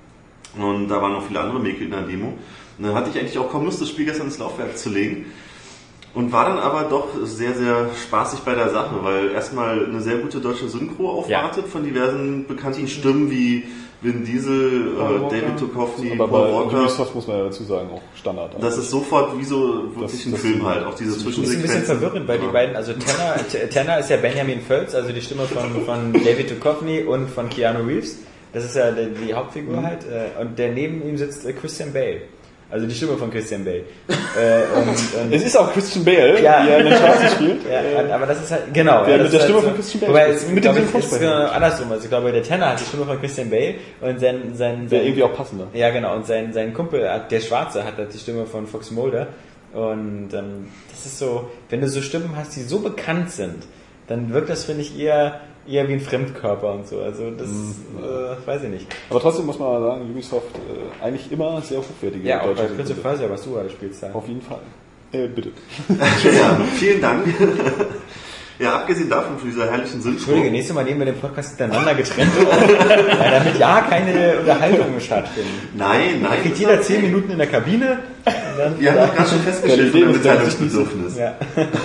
Und da waren noch viele andere Mäkel in der Demo. Und dann hatte ich eigentlich auch kaum Lust, das Spiel gestern ins Laufwerk zu legen. Und war dann aber doch sehr, sehr spaßig bei der Sache, weil erstmal eine sehr gute deutsche Synchro aufwartet von diversen bekannten Stimmen wie Vin Diesel, äh, David Duchovny, Aber Paul bei Walker. Ubisoft muss man ja dazu sagen, auch Standard. Das ist sofort wie so wirklich Das- ein das- Film halt, auch diese Das ist ein bisschen Zwischensequenzen. verwirrend, weil die Ja. beiden, also Tanner, T- Tanner ist ja Benjamin Völz, also die Stimme von, von David Duchovny und von Keanu Reeves. Das ist ja die, die Hauptfigur Mhm. halt. äh, Und der neben ihm sitzt äh, Christian Bale. Also die Stimme von Christian Bale. äh, und, und Es ist auch Christian Bale, Ja. der den Schwarzen spielt. Ja, und- aber das ist halt, genau. Der ja, das mit der ist Stimme halt von Christian Bale Wobei, spricht. es, Mit glaub dem ich, ist Synchronsprecher. genau andersrum. Also ich glaube, der Tanner hat die Stimme von Christian Bale und sein, sein, Der sein irgendwie auch passender. ja genau, und sein, sein Kumpel, hat- der Schwarze, hat halt die Stimme von Fox Mulder. Und ähm, das ist so, wenn du so Stimmen hast, die so bekannt sind, dann wirkt das, finde ich, eher eher wie ein Fremdkörper und so. Also das mhm. äh, weiß ich nicht. Aber trotzdem muss man mal sagen, Ubisoft äh, eigentlich immer sehr hochwertige ja, auch bei Prince of Persia, was du gerade spielst. Ja. Auf jeden Fall. Äh, bitte. Ja, vielen Dank. Ja, abgesehen davon von dieser herrlichen Synchro. Entschuldige, nächstes Mal nehmen wir den Podcast miteinander getrennt auf, damit ja keine Unterhaltungen stattfinden. Nein, nein. Da kriegt jeder zehn Minuten in der Kabine. Dann wir haben doch gerade schon festgestellt, von der Mitteilungsbedürfnis. Ja.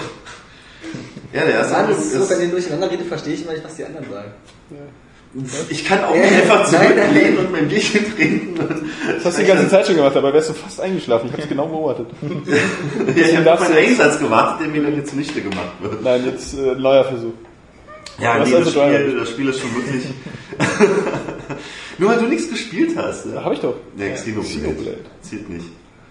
Ja, der erste Mann, das ist so, wenn ihr durcheinander redet, verstehe ich immer nicht, was die anderen sagen. Ja. Ich kann auch nicht einfach zurücklehnen und mein Bierchen trinken. Das hast du die ganze Zeit schon gemacht, dabei wärst du fast eingeschlafen. Ich habe es genau beobachtet. Ja, ich habe auf meinen Einsatz gewartet, der mir dann jetzt zunichte gemacht wird. Nein, jetzt äh, ein neuer Versuch. Ja, nee, das, Spiel, das Spiel ist schon wirklich... Nur weil du nichts gespielt hast. Ja. Habe ich doch. Ja, Xenoblade. Zählt nicht.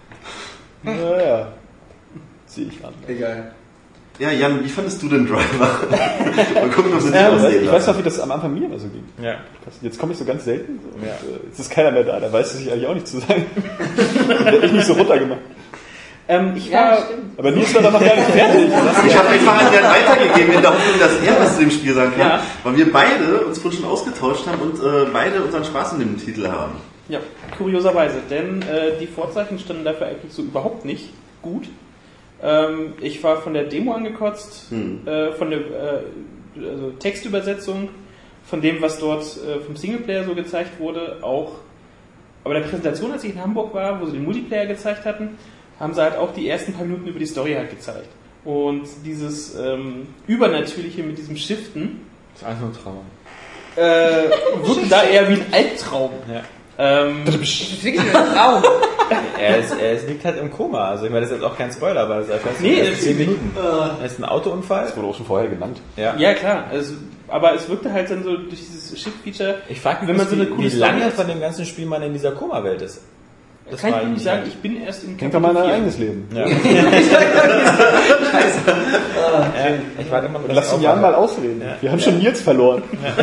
Naja. Sehe ich an. Egal. Ja, Jan, wie fandest du den Driver? Mal gucken, ob sie ja, ich lassen. weiß noch, wie das am Anfang mir immer so ging. Ja. Jetzt komme ich so ganz selten. Und ja. Jetzt ist keiner mehr da, da weiß ich eigentlich auch nicht zu sagen. Da hätte ich nicht so runtergemacht. Ähm, ich ja, war, aber Nils war dann noch gar nicht fertig. Ich habe einfach an Jan weitergegeben in der Hoffnung, dass er was zu dem Spiel sagen kann. Ja. Weil wir beide uns vorhin schon ausgetauscht haben und äh, beide unseren Spaß in dem Titel haben. Ja, kurioserweise. Denn äh, die Vorzeichen standen dafür eigentlich so überhaupt nicht gut. Ähm, ich war von der Demo angekotzt, hm. äh, von der äh, also Textübersetzung, von dem, was dort äh, vom Singleplayer so gezeigt wurde, auch. Aber der Präsentation, als ich in Hamburg war, wo sie den Multiplayer gezeigt hatten, haben sie halt auch die ersten paar Minuten über die Story halt gezeigt. Und dieses ähm, Übernatürliche mit diesem Shiften. Das ist einfach ein Traum. Äh, wirkte da eher wie ein Albtraum. Ja. Ähm, das ist wirklich ein Traum. er, ist, er ist, liegt halt im Koma. Also ich meine, das ist jetzt auch kein Spoiler, aber das ist einfach nee, so zehn Minuten. Äh, das ist ein Autounfall. Das wurde auch schon vorher genannt. Ja, ja klar. Also, aber es wirkte halt dann so durch dieses Shift-Feature. Ich frage mich, wenn man so eine coole wie lange Story von dem ganzen Spiel man in dieser Koma-Welt ist. Das kann ich nicht sagen, ich bin erst im Kennt doch mal mein eigenes Leben. Ja. Scheiße. Ja, ich warte immer, lass ihn Jan mal ausreden. Ja. Wir haben schon Nils verloren.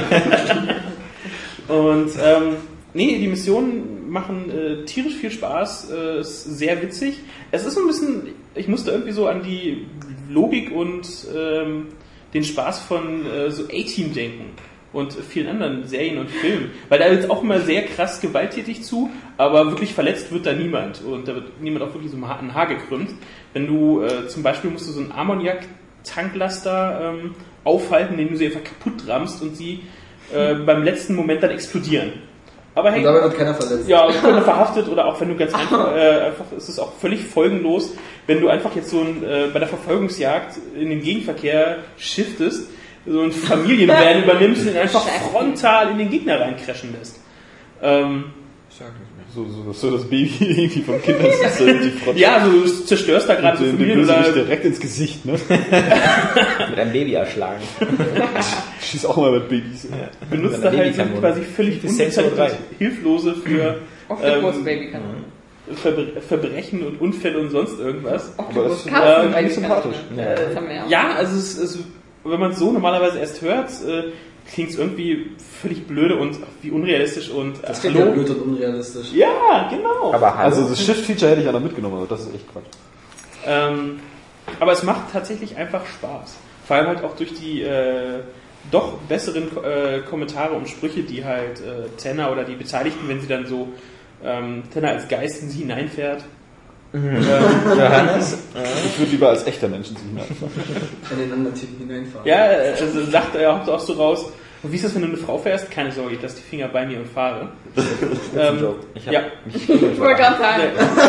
Ja. Und ähm, nee, die Missionen machen äh, tierisch viel Spaß, äh, ist sehr witzig. Es ist so ein bisschen, ich musste irgendwie so an die Logik und ähm, den Spaß von äh, so A-Team denken. Und vielen anderen Serien und Filmen. Weil da wird auch immer sehr krass gewalttätig zu, aber wirklich verletzt wird da niemand. Und da wird niemand auch wirklich so ein Haar gekrümmt. Wenn du, äh, zum Beispiel musst du so einen Ammoniak-Tanklaster ähm, aufhalten, indem du sie einfach kaputt rammst und sie äh, beim letzten Moment dann explodieren. Aber hey, und dabei wird keiner verletzt. Ja, keiner verhaftet oder auch wenn du ganz einfach, äh, einfach, ist es auch völlig folgenlos, wenn du einfach jetzt so ein, äh, bei der Verfolgungsjagd in den Gegenverkehr shiftest, so ein Familienvan übernimmst und ihn einfach frontal in den Gegner reincrashen lässt. Ähm, so, so, so das Baby irgendwie vom Kindern ist die Front. Ja, so du zerstörst da gerade so Familien oder direkt ins Gesicht, ne? Mit einem Baby erschlagen. Schieß auch mal mit Babys. Ja. Benutzt da halt so quasi völlig unbezeichnet Hilflose für ähm, Babykanon. Verbre- Verbrechen und Unfälle und sonst irgendwas. Aber das ist ähm, eigentlich sympathisch. Ja, ja, also es ist, wenn man es so normalerweise erst hört, äh, klingt es irgendwie völlig blöde und wie unrealistisch und das klingt ja blöd und unrealistisch. Ja, genau. Aber also das Shift-Feature hätte ich ja noch mitgenommen, aber das ist echt Quatsch. Ähm, aber es macht tatsächlich einfach Spaß. Vor allem halt auch durch die äh, doch besseren äh, Kommentare und Sprüche, die halt äh, Tenna oder die Beteiligten, wenn sie dann so ähm, Tenna als Geist in sie hineinfährt. Mhm. Ähm, Johannes? Ich würde lieber als echter Mensch in sie hineinfahren. In den anderen Typen hineinfahren. Ja, also sagt er auch, auch so raus. Und wie ist das, wenn du eine Frau fährst? Keine Sorge, ich lasse die Finger bei mir und fahre. ähm, ich hab ja. mich ich wollte gerade sagen.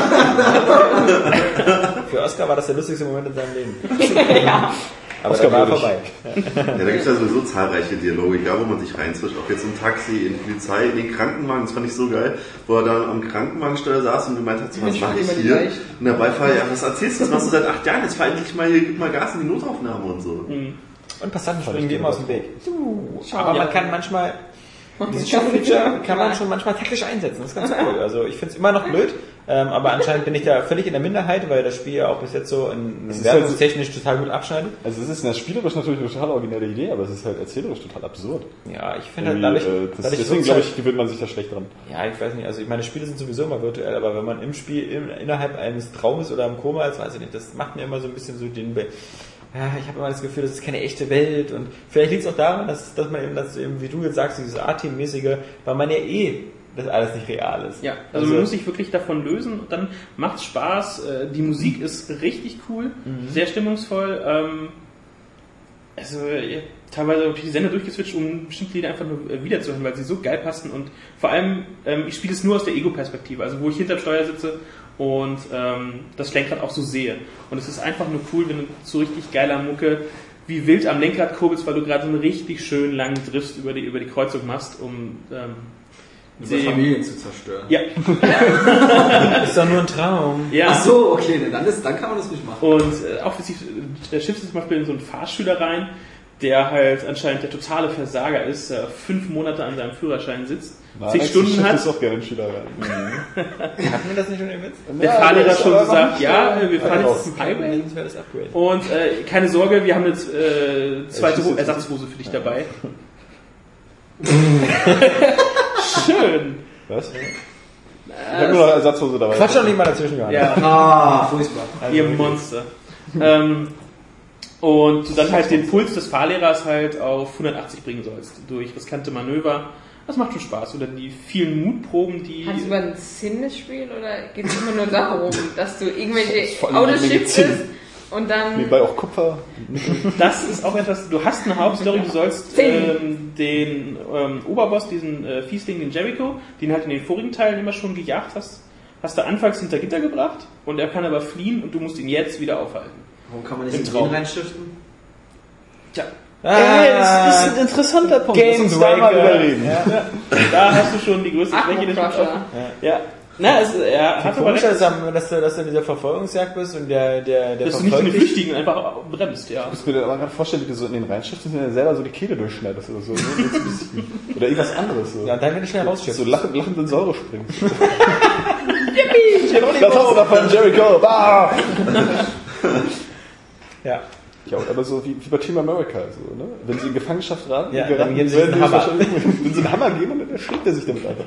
Für Oscar war das der lustigste Moment in seinem Leben. Ja. Aber Oscar war vorbei. Ja, da gibt es ja sowieso zahlreiche Dialoge, egal wo man sich reinzwischt. Ob jetzt im Taxi, in die Polizei, in den Krankenwagen, das fand ich so geil, wo er dann am Krankenwagensteuer saß und gemeint hat, so, was mache ich hier? Gleich. Und der Beifahrer, ja, was erzählst du, das machst du seit acht Jahren, jetzt fahr endlich mal hier, gib mal Gas in die Notaufnahme und so. Mhm. Und Passanten springen immer aus dem Weg. Aber man kann manchmal, dieses Feature kann man schon manchmal taktisch einsetzen, das ist ganz cool. Also ich finde es immer noch blöd, Ähm, aber anscheinend bin ich da völlig in der Minderheit, weil das Spiel ja auch bis jetzt so in wertungstechnisch total gut abschneidet. Also es ist in der spielerisch natürlich eine total originelle Idee, aber es ist halt erzählerisch total absurd. Ja, ich finde halt dadurch... Äh, das, dadurch deswegen glaube ich, gewöhnt man sich da schlecht dran. Ja, ich weiß nicht, also ich meine, Spiele sind sowieso immer virtuell, aber wenn man im Spiel in, innerhalb eines Traumes oder im Koma ist, weiß ich nicht, das macht mir immer so ein bisschen so den... Be- ja, ich habe immer das Gefühl, das ist keine echte Welt und vielleicht liegt es auch daran, dass, dass man eben, das eben, wie du jetzt sagst, dieses A-Team-mäßige, weil man ja eh das alles nicht real ist. Ja, also, also man muss sich wirklich davon lösen und dann macht's Spaß. Die Musik ist richtig cool, mhm. sehr stimmungsvoll. Ähm, also ich habe teilweise habe ich die Sender durchgeswitcht, um bestimmte Lieder einfach nur wiederzuhören, weil sie so geil passen und vor allem, ähm, ich spiele es nur aus der Ego-Perspektive, also wo ich hinterm Steuer sitze und ähm, das Lenkrad auch so sehe. Und es ist einfach nur cool, wenn du so richtig geiler Mucke wie wild am Lenkrad kurbelst, weil du gerade so einen richtig schön langen Drift über die, über die Kreuzung machst, um ähm, die Familien zu zerstören. Ja. Ist doch nur ein Traum. Ja. Ach so, okay, dann, ist, dann kann man das nicht machen. Und äh, auch der Schiff ist zum Beispiel in so einen Fahrschüler rein, der halt anscheinend der totale Versager ist, der fünf Monate an seinem Führerschein sitzt, Na, zig Stunden hat. Ich auch gerne einen Schüler rein. Mhm. Hatten wir das nicht schon im Witz? Der ja, Fahrlehrer hat schon aber gesagt, ja, wir fahren genau. jetzt zum Highway. Das wäre das Upgrade. Und äh, keine Sorge, wir haben eine äh, zweite Ho- Ersatzhose für dich dabei. Schön. Was? Ich habe nur noch Ersatzhose dabei. Quatsch doch nicht mal dazwischen, Johann. Ja, Ah, furchtbar. Also ihr wirklich. Monster. ähm, und du dann halt den Puls des Fahrlehrers halt auf hundertachtzig bringen sollst durch riskante Manöver. Das macht schon Spaß. Oder die vielen Mutproben, die... Hat es über einen Sinn das Spiel oder geht es immer nur darum, dass du irgendwelche vor allem Autos eine Menge shiftest Sinn. und dann... Nebenbei auch Kupfer. Das ist auch etwas, du hast eine Hauptstory, du sollst ähm, den ähm, Oberboss, diesen äh, Fiesling, den Jericho, den halt in den vorigen Teilen immer schon gejagt hast, hast du anfangs hinter Gitter gebracht und er kann aber fliehen und du musst ihn jetzt wieder aufhalten. Warum kann man nicht Im in Traum. den reinstiften? Tja, Ah, das ist ein interessanter Punkt. Game Lass uns da mal Breaker. überreden. ja, da hast du schon die größte Fläche des Aquacrusher. Ja. Na, es, er hat aber komisch, recht, dass, dass, du, dass du in dieser Verfolgungsjagd bist und der, der, der dass du nicht so eine verfolgt dich. Flüchtigen einfach bremst, ja. Ich muss mir da aber gerade vorstellen, wie du so in den reinschiffst und dir selber so die Kehle durchschneidest oder so. Ne? So ein bisschen. Oder irgendwas anderes. So, Ja, und dann wenn du schnell rausschiffst. so lachend, lachend in Säure springst. Das oder von Jericho. Bah! Ja. Ja, aber so wie, wie bei Team America. So, ne? Wenn sie in Gefangenschaft raten, Ja, geraten, dann geben sie werden einen die Hammer. wahrscheinlich- Wenn sie einen Hammer geben, dann erschlägt er sich damit einfach.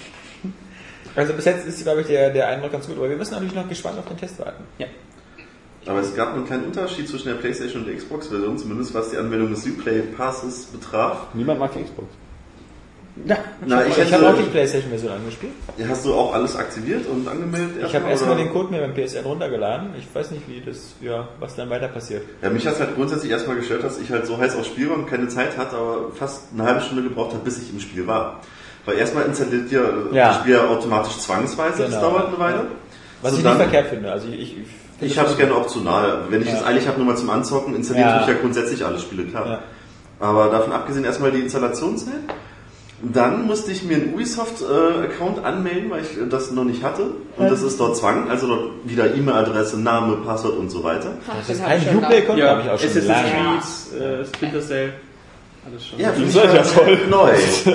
Also bis jetzt ist, glaube ich, der, der Eindruck ganz gut. Aber wir müssen natürlich noch gespannt auf den Test warten. Ja. Aber es gab einen kleinen Unterschied zwischen der PlayStation und der Xbox-Version, zumindest was die Anwendung des Uplay Passes betraf. Niemand mag die Xbox. Ja. Na, ich Ich habe auch die hätte, PlayStation-Version angespielt. hast du auch alles aktiviert und angemeldet? Ich habe erstmal oder? den Code mir beim P S N runtergeladen. Ich weiß nicht, wie das, ja, was dann weiter passiert. Ja, mich hat es halt grundsätzlich erstmal gestört, dass ich halt so heiß aufs Spiel war und keine Zeit hatte, aber fast eine halbe Stunde gebraucht habe, bis ich im Spiel war. Weil erstmal installiert ihr Ja. das Spiel ja automatisch zwangsweise, das Genau. dauert eine Weile. Was So ich dann- nicht verkehrt finde. Also ich, ich, Ich habe es gerne optional. Wenn ich Ja. es eilig habe, nur mal zum Anzocken, installiere Ja. ich ja grundsätzlich alle Spiele, klar. Ja. Aber davon abgesehen erstmal die Installationszeit. Dann musste ich mir einen Ubisoft-Account anmelden, weil ich das noch nicht hatte. Und das ist dort Zwang, also dort wieder E-Mail-Adresse, Name, Passwort und so weiter. Ach, Das den ist hab kein ich schon Uplay-Konto, Ja, habe ich auch schon Assassin's lange. Creed, äh, Splinter Cell, alles schon. Ja, für mich seid ja war das toll. neu.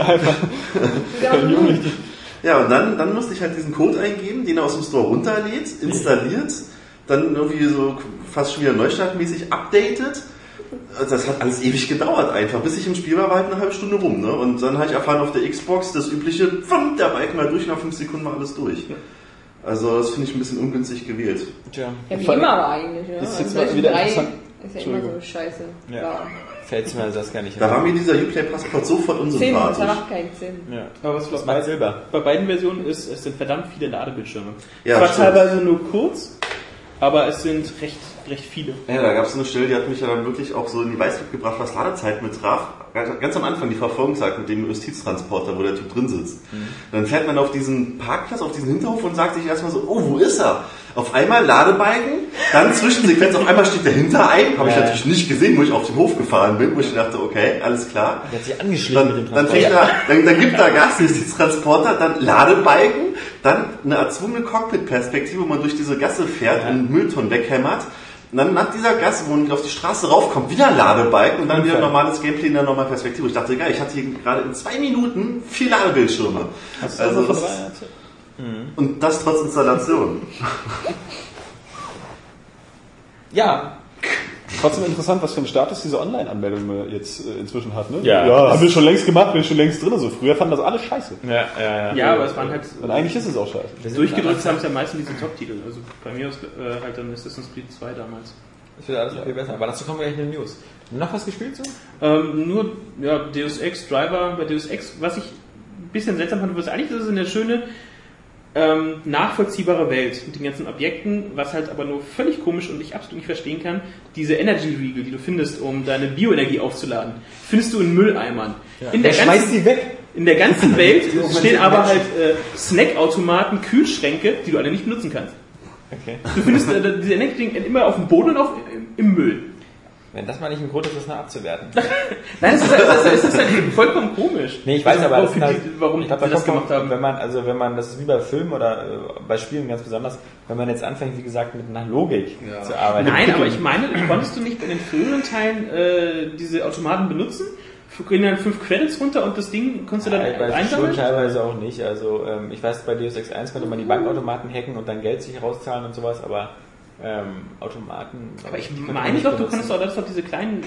da. Ja, und dann, dann musste ich halt diesen Code eingeben, den er aus dem Store runterlädt, installiert, dann irgendwie so fast schon wieder neustartmäßig updatet. Das hat alles ewig gedauert einfach. Bis ich im Spiel war, war halt eine halbe Stunde rum. Ne? Und dann habe ich erfahren auf der Xbox, das übliche, pfum, der Balken mal durch, nach fünf Sekunden war alles durch. Also das finde ich ein bisschen ungünstig gewählt. Tja, Ja, wie Vor allem- immer war eigentlich, ja. Ist Also jetzt mal wieder drei interessant. ist ja immer so scheiße. Ja. Ja. fällt mir das gar nicht Da hin. war mir dieser Uplay-Passport sofort Sinn, das unsympathisch. macht keinen Sinn. Ja. Aber was Das macht Silber. bei beiden Versionen ist, es sind verdammt viele Ladebildschirme. Ja, Zwar stimmt. teilweise nur kurz, aber es sind recht, recht viele. Ja, da gab es eine Stelle, die hat mich ja dann wirklich auch so in die Weißglut gebracht, was Ladezeiten betraf. Ganz am Anfang die Verfolgungsjagd mit dem Justiztransporter, wo der Typ drin sitzt. Mhm. Dann fährt man auf diesen Parkplatz, auf diesen Hinterhof und sagt sich erstmal so, oh, wo ist er? Auf einmal Ladebalken, dann Zwischensequenz, auf einmal steht dahinter ein, habe ich Ja. natürlich nicht gesehen, wo ich auf den Hof gefahren bin, wo ich dachte, okay, alles klar. Der hat sich angeschlichen mit dem Dann, dann, fängt Transporter. er, dann, dann gibt er Gas, Justiztransporter, dann Ladebalken, dann eine erzwungene Cockpit-Perspektive, wo man durch diese Gasse fährt Ja. und Mülltonnen weghämmert. Und dann nach dieser Gasse, wo man auf die Straße raufkommt, wieder Ladebalken und dann wieder Unfall. normales Gameplay in der normalen Perspektive. Ich dachte, geil, ich hatte hier gerade in zwei Minuten vier Ladebildschirme. Hast du Also also das von ist, drei erzählt? Mhm. Und das trotz Installation. Ja. Trotzdem interessant, was für einen Status diese Online-Anmeldung jetzt äh, inzwischen hat, ne? Ja. ja haben wir schon längst gemacht, bin schon längst drin. So. Früher fanden das alle scheiße. Ja, ja, ja. Ja, aber es waren halt... Und eigentlich ist es auch scheiße. Durchgedrückt haben es ja meistens diese Top-Titel. Also bei mir ist äh, halt dann Assassin's Creed zwei damals. Das wird alles noch viel besser. Aber dazu kommen wir gleich in den News. Noch was gespielt so? Ähm, nur, ja, Deus Ex, Driver, bei Deus Ex, was ich ein bisschen seltsam fand, was eigentlich ist, ist eine schöne, ähm, nachvollziehbare Welt mit den ganzen Objekten, was halt aber nur völlig komisch und ich absolut nicht verstehen kann, diese Energy-Riegel, die du findest, um deine Bioenergie aufzuladen, findest du in Mülleimern. Ja. In der Der ganzen, schmeißt die weg. In der ganzen Welt stehen aber halt äh, Snackautomaten, Kühlschränke, die du alle nicht benutzen kannst. Okay. Du findest äh, diese Energy immer auf dem Boden und auf, im Müll. Wenn das mal nicht ein Grund ist, das noch abzuwerten. Nein, es ist, es ist, es ist halt vollkommen komisch. Nee, ich weiß also, aber, warum, das die, halt, warum ich glaub, die da das kommt gemacht haben. Wenn man, also wenn man, das ist wie bei Filmen oder äh, bei Spielen ganz besonders, wenn man jetzt anfängt, wie gesagt, mit einer Logik Ja. zu arbeiten. Nein, aber ich meine, konntest du nicht in den früheren Teilen äh, diese Automaten benutzen? Gehen dann fünf Credits runter und das Ding konntest du dann Ja, ich weiß einsammeln? schon teilweise auch nicht. Also ähm, ich weiß, bei Deus Ex eins konnte man die Bankautomaten hacken und dann Geld sich rauszahlen und sowas, aber ähm, Automaten... Aber ich konnte man meine nicht doch, du benutzen. konntest doch, das ist doch diese kleinen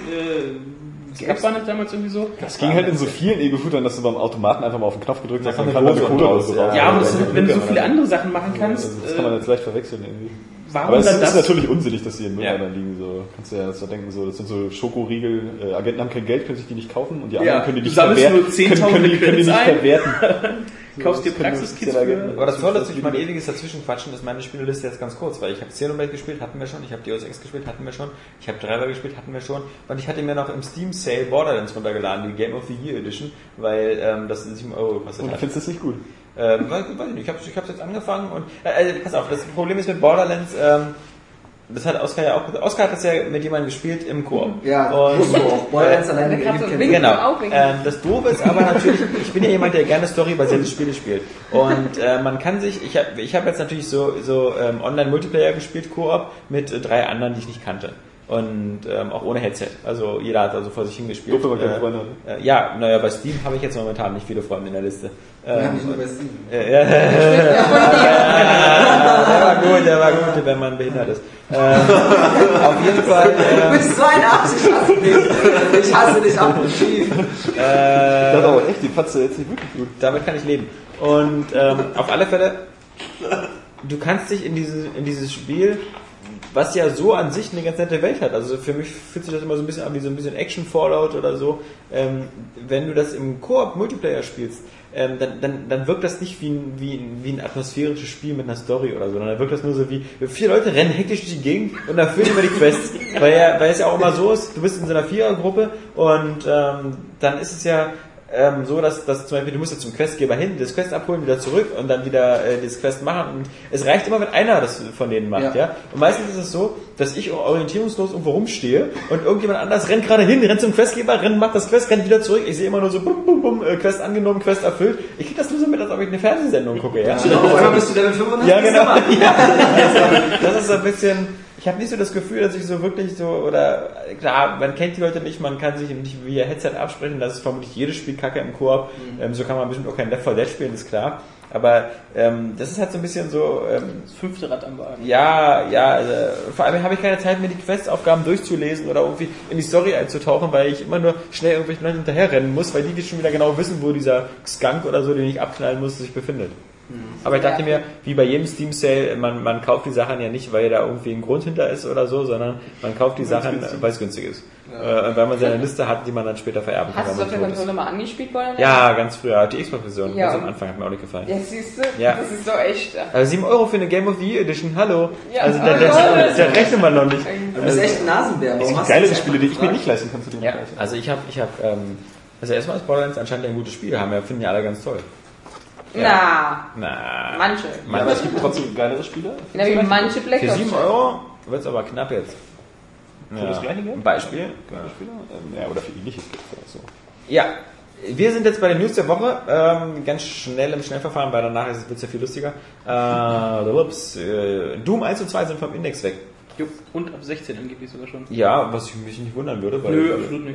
äh, Gap waren das damals irgendwie so. Das ging halt in so vielen Ego-Shootern, dass du beim Automaten einfach mal auf den Knopf gedrückt hast, Da dann kam kam da eine eine Dose Cola oder raus, so ja. raus. Ja, aber das Oder ist, wenn du so Glück, viele oder? andere Sachen machen kannst, Also das äh, kann man jetzt leicht verwechseln irgendwie. warum Aber es dann ist das? natürlich unsinnig, dass die in Ja. Mülleimern liegen. So. Kannst du ja so denken, so, das sind so Schokoriegel, äh, Agenten haben kein Geld, können sich die nicht kaufen und die anderen Ja, können die du nicht sammelst verwerten. nur zehntausende können, können, die, können die nicht Credits verwerten. Kaufst dir das können Praxiskits spezielle für... Agenten. Aber das Tolle ist durch mein ewiges Dazwischenquatschen, dass meine Spieleliste jetzt ganz kurz war. Ich habe Xenoblade gespielt, hatten wir schon. Ich habe Deus Ex gespielt, hatten wir schon. Ich habe Driver gespielt, hatten wir schon. Und ich hatte mir noch im Steam Sale Borderlands runtergeladen, die Game of the Year Edition, weil ähm, das sieben Euro gekostet Und du hat. findest das nicht gut. Ähm, weiß, weiß ich nicht, ich habe ich hab's jetzt angefangen und äh, pass auf, das Problem ist mit Borderlands, ähm, das hat Oskar ja auch, Oskar hat das ja mit jemandem gespielt im Koop. Ja, und, so, Borderlands alleine Da kannst du gibt winken. Genau. Auch winken. Ähm, das Doofe ist aber natürlich, ich bin ja jemand, der gerne storybasierte Spiele spielt. Und äh, man kann sich, ich habe ich hab jetzt natürlich so, so ähm, Online-Multiplayer gespielt, Koop, mit äh, drei anderen, die ich nicht kannte. Und ähm, auch ohne Headset. Also jeder hat also vor sich hingespielt. Doof, wenn man keine Freunde hat. Äh, ja, naja, bei Steam habe ich jetzt momentan nicht viele Freunde in der Liste. Ja, Ähm, nicht nur bei Steam. äh, ja, der war gut, der war gut, wenn man behindert ist. Ähm, auf jeden Fall. Du Ähm, bist so ein Arsch, ich hasse dich. Ich hasse dich ab und tief. äh, Das aber echt, die Patze jetzt nicht wirklich gut. damit kann ich leben. Und ähm, auf alle Fälle, du kannst dich in, diese, in dieses Spiel, was ja so an sich eine ganz nette Welt hat, also für mich fühlt sich das immer so ein bisschen an wie so ein bisschen Action-Fallout oder so, ähm, wenn du das im Koop-Multiplayer spielst, ähm, dann, dann, dann wirkt das nicht wie ein, wie, ein, wie ein atmosphärisches Spiel mit einer Story oder so, sondern dann wirkt das nur so wie, vier Leute rennen hektisch durch die Gegend und erfüllen immer die Quests, weil, ja, weil es ja auch immer so ist, du bist in so einer Vierergruppe und ähm, dann ist es ja ähm, so, dass, dass zum Beispiel du musst jetzt zum Questgeber hin, das Quest abholen, wieder zurück und dann wieder äh, das Quest machen und es reicht immer, wenn einer das von denen macht, ja. Ja. Und meistens ist es so, dass ich orientierungslos irgendwo rumstehe und irgendjemand anders rennt gerade hin, rennt zum Questgeber, rennt, macht das Quest, rennt wieder zurück, ich sehe immer nur so bum, bum, bum, äh, Quest angenommen, Quest erfüllt. Ich krieg das nur so mit, als ob ich eine Fernsehsendung gucke, ja. Genau, auf einmal bist du Level fünfundachtzig. Ja, genau. Ja, also, das ist so ein bisschen. Ich habe nicht so das Gefühl, dass ich so wirklich so, oder klar, man kennt die Leute nicht, man kann sich nicht via Headset absprechen, das ist vermutlich jedes Spiel kacke im Koop, mhm. ähm, so kann man bestimmt auch kein Left four Dead spielen, ist klar. Aber ähm, das ist halt so ein bisschen so, ähm, Das fünfte Rad am Wagen. ja, ja, also, vor allem habe ich keine Zeit, mir die Questaufgaben durchzulesen oder irgendwie in die Story einzutauchen, weil ich immer nur schnell irgendwelchen Leuten hinterherrennen muss, weil die schon wieder genau wissen, wo dieser Skunk oder so, den ich abknallen muss, sich befindet. Aber ich dachte mir, wie bei jedem Steam Sale, man, man kauft die Sachen ja nicht, weil da irgendwie ein Grund hinter ist oder so, sondern man kauft die Sachen, weil es günstig ist. Ja. Äh, weil man seine Liste hat, die man dann später vererben kann. Hast du wenn es auf man der tot ist. Konsole mal angespielt worden? Ja, ganz früher. Die Xbox-Version, Ja. ganz am Anfang, hat mir auch nicht gefallen. Ja, siehst du? Ja. Das ist doch echt. Also sieben Euro für eine Game of the Year Edition, hallo. Ja, also da, aber da, Leute. da rechnet man noch nicht. Du bist echt ein Nasenbär. Es Warum gibt hast du geilere dich Spiele, die einfach ich mir gefragt? nicht leisten kann zu dem Ja, Preis. also ich habe, ich habe, ähm, also erstmal ist Borderlands anscheinend ein gutes Spiel, haben wir, finden ja alle ganz toll. Na, Na, manche. Ja, aber es gibt trotzdem geilere Spiele. Ja, wie manche Black für Ops. sieben Euro wird es aber knapp jetzt. Für das gleiche Geld? Ein Beispiel. Geile Spiele? Ähm, Ja, oder für ähnliches Geld. So. Ja, wir sind jetzt bei den News der Woche, ähm, ganz schnell im Schnellverfahren, weil danach wird es ja viel lustiger. Äh, ups, äh, Doom eins und zwei sind vom Index weg. Jupp. Und ab sechzehn angeblich sogar schon. Ja, was ich mich nicht wundern würde, weil... Nö, absolut nicht. Ja.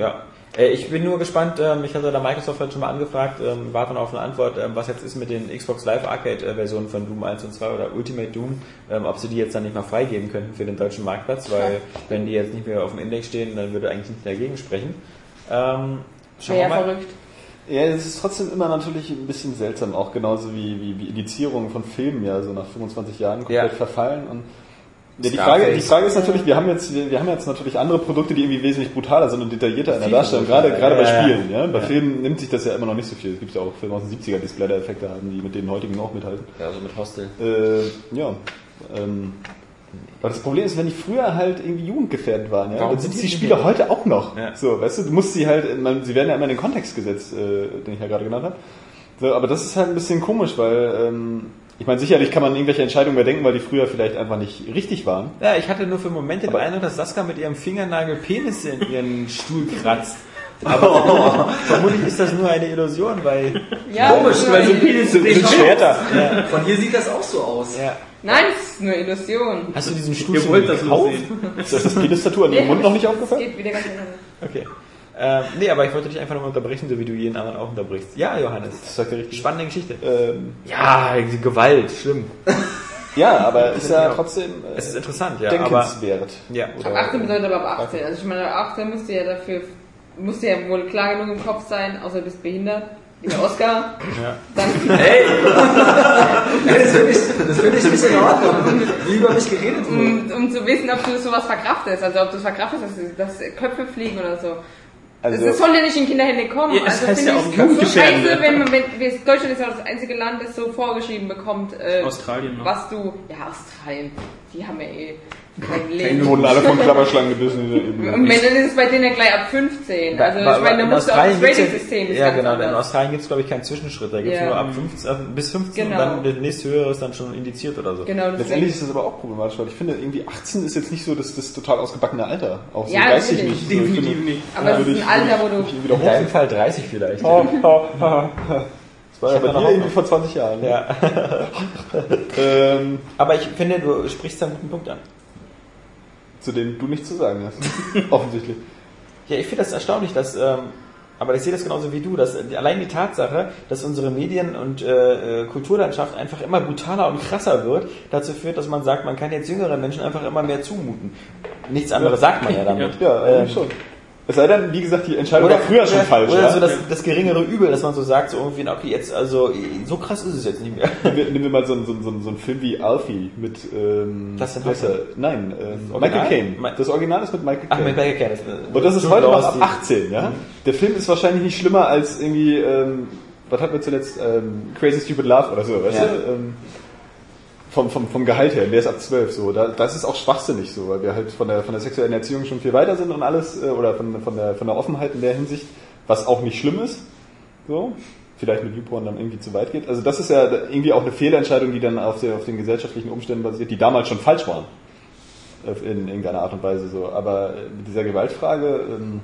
Äh, ich bin nur gespannt, ähm, ich hatte da Microsoft halt schon mal angefragt, ähm, warte noch auf eine Antwort, ähm, was jetzt ist mit den Xbox Live Arcade äh, Versionen von Doom eins und zwei oder Ultimate Doom, ähm, ob sie die jetzt dann nicht mal freigeben könnten für den deutschen Marktplatz, weil wenn die jetzt nicht mehr auf dem Index stehen, dann würde eigentlich nicht dagegen sprechen. Ähm, schauen wir Ja, mal. verrückt. Ja, es ist trotzdem immer natürlich ein bisschen seltsam, auch genauso wie, wie, wie Indizierungen von Filmen ja so nach fünfundzwanzig Jahren komplett Ja. verfallen. Und ja, die, Scarface. Frage, die Frage ist natürlich, wir haben jetzt wir, wir haben jetzt natürlich andere Produkte, die irgendwie wesentlich brutaler sind und detaillierter in der Viel Darstellung, brutaler. gerade, gerade bei Ja, ja. Spielen. Ja? Bei Ja. Filmen nimmt sich das ja immer noch nicht so viel. Es gibt ja auch Filme aus den siebziger, die Splatter-Effekte haben, die mit den heutigen auch mithalten. Ja, also mit Hostel. Äh, ja. Ähm, aber das Problem ist, wenn die früher halt irgendwie jugendgefährdet waren, ja, Warum dann sind sind die die Spiele nicht? heute auch noch. Ja. So, weißt du, du musst sie halt, man, sie werden ja immer in den Kontext gesetzt, äh, den ich ja gerade genannt habe. So, aber das ist halt ein bisschen komisch, weil ähm, ich meine, sicherlich kann man irgendwelche Entscheidungen überdenken, weil die früher vielleicht einfach nicht richtig waren. Ja, ich hatte nur für Momente den Aber- Eindruck, dass Saskia mit ihrem Fingernagel Penisse in ihren Stuhl kratzt. Aber vermutlich ist das nur eine Illusion, weil... Ja, Komisch, das ist weil so eine Penis Illusion. sind Schwerter. Von hier sieht das auch so aus. Ja. Nein, es ist nur Illusion. Hast du diesen Stuhl Ihr schon wollt das gekauft? nur sehen. Ist das das Penis-Tattoo an ihrem Mund noch nicht Es aufgefallen? geht wieder ganz anders. Okay. Ähm, nee, aber ich wollte dich einfach nochmal unterbrechen, so wie du jeden anderen auch unterbrichst. Ja, Johannes. Das sagt er richtig. Spannende Geschichte. Ähm, Ja, die Gewalt, schlimm. ja, aber ist ja Ja. trotzdem äh, Es ist interessant, ja. Aber, denkenswert. ja. Ab achtzehn bedeutet aber ab achtzehn. Also ich meine, ab achtzehn musst du ja dafür, musst du ja wohl klar genug im Kopf sein, außer du bist behindert. Lieber Oscar. Ja. Dann, Hey! Das finde ich, das find ich nicht in Ordnung, wie über mich geredet wird. um, um zu wissen, ob du sowas verkraftest. Also ob du es verkraftest, dass, dass Köpfe fliegen oder so. Also, das soll ja nicht in Kinderhände kommen. Ja, es also heißt finde ja ich auch so scheiße, Jugendgefährdende. wenn man, wenn, wir- Deutschland ist ja auch das einzige Land, das so vorgeschrieben bekommt, äh, Australien noch. was du, ja Australien, die haben ja eh kein die Leben. wurden alle von Klapperschlangen gebissen. Und wenn, dann ist es bei denen ja gleich ab fünfzehn. Also Ba- ich meine, da in musst du auch das Australien gibt's ja- Rating-System ist Ja, ganz genau. In anders. Australien gibt es, glaube ich, keinen Zwischenschritt. Da gibt es Ja. nur ab fünfzehn, also bis fünfzehn Genau. und dann der nächste höhere ist dann schon indiziert oder so. Genau, Letztendlich ist das aber auch problematisch, weil ich finde, irgendwie achtzehn ist jetzt nicht so das, das total ausgebackene Alter. Auch so Ja, geistig natürlich. nicht. So, ich Definitiv finde, nicht. Aber es würde ist ich- ein Alter, wo du... würde ich wieder In hoch. deinem Fall dreißig vielleicht. Oh, oh, oh, oh. Das war ja Ich hab bei da noch dir irgendwie Hoffnung. vor zwanzig Jahren. Ne? Ja. Ähm, Aber ich finde, du sprichst da einen guten Punkt an. zu dem du nichts zu sagen hast. Offensichtlich. Ja, ich finde das erstaunlich, dass, ähm, aber ich sehe das genauso wie du, dass äh, allein die Tatsache, dass unsere Medien- und äh, äh, Kulturlandschaft einfach immer brutaler und krasser wird, dazu führt, dass man sagt, man kann jetzt jüngeren Menschen einfach immer mehr zumuten. Nichts anderes sagt man ja damit. Ja, Ähm, eigentlich schon. Es sei denn, wie gesagt, die Entscheidung war früher schon oder, falsch. Oder ja? so das, das geringere Übel, dass man so sagt, so irgendwie, na, okay, jetzt, also, so krass ist es jetzt nicht mehr. Nehmen wir, nehmen wir mal so, einen- so, einen- so, einen- so einen Film wie Alfie mit ähm, Dustin wer ist er? Nein, ähm, Original? Michael Caine. Mi- Das Original ist mit Michael Ach, Caine. mit Michael Caine. Und das ist heute noch ab achtzehn, ja? Der Film ist wahrscheinlich nicht schlimmer als irgendwie, ähm, was hatten wir zuletzt? Ähm, Crazy Stupid Love oder so, weißt Ja. du? Ähm, vom, vom, vom Gehalt her, der ist ab zwölf so. Da, das ist auch schwachsinnig so, weil wir halt von der, von der sexuellen Erziehung schon viel weiter sind und alles, äh, oder von, von, der, von der Offenheit in der Hinsicht, was auch nicht schlimm ist. So. Vielleicht mit YouPorn dann irgendwie zu weit geht. Also das ist ja irgendwie auch eine Fehlentscheidung, die dann auf, der, auf den gesellschaftlichen Umständen basiert, die damals schon falsch waren. In irgendeiner Art und Weise so. Aber mit dieser Gewaltfrage, ähm,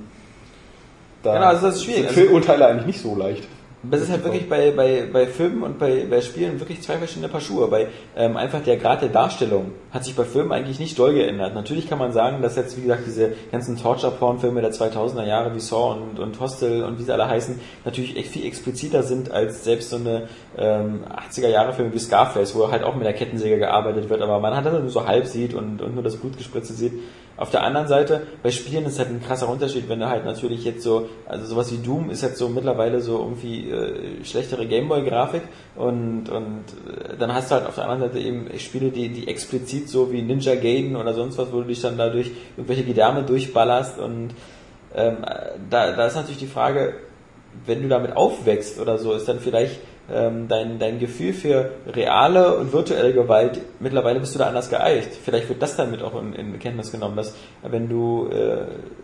da Genau, also das ist schwierig. sind Fehlurteile eigentlich nicht so leicht. Das ist halt wirklich bei, bei, bei Filmen und bei, bei Spielen wirklich zwei verschiedene Paar Schuhe. Bei ähm, einfach der Grad der Darstellung hat sich bei Filmen eigentlich nicht doll geändert. Natürlich kann man sagen, dass jetzt, wie gesagt, diese ganzen Torture-Porn-Filme der zweitausender Jahre wie Saw und, und Hostel und wie sie alle heißen, natürlich echt viel expliziter sind als selbst so eine ähm, achtziger-Jahre-Filme wie Scarface, wo halt auch mit der Kettensäge gearbeitet wird, aber man hat das nur so halb sieht und, und nur das Blut gespritzt sieht. Auf der anderen Seite, bei Spielen ist halt ein krasser Unterschied, wenn du halt natürlich jetzt so, also sowas wie Doom ist jetzt so mittlerweile so irgendwie äh, schlechtere Gameboy-Grafik und, und äh, dann hast du halt auf der anderen Seite eben Spiele, die, die explizit so wie Ninja Gaiden oder sonst was, wo du dich dann dadurch irgendwelche Gedärme durchballerst und ähm, da, da ist natürlich die Frage, wenn du damit aufwächst oder so, ist dann vielleicht ähm, dein, dein Gefühl für reale und virtuelle Gewalt, mittlerweile bist du da anders geeicht. Vielleicht wird das dann mit auch in, in Kenntnis genommen, dass wenn du äh,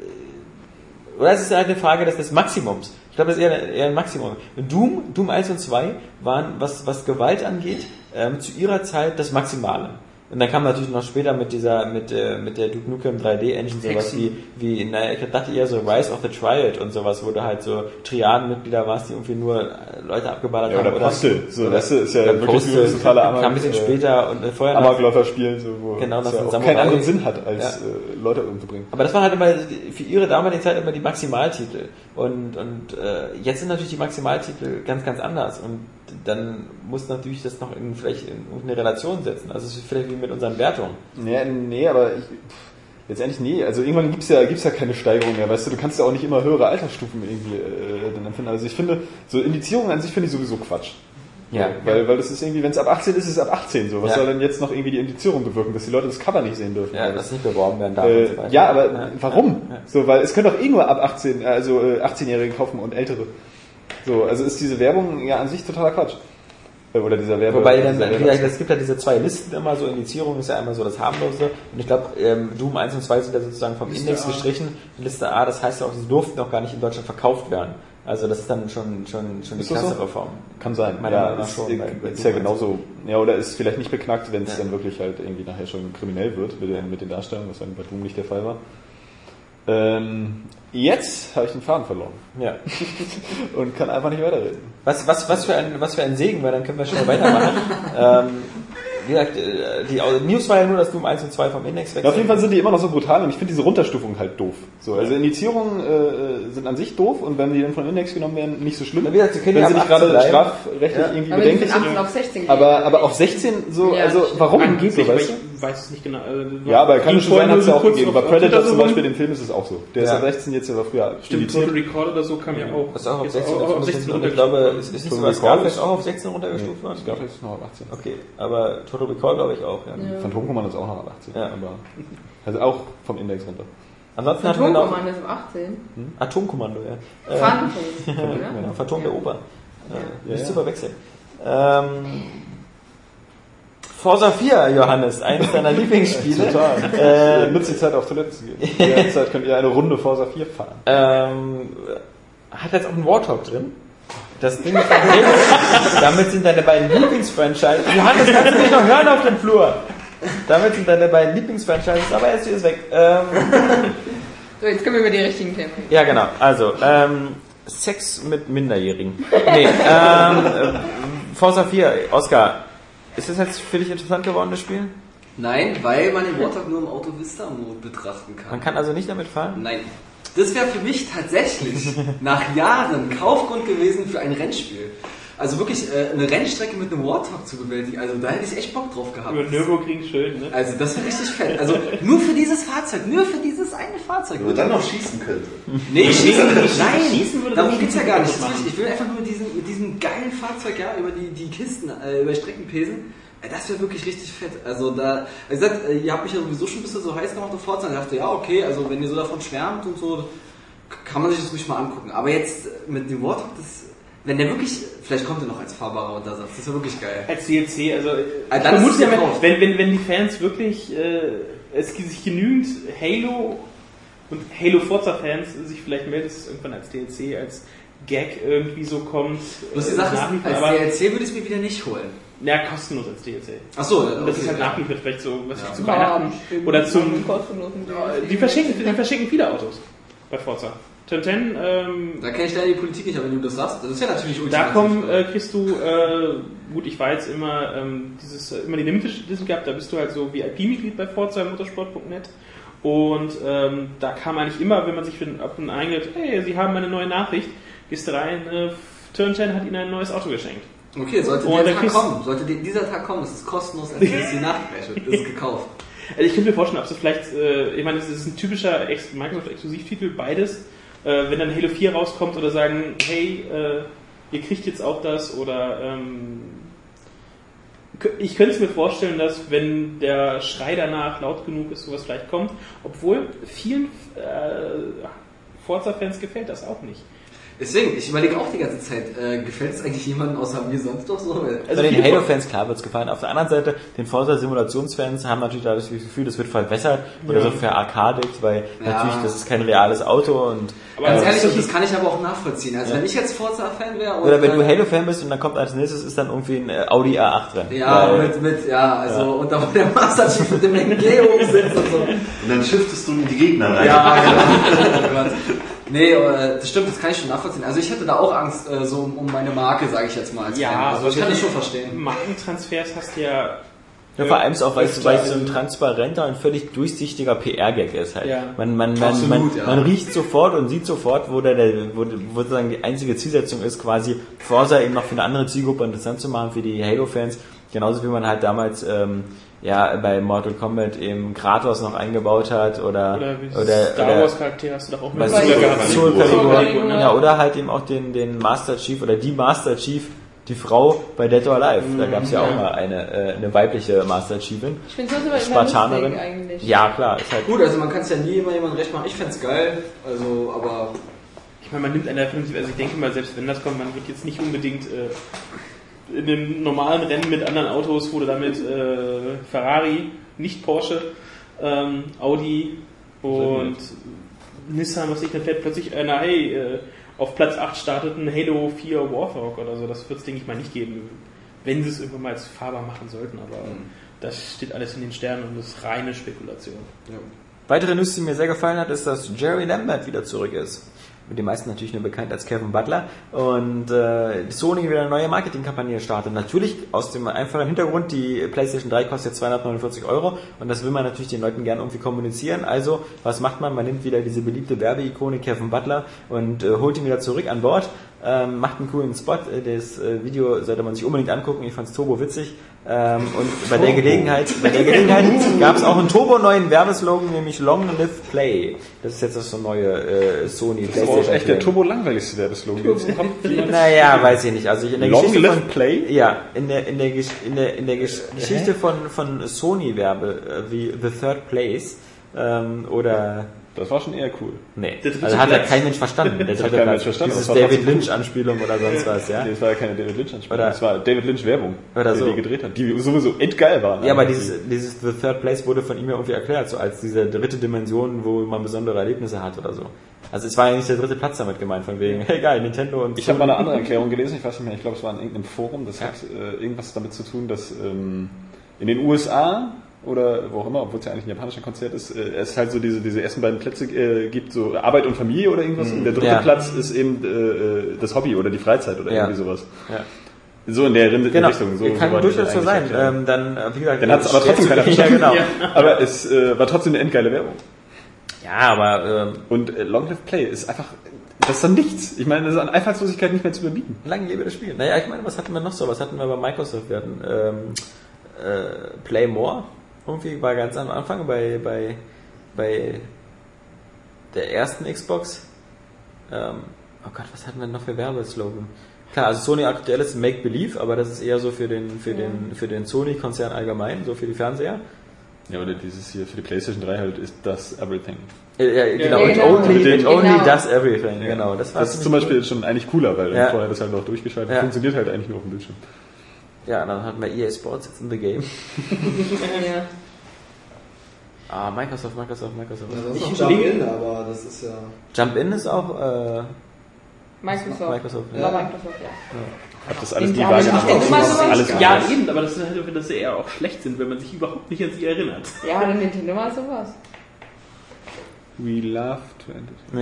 oder es ist halt eine Frage des, des Maximums. Ich glaube, das ist eher, eher ein Maximum. Doom, Doom eins und zwei waren, was, was Gewalt angeht, ähm, zu ihrer Zeit das Maximale. Und dann kam natürlich noch später mit dieser, mit, äh, mit der Duke Nukem drei D Engine sowas wie, wie, naja, ich dachte eher so Rise of the Triad und sowas, wo du halt so Triadenmitglieder warst, die irgendwie nur Leute abgeballert ja, haben. Oder Postel, so, das ist ja wirklich Postel, ein totaler Amag, kam ein bisschen später und äh, vorher Amagläufer spielen, so, wo genau, es das ja auch Samurai, keinen anderen Sinn hat, als ja. äh, Leute umzubringen. Aber das waren halt immer für ihre damalige Zeit immer die Maximaltitel. Und, und äh, jetzt sind natürlich die Maximaltitel ganz, ganz anders. Und dann muss natürlich das noch in, vielleicht in eine Relation setzen. Also es ist vielleicht wie mit unseren Wertungen. Nee, nee, aber ich, pff, letztendlich nee. Also irgendwann gibt's ja, gibt's ja keine Steigerung mehr. Weißt du, du kannst ja auch nicht immer höhere Altersstufen irgendwie äh, dann empfinden. Also ich finde, so Indizierungen an sich finde ich sowieso Quatsch. Ja. Weil, weil das ist irgendwie, wenn es ab achtzehn ist, ist es ab achtzehn so. Was ja. soll denn jetzt noch irgendwie die Indizierung bewirken, dass die Leute das Cover nicht sehen dürfen? Ja, das nicht beworben werden darf. Äh, und so weiter. ja, aber ja. warum? Ja. So, weil es können doch eh nur ab achtzehn, also äh, achtzehnjährige kaufen und ältere. So, also ist diese Werbung ja an sich totaler Quatsch. Äh, oder dieser Werbung. Wobei dann, es gibt ja diese zwei Listen immer, so Indizierung ist ja einmal so das harmlose. Und ich glaube, ähm, Doom eins und zwei sind ja sozusagen vom Liste Index A. gestrichen. Liste A, das heißt ja auch, sie durften noch gar nicht in Deutschland verkauft werden. Also das ist dann schon schon schon die Ist das krassere so? Form. Kann sein. Meiner Ja, Meinung nach ist, schon, bei- bei ist ja Doom genauso. Ja, oder ist vielleicht nicht beknackt, wenn es Ja. dann wirklich halt irgendwie nachher schon kriminell wird mit den, mit den Darstellungen, was dann bei Doom nicht der Fall war. Ähm, jetzt habe ich den Faden verloren Ja. und kann einfach nicht weiterreden. Was, was, was, für ein, was für ein Segen, weil dann können wir schon mal weitermachen. ähm, wie gesagt, äh, die News war ja nur, dass Doom eins und zwei vom Index Ja, wechseln. auf jeden Fall sind die immer noch so brutal und ich finde diese Runterstufung halt doof. So, also Indizierungen äh, sind an sich doof und wenn die dann vom Index genommen werden, nicht so schlimm. Na, wie gesagt, sie können wenn ja sie ab nicht gerade achtzehn bleiben. strafrechtlich Ja. irgendwie Aber wir bedenklich sind sind. achtzehn auf sechzehn Aber, aber auf sechzehn so, Ja, also stimmt. warum? Angeblich, so, aber weißt ich du? weiß es nicht genau. Also, Ja, aber kann es sein, hat es ja auch kurz gegeben. Bei auf- auf Predator Twitter zum so Beispiel, dem Film ist es auch so. Der ist Ja. ab sechzehn, jetzt aber früher Stimmt, indiziert. Total Recall oder so kam ja auch. Das ist auch auf Jetzt sechzehn, auch auf das sechzehn und ich glaube, ist, ist nicht Total sogar Recall Scarface ist- auch auf sechzehn runtergestuft worden? Scarface ist noch ab achtzehn. Okay, aber Total Recall glaube ich auch, ja. Ja. Phantomkommando ist auch noch ab achtzehn. Ja. Aber also auch vom Index runter. Ansonsten hatten wir noch Atomkommando ist ab achtzehn. Atomkommando, ja. Äh, Phantom. genau, Phantom der Oper. Äh, Ja, nicht ja. zu verwechseln. Ähm, Forza vier, Johannes, eines deiner Lieblingsspiele. Total. Äh, Äh, nutzt die Zeit auf Toilette zu gehen. In der Zeit könnt ihr eine Runde Forza vier fahren. Ähm, hat jetzt auch einen Warthog drin. Das Ding ist okay. Damit sind deine beiden Lieblingsfranchises. Johannes, kannst du mich noch hören auf dem Flur? Damit sind deine beiden Lieblingsfranchises, aber er ist jetzt weg. Ähm, So, jetzt können wir über die richtigen Themen reden. ja, genau. Also, ähm, Sex mit Minderjährigen. Nee, ähm, äh, Forza vier, Oscar. Ist das jetzt für dich interessant geworden, das Spiel? Nein, weil man den Warthog nur im Auto Vista Mode betrachten kann. Man kann also nicht damit fahren? Nein. Das wäre für mich tatsächlich nach Jahren Kaufgrund gewesen für ein Rennspiel. Also wirklich äh, eine Rennstrecke mit einem Warthog zu bewältigen. Also da hätte ich echt Bock drauf gehabt. Über Nürburgring schön, ne? Also das wäre richtig fett. Also nur für dieses Fahrzeug, nur für dieses eine Fahrzeug. Wenn man dann noch schießen könnte. Nee, schießen, nein, schießen würde darum das geht's ja nicht gar nicht. kaputt machen. Ich will einfach nur mit diesem, mit diesem geilen Fahrzeug ja über die, die Kisten, äh, über Strecken pesen. Äh, Das wäre wirklich richtig fett. Also da, wie gesagt, äh, ihr habt mich ja sowieso schon ein bisschen so heiß gemacht auf Forza. Und ich dachte, ja okay, also wenn ihr so davon schwärmt und so, kann man sich das ruhig mal angucken. Aber jetzt mit dem Warthog, das, wenn der wirklich, vielleicht kommt er noch als fahrbarer Untersatz. Das wäre wirklich geil. Als D L C, also, Ah, ich dann vermute ist es ja, wenn, gekauft. wenn, wenn, wenn die Fans wirklich äh, es sich genügend Halo und Halo Forza Fans sich vielleicht melden, dass es irgendwann als D L C, als Gag irgendwie so kommt. Bloß die äh, Sache ist, nach wie vor, als aber- D L C würde ich es mir wieder nicht holen. Ja, kostenlos als D L C. Achso, Und das ist halt nach wie vor vielleicht so, was Ja. ich zu Weihnachten oder zum. kostenlosen Die verschicken, die verschicken viele Autos bei Forza. Ten Ten, ähm, Da kenne ich leider die Politik nicht, aber wenn du das sagst, das ist ja natürlich da ultimativ. kommen, äh, kriegst du, äh, gut, ich war jetzt immer, ähm, dieses, äh, immer die Limited Edition gehabt, da bist du halt so V I P-Mitglied bei Forza Motorsport Punkt net und ähm, da kam eigentlich immer, wenn man sich für den ab und eingeht, hey, sie haben eine neue Nachricht, gehst du rein, äh, Turn ten hat ihnen ein neues Auto geschenkt. Okay, sollte Und der da Tag kriegst- kommen, sollte die- dieser Tag kommen, ist es kostenlos als D L C nachgerechnet, ist es gekauft. Also ich könnte mir vorstellen, ob es vielleicht, äh, ich meine, es ist ein typischer Ex- Microsoft-Exklusivtitel, beides. Äh, wenn dann Halo vier rauskommt oder sagen, hey, äh, ihr kriegt jetzt auch das oder ähm, k- ich könnte es mir vorstellen, dass wenn der Schrei danach laut genug ist, sowas vielleicht kommt, obwohl vielen äh, Forza-Fans gefällt das auch nicht. Deswegen, ich überlege auch die ganze Zeit, äh, gefällt es eigentlich jemandem außer mir sonst doch so? Also den Halo-Fans, klar, wird's gefallen. Auf der anderen Seite, den Forza-Simulationsfans haben natürlich dadurch das Gefühl, das wird verbessert oder Ja. so verarkadigt, weil Ja. natürlich, das ist kein reales Auto und... Aber Ganz äh, ehrlich, das kann ich aber auch nachvollziehen. Also wenn ich jetzt Forza-Fan wäre... Oder wenn und, du äh, Halo-Fan bist und dann kommt als nächstes ist dann irgendwie ein äh, Audi A acht drin. Ja, Weil- mit, mit, ja, also, ja. Und da wo der Master Chief mit dem Engeo sitzt und so. Und dann shiftest du in die Gegner rein. Ja, genau. Oh Gott. Nee, äh, das stimmt, das kann ich schon nachvollziehen. Also ich hätte da auch Angst äh, so um, um meine Marke, sage ich jetzt mal. Als Ja, Fan. Also das aber kann ich schon verstehen. Markentransfers hast du ja. Ja, vor allem ist auch, weil es, öfter weil es so ein in- transparenter und völlig durchsichtiger P R-Gag ist halt. Ja. Man, man, man, Absolut, man, ja. man riecht sofort und sieht sofort, wo, der, der, wo, wo sozusagen die einzige Zielsetzung ist, quasi Forza eben noch für eine andere Zielgruppe interessant zu machen, für die Halo-Fans. Genauso wie man halt damals ähm, ja bei Mortal Kombat eben Kratos noch eingebaut hat oder Oder, wie oder, Star oder Wars Charaktere hast du doch auch bei mit Soul Soul gehabt. Soul Calibur. Calibur. Ja, oder halt eben auch den, den Master Chief oder die Master Chief, die Frau bei Dead or Alive. Da gab es ja auch mal eine, äh, eine weibliche Master Chiefin. Ich finde sowas aber immer Spartanerin. lustig eigentlich. Ja, klar, ist halt Gut, also man kann es ja nie immer jemandem recht machen. Ich fänd's geil, also, aber... Ich meine, man nimmt eine vernünftig, also ich denke mal, selbst wenn das kommt, man wird jetzt nicht unbedingt äh, in dem normalen Rennen mit anderen Autos, wo du damit äh, Ferrari, nicht Porsche, ähm, Audi und Nissan, was ich, dann fährt plötzlich einer, hey, äh, auf Platz acht startet ein Halo vier Warthog oder so, das wird es, denke ich mal, nicht geben, wenn sie es irgendwann mal als fahrbar machen sollten, aber das steht alles in den Sternen und das ist reine Spekulation. Ja. Weitere News, die mir sehr gefallen hat, ist, dass Jerry Lambert wieder zurück ist. Mit den meisten natürlich nur bekannt als Kevin Butler. Und äh, Sony wieder eine neue Marketingkampagne startet. Natürlich aus dem einfachen Hintergrund, die PlayStation drei kostet zweihundertneunundvierzig Euro und das will man natürlich den Leuten gerne irgendwie kommunizieren. Also, was macht man? Man nimmt wieder diese beliebte Werbeikone Kevin Butler und äh, holt ihn wieder zurück an Bord. Ähm, macht einen coolen Spot. Das äh, Video sollte man sich unbedingt angucken. Ich fand's turbo witzig. Ähm, und bei der Gelegenheit, bei der Gelegenheit gab es auch einen turbo neuen Werbeslogan, nämlich Long Live Play. Das ist jetzt das so neue äh, Sony Das war PlayStation. auch echt der Play. turbo-langweiligste Werbeslogan, den es überhaupt jemals- Naja, weiß ich nicht. Also ich in der Long Geschichte Live von Play? Ja, in der in der Gesch- in der in der Gesch- Geschichte von von Sony Werbe äh, wie The Third Place ähm, oder Das war schon eher cool. nee, Der dritte also hat ja Platz. kein Mensch verstanden. Der hat dritte kein Platz. Mensch verstanden, Dieses das war David trotzdem Lynch Anspielung oder sonst was, ja. Nee, das war ja keine David Lynch Anspielung, Oder- das war David Lynch Werbung, Oder die so. die gedreht hat, die sowieso endgeil war. Ja, aber dieses, dieses The Third Place wurde von ihm ja irgendwie erklärt, so als diese dritte Dimension, wo man besondere Erlebnisse hat oder so. Also es war ja nicht der dritte Platz damit gemeint, von wegen, hey geil, Nintendo und Ich habe mal eine andere Erklärung gelesen, ich weiß nicht mehr, ich glaube es war in irgendeinem Forum, das Ja. hat äh, irgendwas damit zu tun, dass ähm, in den U S A oder wo auch immer, obwohl es ja eigentlich ein japanischer Konzert ist, äh, es halt so diese, diese ersten beiden Plätze äh, gibt, so Arbeit und Familie oder irgendwas, und der dritte Ja. Platz ist eben äh, das Hobby oder die Freizeit oder Ja. irgendwie sowas. ja. So in der Rin- Genau, Richtung. So, kann so war durchaus diese so sein. eigentliche Erklärung. Ähm, dann, äh, wie gesagt, Dann hat es aber trotzdem keiner ja, verstanden. genau. Aber es äh, war trotzdem eine endgeile Werbung. Ja, aber ähm, Und äh, Long Live Play ist einfach, das ist dann nichts. Ich meine, das ist an Einfallslosigkeit nicht mehr zu überbieten. lang lebe das Spiel. Naja, ich meine, was hatten wir noch so? Was hatten wir bei Microsoft? Wir hatten ähm, äh, Play More. Irgendwie war ganz am Anfang bei, bei, bei der ersten Xbox. Ähm, oh Gott, was hatten wir noch für Werbeslogan? Klar, also Sony aktuell ist Make Believe, aber das ist eher so für den, für den, für den Sony-Konzern allgemein, so für die Fernseher. Ja, oder dieses hier für die PlayStation drei halt ist das Everything. Äh, ja, genau, Ja, it genau. only, it Genau. only does everything, genau. Das, war Das ist ziemlich zum Beispiel cool. schon eigentlich cooler, weil Ja. vorher das halt noch durchgeschaltet Ja. funktioniert halt eigentlich nur auf dem Bildschirm. Ja, dann hatten wir E A Sports jetzt in the game. Ja. Ah, Microsoft, Microsoft, Microsoft. Ja, das Ich ist noch überlege- Jump-In, aber das ist ja... Jump In ist auch äh, Microsoft. Microsoft, Ja, ja. Microsoft, ja. Hab das alles Den nie hab ich wahrgenommen. nicht mal sowas. Alles Ja, anders. eben, aber das ist halt, irgendwie, dass sie eher auch schlecht sind, wenn man sich überhaupt nicht an sie erinnert. Ja, dann Nintendo mal sowas. We love to entertain.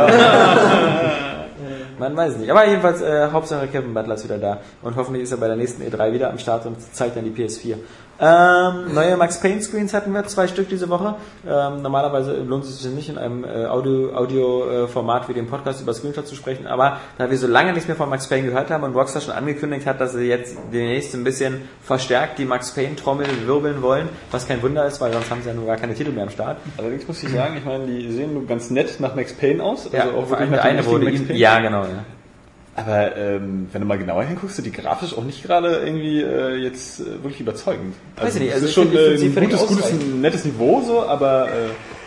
Ja. Man weiß nicht. Aber jedenfalls, äh, Hauptsache Kevin Butler ist wieder da. Und hoffentlich ist er bei der nächsten E drei wieder am Start und zeigt dann die P S vier. Ähm, neue Max Payne Screens hatten wir, zwei Stück diese Woche. Ähm, normalerweise lohnt es sich nicht in einem äh, Audio, Audio-Format wie dem Podcast über Screenshot zu sprechen, aber da wir so lange nichts mehr von Max Payne gehört haben und Rockstar schon angekündigt hat, dass sie jetzt demnächst ein bisschen verstärkt die Max Payne-Trommel wirbeln wollen, was kein Wunder ist, weil sonst haben sie ja nur gar keine Titel mehr am Start. Allerdings muss ich sagen, ich meine, die sehen nur ganz nett nach Max Payne aus. Also Ja, auch vor allem wirklich der nach dem eine wurde richtigen ihm, Max Payne. ja genau, ja. Aber ähm, wenn du mal genauer hinguckst, sind die grafisch auch nicht gerade irgendwie äh, jetzt äh, wirklich überzeugend. Weiß ich nicht, also es ist ich schon finde, ich äh, finde sie ein völlig gutes, gutes, ausreichend. ein nettes Niveau so, aber äh,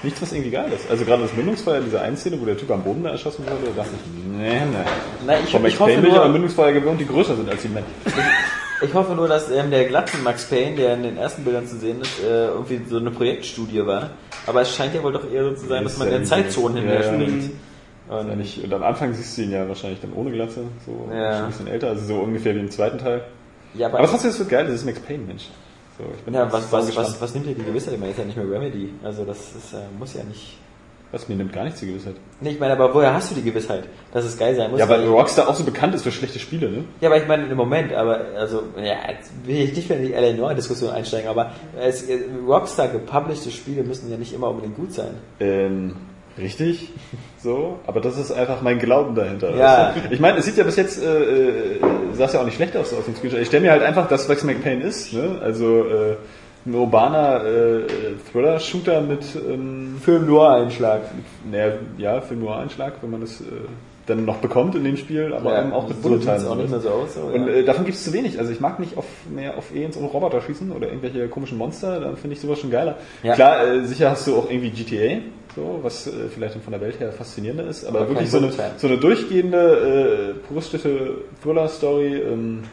nichts, was irgendwie geil ist. Also gerade das Mündungsfeuer, diese eine Szene, wo der Typ am Boden da erschossen wurde, da dachte ich, nee, nee. Na, ich, Von Max ich hoffe Payne bin ich nur, aber Mündungsfeuer gewohnt, die größer sind als die Männer. ich hoffe nur, dass ähm, der glatte Max Payne, der in den ersten Bildern zu sehen ist, äh, irgendwie so eine Projektstudie war. Aber es scheint ja wohl doch eher so zu sein, dass man in Zeitzonen hin und her springt. Und, ja nicht, und am Anfang siehst du ihn ja wahrscheinlich dann ohne Glatze, so ja. ein bisschen älter, also so ungefähr wie im zweiten Teil. Ja, aber, aber trotzdem, das wird geil, das ist Max Payne, Mensch. So, ich bin ja, was, was, was, was nimmt dir die Gewissheit? Ich meine, ist ja nicht mehr Remedy. Also das ist, äh, muss ja nicht... Was, mir nimmt gar nichts die Gewissheit. Nee, ich meine, aber woher hast du die Gewissheit, dass es geil sein muss? Ja, weil Rockstar auch so bekannt ist für schlechte Spiele, ne? Ja, aber ich meine, im Moment, aber, also, ja, jetzt will ich nicht mehr in die L A Noire-Diskussion einsteigen, aber es, Rockstar gepublished Spiele müssen ja nicht immer unbedingt gut sein. Ähm, richtig, so, aber das ist einfach mein Glauben dahinter. Ja. Also, ich meine, es sieht ja bis jetzt, äh, äh, sah es ja auch nicht schlecht aus auf dem Screenshot. Ich stelle mir halt einfach das, was Max Payne ist, ne? Also, äh, ein urbaner äh, Thriller-Shooter mit ähm, Film-Noir-Einschlag. Naja, ja, Film-Noir-Einschlag, wenn man das äh, dann noch bekommt in dem Spiel, aber ja, eben auch mit so Bullet Time. auch nicht mehr so aus. So, und ja. äh, davon gibt es zu wenig. Also ich mag nicht auf mehr auf Aliens und Roboter schießen oder irgendwelche komischen Monster, dann finde ich sowas schon geiler. Ja. Klar, äh, sicher hast du auch irgendwie G T A, so, was äh, vielleicht von der Welt her faszinierender ist, aber, aber wirklich so eine, so eine durchgehende, äh, puristische Thriller-Story, ähm,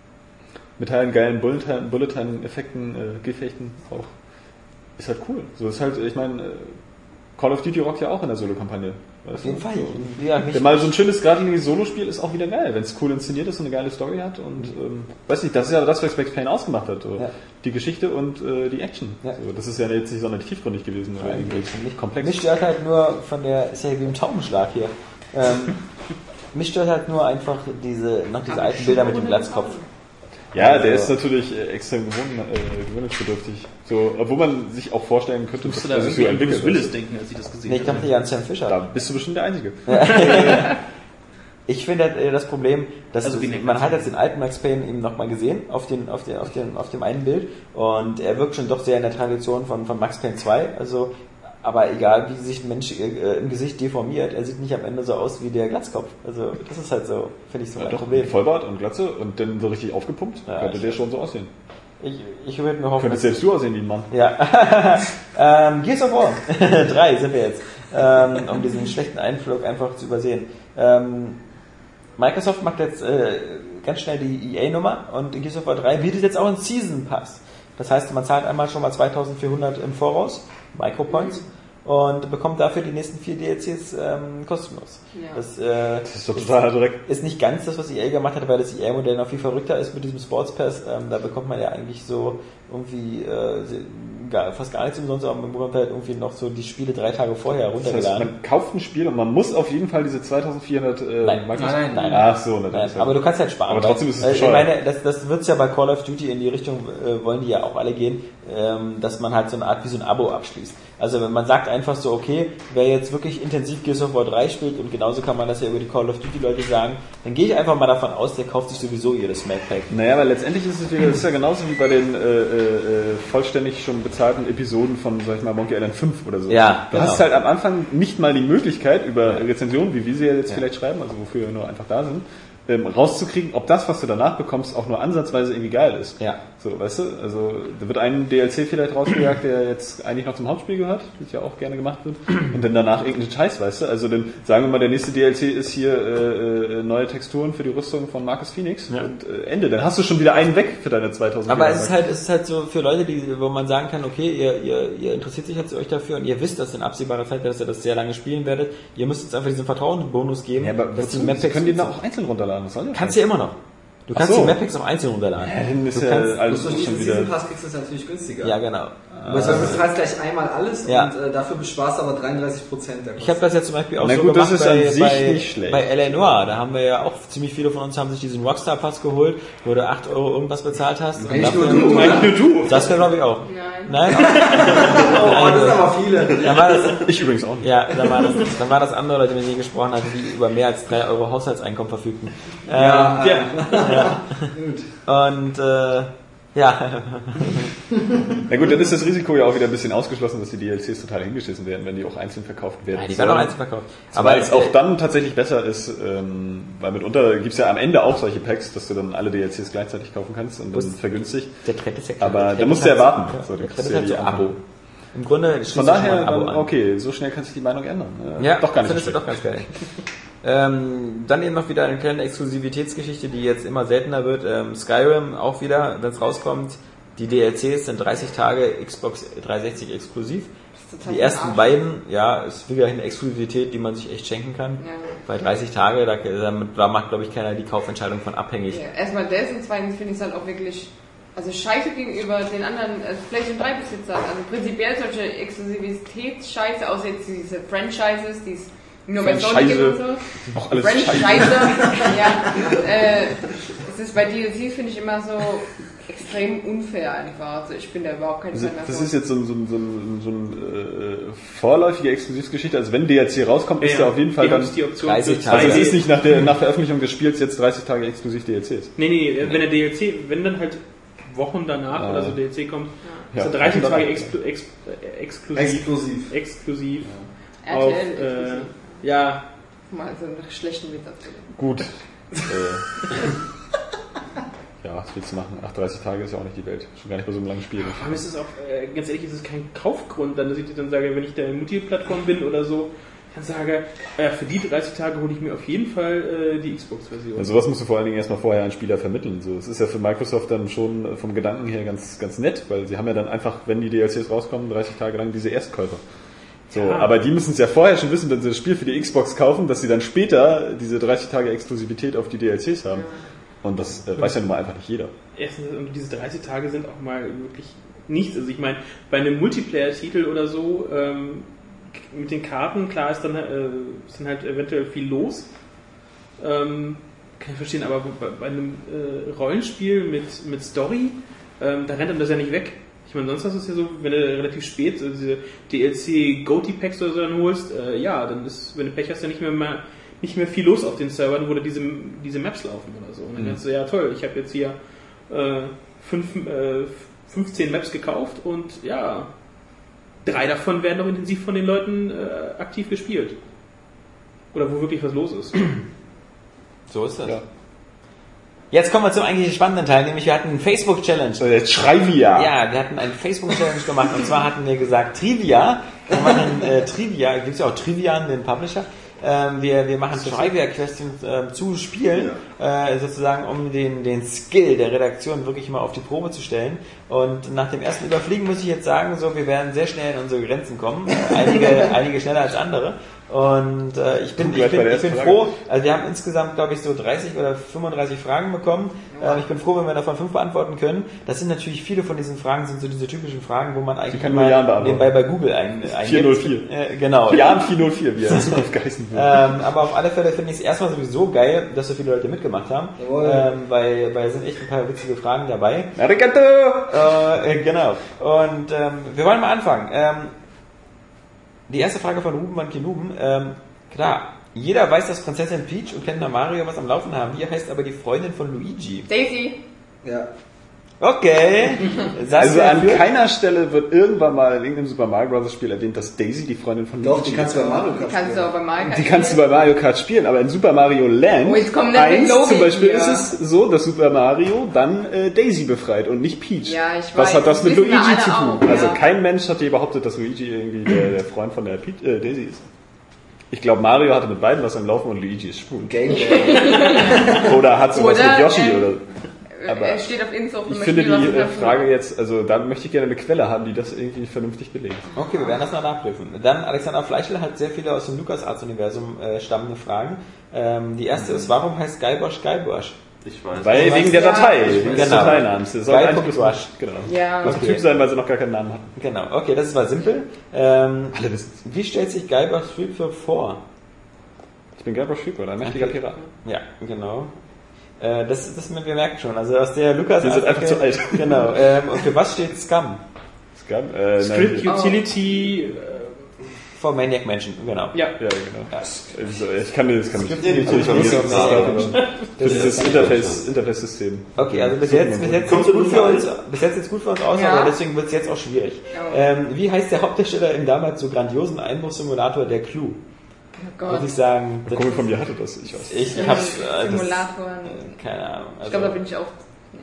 mit allen geilen Bullet-Time-Effekten, äh, Gefechten auch, ist halt cool. So ist halt, ich meine, Call of Duty rockt ja auch in der Solo-Kampagne. Auf jeden Fall. So. Ja, mal so ein schönes, geradliniges Solo-Spiel ist auch wieder geil, wenn es cool inszeniert ist und eine geile Story hat und, ähm, weiß nicht, das ist ja das, was Max Payne ausgemacht hat. So. Ja. Die Geschichte und äh, die Action. Ja. So, das ist ja jetzt nicht sonderlich tiefgründig gewesen oder irgendwie nicht komplex. Mich stört halt nur von der, ist ja wie im Taubenschlag hier. Ähm, mich stört halt nur einfach diese, noch diese alten Bilder mit dem Glatzkopf. Ja, also, der ist natürlich äh, extrem gewohn, äh, gewöhnungsbedürftig. So, obwohl man sich auch vorstellen könnte, dass er sich so an Bruce Willis denken, als ich das gesehen habe. Nee, ich dachte ja an Sam Fisher. Da bist du bestimmt der Einzige. Ich finde halt, äh, das Problem, dass also, es, man hat jetzt den alten Max Payne eben nochmal gesehen auf, den, auf, den, auf, den, auf dem einen Bild und er wirkt schon doch sehr in der Tradition von, von Max Payne zwei. Also, aber egal, wie sich ein Mensch äh, im Gesicht deformiert, er sieht nicht am Ende so aus wie der Glatzkopf. Also das ist halt so, finde ich so ja, ein doch, Problem. Vollbart und Glatze und dann so richtig aufgepumpt, ja, könnte der schon so aussehen. Ich, ich würde mir hoffen... Könntest selbst du aussehen wie ein Mann. Ja. ähm, Gears of War. Drei sind wir jetzt. Ähm, um diesen schlechten Einflug einfach zu übersehen. Ähm, Microsoft macht jetzt äh, ganz schnell die E A-Nummer und Gears of War drei bietet jetzt auch einen Season Pass. Das heißt, man zahlt einmal schon mal zweitausendvierhundert im Voraus, Micropoints, und bekommt dafür die nächsten vier D L Cs ähm, kostenlos. Ja. Das, äh, das ist doch total direkt. Ist nicht ganz das, was E A gemacht hat, weil das E A-Modell noch viel verrückter ist mit diesem Sports Pass. Ähm, da bekommt man ja eigentlich so irgendwie äh, gar, fast gar nichts umsonst, aber man bekommt halt irgendwie noch so die Spiele drei Tage vorher runtergeladen. Das heißt, man kauft ein Spiel und man muss auf jeden Fall diese zweitausendvierhundert äh, nein, Microsoft... Nein, nein, nein. Ach so, natürlich. Nein, aber du kannst halt sparen. Aber trotzdem ist es bescheuert. Ich meine, das, das wird's ja bei Call of Duty in die Richtung, äh, wollen die ja auch alle gehen, ähm, dass man halt so eine Art wie so ein Abo abschließt. Also wenn man sagt einfach so, okay, wer jetzt wirklich intensiv Gears of War drei spielt, und genauso kann man das ja über die Call of Duty Leute sagen, dann gehe ich einfach mal davon aus, der kauft sich sowieso jedes Mad Pack. Naja, aber letztendlich ist es wieder, das ist ja genauso wie bei den äh, äh, vollständig schon bezahlten Episoden von, sag ich mal, Monkey Island fünf oder so. Ja, du genau. hast halt am Anfang nicht mal die Möglichkeit, über Rezensionen, wie wir sie ja jetzt ja. vielleicht schreiben, also wofür wir nur einfach da sind, ähm, rauszukriegen, ob das, was du danach bekommst, auch nur ansatzweise irgendwie geil ist. Ja. So, weißt du, also da wird ein D L C vielleicht rausgejagt, der jetzt eigentlich noch zum Hauptspiel gehört, das ja auch gerne gemacht wird, und dann danach irgendeinen Scheiß, weißt du, also dann sagen wir mal, der nächste D L C ist hier äh, neue Texturen für die Rüstung von Marcus Phoenix ja. und äh, Ende, dann hast du schon wieder einen weg für deine zweitausend. Aber es ist halt, es ist halt so für Leute, die, wo man sagen kann, okay, ihr, ihr, ihr interessiert sich jetzt euch dafür und ihr wisst, dass in absehbarer Zeit, dass ihr das sehr lange spielen werdet, ihr müsst jetzt einfach diesen Vertrauensbonus geben. Ja, aber dass die Map können die dann auch einzeln runterladen, was soll das? Kannst du ja immer noch. Du kannst so. die Map-Packs auch einzeln runterladen. Ja, dann ist du ja kannst, alles durch schon diesen wieder. Season Pass kriegst du es natürlich günstiger. Ja, genau. Ah. Du zahlst gleich einmal alles ja. und äh, dafür besparst du aber dreiunddreißig Prozent der Kosten. Ich habe das ja zum Beispiel auch Na so gut, gemacht das ist bei, an sich bei, nicht schlecht. bei L A Noire. Da haben wir ja auch, ziemlich viele von uns haben sich diesen Rockstar Pass geholt, wo du acht Euro irgendwas bezahlt hast. Eigentlich nur du. Eigentlich nur du. Das wäre glaube ich auch. Nein. Nein? Oh, das sind aber viele. Dann war das, ich übrigens auch nicht. Ja, dann war das, dann war das andere Leute, mit denen ich gesprochen hatte, die über mehr als drei Euro Haushaltseinkommen verfügten. Ja, ähm, ja. ja. Gut. Und äh, ja. Na gut, dann ist das Risiko ja auch wieder ein bisschen ausgeschlossen, dass die D L Cs total hingeschissen werden, wenn die auch einzeln verkauft werden. Ja, die werden auch einzeln verkauft. Aber es auch dann tatsächlich besser ist, ähm, weil mitunter gibt's ja am Ende auch solche Packs, dass du dann alle D L Cs gleichzeitig kaufen kannst und dann vergünstigt. Der Trend ist ja klar. Aber da musst du ja warten. Ja, so, der Trend ist halt so Abo. im Grunde Von daher, dann, okay, so schnell kann sich die Meinung ändern. Äh, Ja, doch gar nicht. findest du doch ganz geil. ähm, dann eben noch wieder eine kleine Exklusivitätsgeschichte, die jetzt immer seltener wird. Ähm, Skyrim auch wieder, wenn es rauskommt. Die D L Cs sind dreißig Tage Xbox dreihundertsechzig exklusiv. Die ersten Arsch. beiden, ja, ist wieder eine Exklusivität, die man sich echt schenken kann. Ja. Bei dreißig Tage, da, da macht, glaube ich, keiner die Kaufentscheidung von abhängig. Ja, erstmal das und zweitens finde ich es halt auch wirklich, also scheiße gegenüber den anderen also PlayStation drei Besitzern. Also prinzipiell solche Exklusivitätsscheiße, außer jetzt diese Franchises, die es nur bei Sony gibt und so. Auch alles Franchise. ja, äh, es ist bei D L Cs, finde ich, immer so extrem unfair einfach. Also ich bin da überhaupt kein Fan davon. Das ist jetzt so, so, so, so eine äh, vorläufige Exklusivgeschichte. Also wenn D L C rauskommt, ist ja, der auf jeden Fall dann die Option dreißig Tage. Also es ist nicht nach der nach Veröffentlichung des Spiels jetzt dreißig Tage exklusiv D L Cs. Nee, nee, wenn der D L C, wenn dann halt Wochen danach ja. oder so D L C kommt, ja. ist er dreißig Tage exklu, ex, äh, exklusiv. Exklusiv. Exklusiv. Ja. Auf, R T L äh, ja. Mal so einen schlechten Witz erzählen. Gut. äh, ja, was willst du machen? Ach, dreißig Tage ist ja auch nicht die Welt. Schon gar nicht bei so einem langen Spiel. Aber ist es auch, äh, ganz ehrlich, ist es kein Kaufgrund, dann, dass ich dann sage, wenn ich da in Multiplattform bin oder so, dann sage, äh, für die dreißig Tage hole ich mir auf jeden Fall äh, die Xbox-Version. Ja, sowas musst du vor allen Dingen erstmal vorher an Spieler vermitteln. So, es ist ja für Microsoft dann schon vom Gedanken her ganz, ganz nett, weil sie haben ja dann einfach, wenn die D L Cs rauskommen, dreißig Tage lang diese Erstkäufer. So, ja. Aber die müssen es ja vorher schon wissen, wenn sie das Spiel für die Xbox kaufen, dass sie dann später diese dreißig Tage Exklusivität auf die D L Cs haben. Und das äh, weiß ja nun mal einfach nicht jeder. Erstens, und diese dreißig Tage sind auch mal wirklich nichts. Also ich meine, bei einem Multiplayer-Titel oder so, ähm, mit den Karten, klar ist dann, äh, ist dann halt eventuell viel los. Ähm, kann ich verstehen, aber bei, bei einem äh, Rollenspiel mit, mit Story, ähm, da rennt einem das ja nicht weg. Ich meine, sonst hast du es ja so, wenn du relativ spät so diese D L C-Goatee-Packs oder so dann holst, äh, ja, dann ist, wenn du Pech hast, ja nicht mehr mal nicht mehr viel los auf den Servern, wo da diese, diese Maps laufen oder so. Und dann denkst du, ja toll, ich habe jetzt hier äh, fünf, äh, fünfzehn Maps gekauft und ja, drei davon werden auch intensiv von den Leuten äh, aktiv gespielt. Oder wo wirklich was los ist. So ist das. Ja. Jetzt kommen wir zum eigentlich spannenden Teil, nämlich wir hatten einen Facebook-Challenge. So, jetzt Trivia. Ja, wir hatten einen Facebook-Challenge gemacht und zwar hatten wir gesagt, Trivia, wir machen äh, Trivia, gibt es ja auch Trivian, den Publisher. Ähm, wir, wir machen Trivia-Questions äh, zu Spielen, ja. äh, sozusagen, um den, den Skill der Redaktion wirklich mal auf die Probe zu stellen. Und nach dem ersten Überfliegen muss ich jetzt sagen, so, wir werden sehr schnell in unsere Grenzen kommen. Einige, einige schneller als andere. Und äh, ich bin, ich bin, ich bin froh, also wir haben insgesamt, glaube ich, so dreißig oder fünfunddreißig Fragen bekommen. Äh, ich bin froh, wenn wir davon fünf beantworten können. Das sind natürlich, viele von diesen Fragen sind so diese typischen Fragen, wo man eigentlich mal nebenbei bei Google ein, eingibt. vier null vier. Äh, genau. Jan vier null vier, wie er in Zukunft geheißen wird. Ähm, aber auf alle Fälle finde ich es erstmal sowieso geil, dass so viele Leute mitgemacht haben. Ähm, weil, weil es sind echt ein paar witzige Fragen dabei. Arigato! Äh, genau. Und ähm, wir wollen mal anfangen. Ähm, Die erste Frage von Ruben van Kinuben. Ähm, klar, jeder weiß, dass Prinzessin Peach und Kenner Mario was am Laufen haben. Wie heißt aber die Freundin von Luigi? Daisy. Ja. Okay. Also an für? keiner Stelle wird irgendwann mal in irgendeinem Super Mario Bros. Spiel erwähnt, dass Daisy die Freundin von Doch, Luigi ist. die kannst du bei Mario Kart die kannst du auch bei Mario Kart Die kannst du bei Mario Kart spielen, aber in Super Mario Land oh, jetzt kommt eins Logik zum Beispiel hier. ist es so, dass Super Mario dann äh, Daisy befreit und nicht Peach. Ja, ich Was weiß, hat das, das mit wissen Luigi wir zu tun? alle auch, Also ja. kein Mensch hat je behauptet, dass Luigi irgendwie der, der Freund von der Peach, äh, Daisy ist. Ich glaube, Mario hatte mit beiden was am Laufen und Luigi ist schwul. Game Oder hat sowas Oder, mit Yoshi ähm, oder... Aber er steht auf Inso. ich finde die Spiel, Frage jetzt, also da möchte ich gerne eine Quelle haben, die das irgendwie vernünftig belegt. Okay, wir werden das noch nachprüfen. Dann Alexander Fleischl hat sehr viele aus dem LucasArts-Universum äh, stammende Fragen. Ähm, die erste ist, warum heißt Guybrush Guybrush? Ich weiß. Weil wegen der ja. Datei, wegen Genau. des Dateinamens. Das soll eigentlich bloß Guybrush. genau. Ja. Das Okay. Typ sein, weil sie noch gar keinen Namen hatten. Genau, okay, das war simpel. Ähm, Alle wissen es. wie stellt sich Guybrush Threepwood vor? Ich bin Guybrush Threepwood, ein mächtiger Pirat. Ja, genau. Äh, das, das wir merken schon. Also aus der Lukas. Wir sind einfach zu alt. Genau. Ähm, und für was steht Scum? Scum? Äh, Script nein, Utility. Äh, For Maniac Mansion, genau. ja. ja, genau. Ja. Also, ich kann das kann Script nicht. Utility. Natürlich Ja, das ja. Das ist das Interface, Interface-System. Okay, also bis jetzt, bis jetzt sieht's gut für uns, bis jetzt sieht's gut für uns aus, Ja. aber deswegen wird es jetzt auch schwierig. Ja. Ähm, wie heißt der Hauptdarsteller im damals so grandiosen Einbruchssimulator der Clue? Oh Gott. Muss ich sagen. Ein Kumpel von mir hatte das, ich weiß. Ich hab's. Äh, das, Simulatoren. äh, keine Ahnung. Also, Ich glaube, da bin ich auch.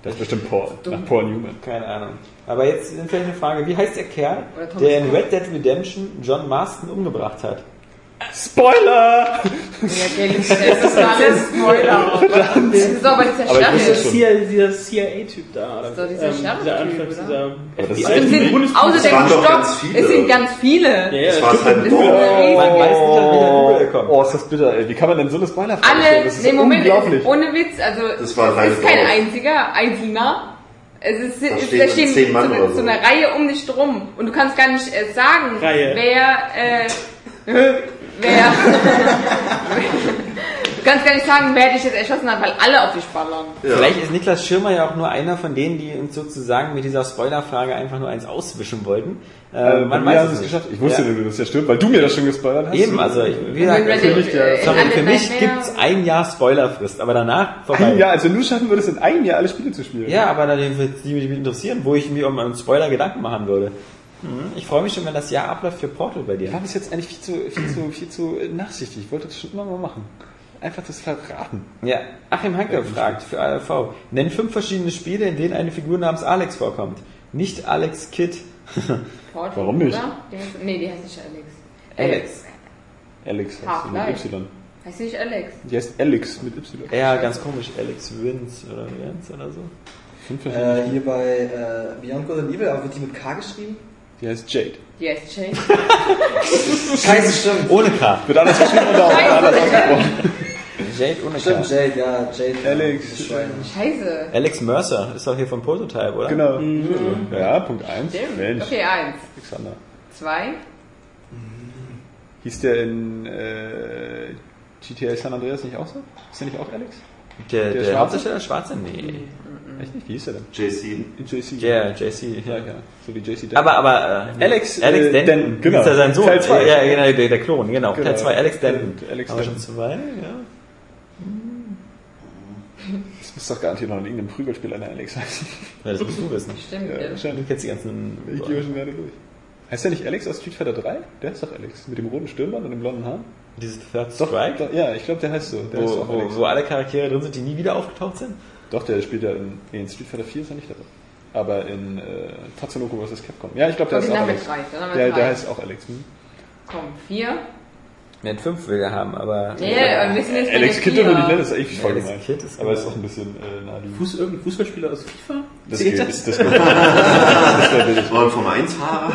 Das ist bestimmt Paul, nach Paul Newman. Keine Ahnung. Aber jetzt ist vielleicht eine Frage, wie heißt der Kerl, Oder Thomas der in Mann. Red Dead Redemption John Marston umgebracht hat? Spoiler! Ja, Geld, das ist alles Spoiler. Das ist doch aber dieser Aber ich Das wusste Stachel. ist hier dieser C I A-Typ da. Oder? ist doch dieser Sheriff-Typ, dieser Anfangs, oder? dieser Aber das ist Es echt sind, Bundes- außer Es dem waren doch Stock, ganz viele. es sind ganz viele. Ja, ja, Das war stimmt. halt Das ist eine Man riesen- weiß nicht, an welcher Kugel er kommt. Oh, ist das bitter, ey. Wie kann man denn so eine Spoiler Alle, Das ist nee, Moment, unglaublich. ohne Witz, also Das war es reine ist kein Dorf. einziger, einzelner. Es ist, Da es, stehen da stehen zehn Mann so, oder so so. eine Reihe um dich drum und du kannst gar nicht äh, sagen, Reihe. wer, äh, wer, du kannst gar nicht sagen, wer dich jetzt erschossen hat, weil alle auf dich ballern. Ja. Vielleicht ist Niklas Schirmer ja auch nur einer von denen, die uns sozusagen mit dieser Spoilerfrage einfach nur eins auswischen wollten. Äh, Äh, man wir weiß haben es es nicht. geschafft. Ich wusste, Ja. dass das ja stimmt, weil du mir das schon gespoilert hast. Eben, also ich, wie Und gesagt, wenn für Red mich, Dead, äh, sorry, für alle mich Nightmare- gibt's ein Jahr Spoilerfrist, aber danach vorbei. Ein Jahr, als wenn du schaffen würdest, in einem Jahr alle Spiele zu spielen. Ja, aber dann wird die mich interessieren, wo ich mir um einen Spoiler Gedanken machen würde. Hm, Ich freue mich schon, wenn das Jahr abläuft für Portal bei Ich dir. war bis jetzt eigentlich viel zu, viel zu, viel zu nachsichtig. Ich wollte das schon immer mal machen. Einfach das verraten. Ja, Achim Hanke fragt für A L V. Nenn fünf verschiedene Spiele, in denen eine Figur namens Alex vorkommt. Nicht Alex Kidd. Portal, Warum nicht? Oder? Die heißt, nee, die heißt nicht Alex. Alex. Alex heißt sie Half-Life. mit Y. Heißt nicht Alex. Die heißt Alex mit Y. Ja, ganz komisch. Alex Vince oder Vince oder so. Fünf verschiedene Äh, Spiele. hier bei äh, Beyond Good and Evil, aber wird die mit K geschrieben? Die heißt Jade. Die heißt Jane. Scheiße, stimmt. Ohne K. Wird anders geschrieben oder auch anders ausgesprochen. Jade ohne K. Stimmt, Jade, ja, Jade. Alex. Das Schwein. Scheiße. Alex Mercer ist doch hier von Prototype, oder? Genau. Ja, Punkt eins. Stimmt. Mensch. Okay, eins. Alexander. Zwei. Hieß der in äh, G T A San Andreas nicht auch so? Ist der nicht auch Alex? Der, Der der, Schwarze? Hauptdarsteller, Schwarze? Nee. Echt nicht? Wie hieß der denn? J C. J C. Ja, J C. Ja, ja. So wie J C Denton. Aber, aber, äh, Alex, Alex äh, Denton, Denton, genau. Ist ja sein Sohn. Teil zwei. Ja, genau, der, der Klon, genau. Genau. Teil zwei, Alex Denton. Alex Haben wir schon Denton. zwei, ja. Das muss doch garantiert noch in irgendeinem Prügelspiel einer Alex heißen. Ja, das musst du wissen. Stimmt. Ja, Ja. Du wahrscheinlich. kennst die ganzen... Ich gehe schon gerade durch. Heißt der nicht Alex aus Street Fighter drei? Der heißt doch Alex. Mit dem roten Stirnband und dem blonden Haar. Dieses Third Doch, Strike, doch, ja, ich glaube, der heißt so. Der heißt wo, auch wo, Alex. wo alle Charaktere drin sind, die nie wieder aufgetaucht sind. Doch, der spielt ja in, nee, in Street Fighter vier ist er nicht dabei. Aber in äh, Tatsunoko versus. Capcom. Ja, ich glaube, der Okay, ist auch dann haben wir Alex. drei. Dann haben wir Der, drei. der heißt auch Alex. Hm? Komm, vier. Ne, fünf will er haben, aber... Nee, wir müssen jetzt bei Alex der Kidd vier. würde ich nennen, das ist eigentlich voll Alex gemein. Kidd ist Aber es ist gemein. auch ein bisschen äh, naheliegend. Fuß, irgendein Fußballspieler aus FIFA? Das Zählt geht, das? das, das geht. Das wäre billig. War ein Formel eins Fahrer.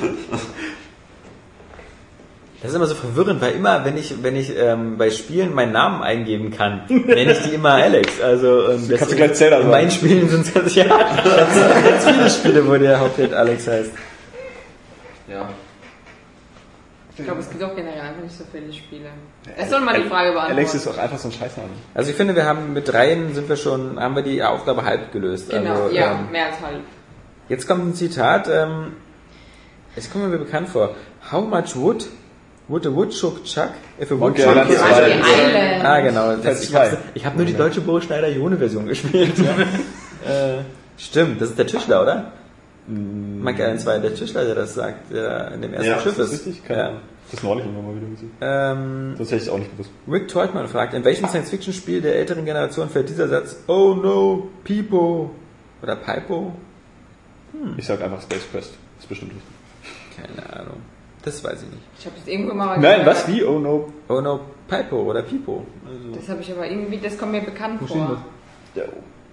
Das ist immer so verwirrend, weil immer, wenn ich, wenn ich ähm, bei Spielen meinen Namen eingeben kann, nenne ich die immer Alex. Also ähm, kannst du gleich Zelda in sagen. meinen Spielen sind es ganz, ja, ganz, ganz viele Spiele, wo der Hauptheld Alex heißt. Ja. Ich glaube, es gibt auch generell einfach nicht so viele Spiele. Das soll mal die Frage beantworten. Alex ist auch einfach so ein Scheißname. Also ich finde, wir haben mit dreien sind wir schon, haben wir die Aufgabe halb gelöst. Genau, also, ja, ähm, mehr als halb. jetzt kommt ein Zitat, ähm, es kommt mir bekannt vor. How much wood would a woodchuck chuck if a Monkey woodchuck... Island is- zwei. Monkey Island. Ah, genau. Teil Das, ich zwei. habe ich hab nur die deutsche Boris Schneider-Jone-Version gespielt. äh, stimmt, das ist der Tischler, oder? Monkey Island zwei, der Tischler, der das sagt, der in dem ersten Ja, Schiff Ist das ist. richtig? Keine Ja. Ahnung. Das neulich irgendwann mal wieder gesehen. Ähm, Sonst hätte ich es auch nicht gewusst. Rick Teutmann fragt, in welchem Science-Fiction-Spiel der älteren Generation fällt dieser Satz Oh no, Pipo oder Pipo? Ich sag einfach Space Quest. Ist bestimmt richtig. Keine Ahnung. Das weiß ich nicht. Ich habe das irgendwo mal Nein, gehört. was? Wie? Oh no. Oh no, Pipo oder Pipo. Also, Das habe ich aber irgendwie, das kommt mir bekannt Wo steht denn vor. das?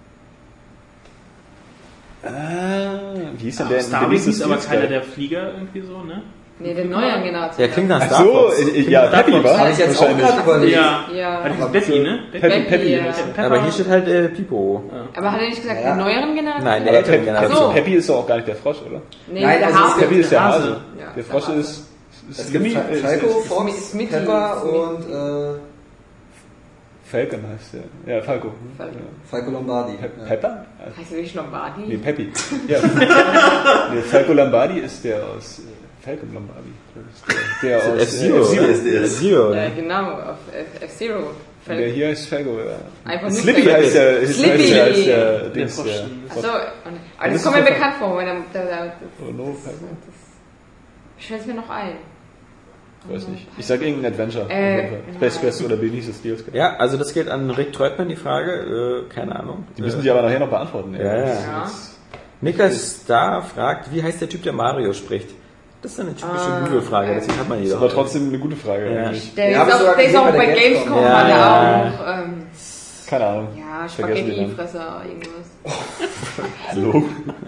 Da oben. Ah, wie hieß denn der? Starwing nächste ist aber Steel keiner Sky? der Flieger irgendwie so, ne? Nee, der neueren Generation. ja, klingt nach Ach Star so, Fox. äh, ja, Star Peppy Fox. war Habe ich jetzt auch wahrscheinlich. gerade überlegt. Ja. Ja. Ah, das ist Beppy, ne? Peppy, Peppy, Peppy. ja. Pepper. Aber hier steht halt äh, Pipo. Aber hat er nicht gesagt, Ja. die neueren Generationen? Nein, der Aber älteren Peppy, Generation. so. Peppy ist doch auch gar nicht der Frosch, oder? Nee, Nein, der also es Hase. Peppy ist der Hase. Hase. Ja, Der der Frosch Hase. ist... ist Es gibt Mimi- Fa- ist- Falco, ist- Fox, Smitty. Pepper Smitty. und äh, Falcon heißt der. Ja, Falco. Falco. Ja. Falco Lombardi. Pe Ja. Pepper? Heißt er wirklich Lombardi? Nee, Peppy. Ja. Nee, Falco Lombardi ist der aus äh, Falcon Lombardi. Das ist Der, der aus F-Zero. äh, F-Zero. ist der. F-Zero. Ja, genau, auf F- F-Zero. Und der hier heißt Falco, ja. Einfach nur Slippy Falco. heißt der, ist, Slippy. heißt der, heißt der Der Dings, Frosch. der. Achso, aber Das das ist kommt mir super. bekannt vor, wenn er, da, da, Oh no, Falco. ich fällt mir noch ein. Ich weiß nicht. Ich sag irgendein Adventure. Äh, Space Quest oder Beneath Steels. Ja, also das geht an Rick Treutmann, die Frage. Äh, keine Ahnung. Die müssen die aber nachher noch beantworten. Ja, ja. Ja. Niklas Starr fragt, wie heißt der Typ, der Mario spricht? Das ist eine typische Ah, Google-Frage, okay. deswegen hat man Das jeder. ist aber trotzdem eine gute Frage Ja. eigentlich. Der Ja, ist aber auch, sogar der ist auch gesehen bei bei der Gamescom, Gamescom. war der Ja. auch. Ähm, Keine Ahnung. ja, Vergessen wir dann. Spaghetti-Fresser, irgendwas. Hallo?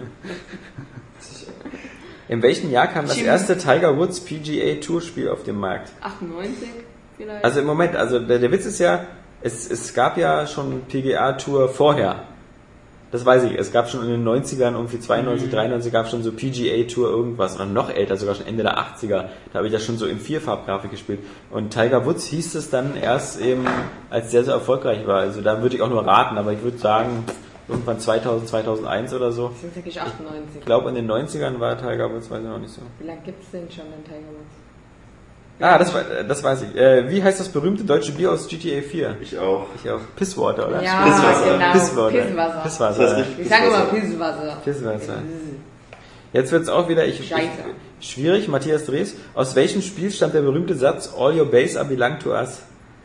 In welchem Jahr kam das Jim. erste Tiger Woods P G A Tour Spiel auf den Markt? achtundneunzig vielleicht. Also im Moment, also der, der Witz ist ja, es, es gab ja schon P G A Tour vorher. Das weiß ich, es gab schon in den neunzigern, irgendwie zweiundneunzig, dreiundneunzig gab es schon so P G A Tour irgendwas, oder noch älter, sogar schon Ende der achtziger. Da habe ich ja schon so in Vierfarbgrafik gespielt. Und Tiger Woods hieß es dann erst eben, als der so erfolgreich war. Also da würde ich auch nur raten, aber ich würde sagen, irgendwann zweitausend, zweitausendeins oder so. Das sind wirklich achtundneunzig. Ich glaube in den neunzigern war Tiger Woods, weiß ich noch nicht so. Wie lange gibt es denn schon den Tiger Woods? Ah, das, das weiß ich. Äh, wie heißt das berühmte deutsche Bier aus G T A vier? Ich auch. Ich auch. Pisswater, oder? Ja, Pisswasser. genau. Pisswater. Pisswasser. Pisswasser. Das heißt richtig Ich sage immer Pisswasser. Pisswasser. Pisswasser. Jetzt wird's auch wieder ich, ich, Scheiße. schwierig. Matthias Drees. Aus welchem Spiel stammt der berühmte Satz All your base are belong to us?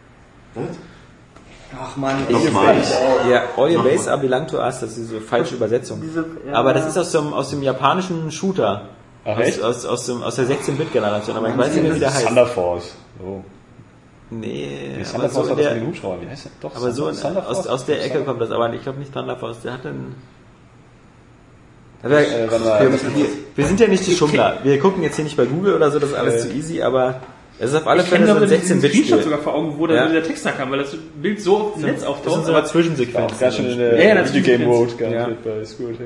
Ach man, Nochmal. Ja, all your base are belong to us. Das ist diese falsche Übersetzung. Aber das ist aus dem, aus dem japanischen Shooter. Ach, Aus, echt? aus, aus, dem, aus der sechzehn-Bit-Generation. Aber ich weiß nicht mehr, wie der heißt. Thunder Force. So. Nee, Nee, aber Thunder so Force in hat das der, mit dem Hubschrauber. Wie heißt der? Doch, aber so in, Thunder aus, Force? aus der Ecke kommt das. Aber ich glaube nicht Thunder Force. Der hat einen... Aber, Äh, warte mal. wir, wir, wir sind ja nicht die Schummler. Wir gucken jetzt hier nicht bei Google oder so, das ist alles Äh. zu easy, aber es ist auf alle Ich Fälle kenne so ein aber diesen Screenshot sechzehn-Bit-Spiel. sogar vor Augen, wo dann Ja. dieser Text da kam, weil das Bild so auf dem Netz Das auftaucht. sind so aber Zwischensequenzen. Ganz schön in Ja, ja, der das Videogame ist Mode Ja. garantiert bei Schooltech.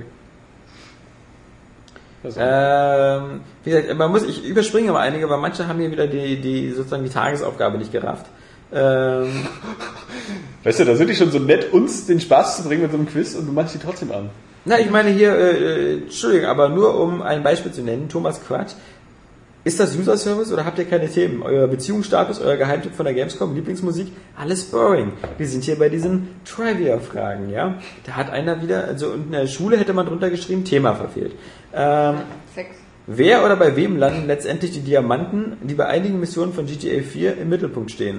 Ähm, wie gesagt, man muss, ich überspringe aber einige, weil manche haben hier wieder die, die sozusagen die Tagesaufgabe nicht gerafft. Ähm, Weißt du, da sind die schon so nett, uns den Spaß zu bringen mit so einem Quiz und du machst die trotzdem an. na, ich meine hier, äh, Entschuldigung, aber nur um ein Beispiel zu nennen, Thomas Quatsch. Ist das User Service oder habt ihr keine Themen? Euer Beziehungsstatus, euer Geheimtipp von der Gamescom, Lieblingsmusik, alles boring. Wir sind hier bei diesen Trivia-Fragen, ja. Da hat einer wieder, also in der Schule hätte man drunter geschrieben, Thema verfehlt. Ähm, Sex. wer oder bei wem landen letztendlich die Diamanten, die bei einigen Missionen von G T A vier im Mittelpunkt stehen?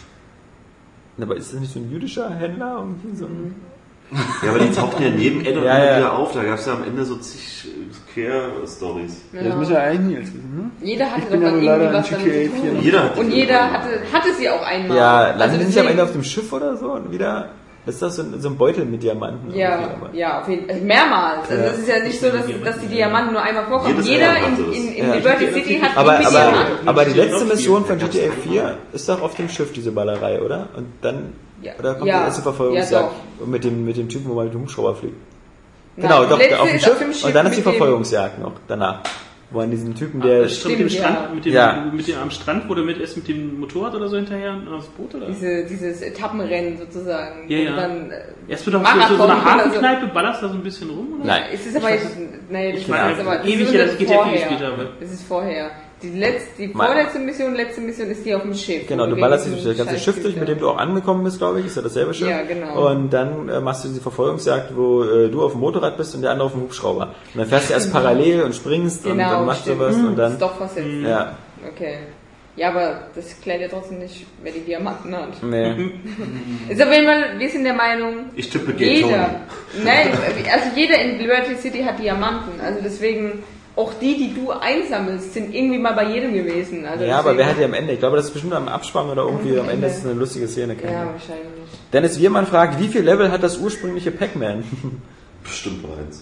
Aber ist das nicht so ein jüdischer Händler? Irgendwie so ein Ja, aber die tauchten ja neben Addon Ja, immer ja. wieder auf. Da gab es ja am Ende so zig Quer-Stories. Das müssen wir eigentlich jetzt wissen, Jeder hatte Ich doch bin ja dann nur leider irgendwie was in damit G T A zu vier tun. noch. Jeder hat Und die jeder irgendwann. hatte, hatte sie auch einmal. Ja, Also landen die nicht am deswegen- Ende auf dem Schiff oder so und wieder? Ist das so ein, so ein Beutel mit Diamanten? irgendwie, Ja, aber- ja, auf jeden Fall. Mehrmals. Also Ja. es ist ja nicht so, dass, dass die Diamanten nur einmal vorkommen. Jedes Jeder Jahr in, macht das. in, in Ja. Liberty City hat Aber, irgendwie aber, Diamanten. aber die letzte Spiel. Mission von G T A vier ist doch auf dem Schiff, diese Ballerei, oder? Und dann, Ja. oder kommt Ja. die erste Verfolgungsjagd Ja, mit dem, mit dem Typen, wo man mit dem Hubschrauber fliegt? Nein, Genau, die doch, letzte auf dem ist Schiff, auf dem Schiff und dann ist die mit dem- Verfolgungsjagd noch, danach. Wo an diesem Typen, der... Stimmt, mit dem Stimmt, Strand, ja. mit dem, Ja. mit dem am Strand, wo du mit ist mit dem Motorrad oder so hinterher aufs Boot oder? Diese, dieses Etappenrennen sozusagen. Ja, Und ja. dann, äh, Erst wird auf Marathon so, so eine oder so. Hafenkneipe, ballerst da so ein bisschen rum, oder? Nein. Es ist aber jetzt, nee, das Ich ist meine, aber, das ewig ist her, dass ich G T A vier vorher. gespielt habe. Das ist vorher. Die letzte, die Mein- vorletzte Mission, letzte Mission ist die auf dem Schiff. Genau, wo du gegen ballerst diesen das ganze scheiß Schiff durch, Typ mit da- dem du auch angekommen bist, glaube ich, ist ja dasselbe Schiff. Ja, genau. Und dann äh, machst du diese Verfolgungsjagd, wo äh, du auf dem Motorrad bist und der andere auf dem Hubschrauber. Und dann fährst du erst parallel und springst und Genau, dann machst du stimmt. was und Das dann... ist doch was jetzt. Ja, Okay. Ja, aber das klärt ja trotzdem nicht, wer die Diamanten hat. nee. Ist auf jeden Fall, wir sind der Meinung, Ich tippe Gay jeder, Tony. nein, also jeder in Liberty City hat Diamanten. Also deswegen, auch die, die du einsammelst, sind irgendwie mal bei jedem gewesen. Also Ja, aber deswegen, wer hat die am Ende? Ich glaube, das ist bestimmt am Abspann oder irgendwie am Ende ist es eine lustige Szene. keine Ja, Ahnung. wahrscheinlich. Dennis Wiermann fragt, wie viel Level hat das ursprüngliche Pac-Man? Bestimmt bereits.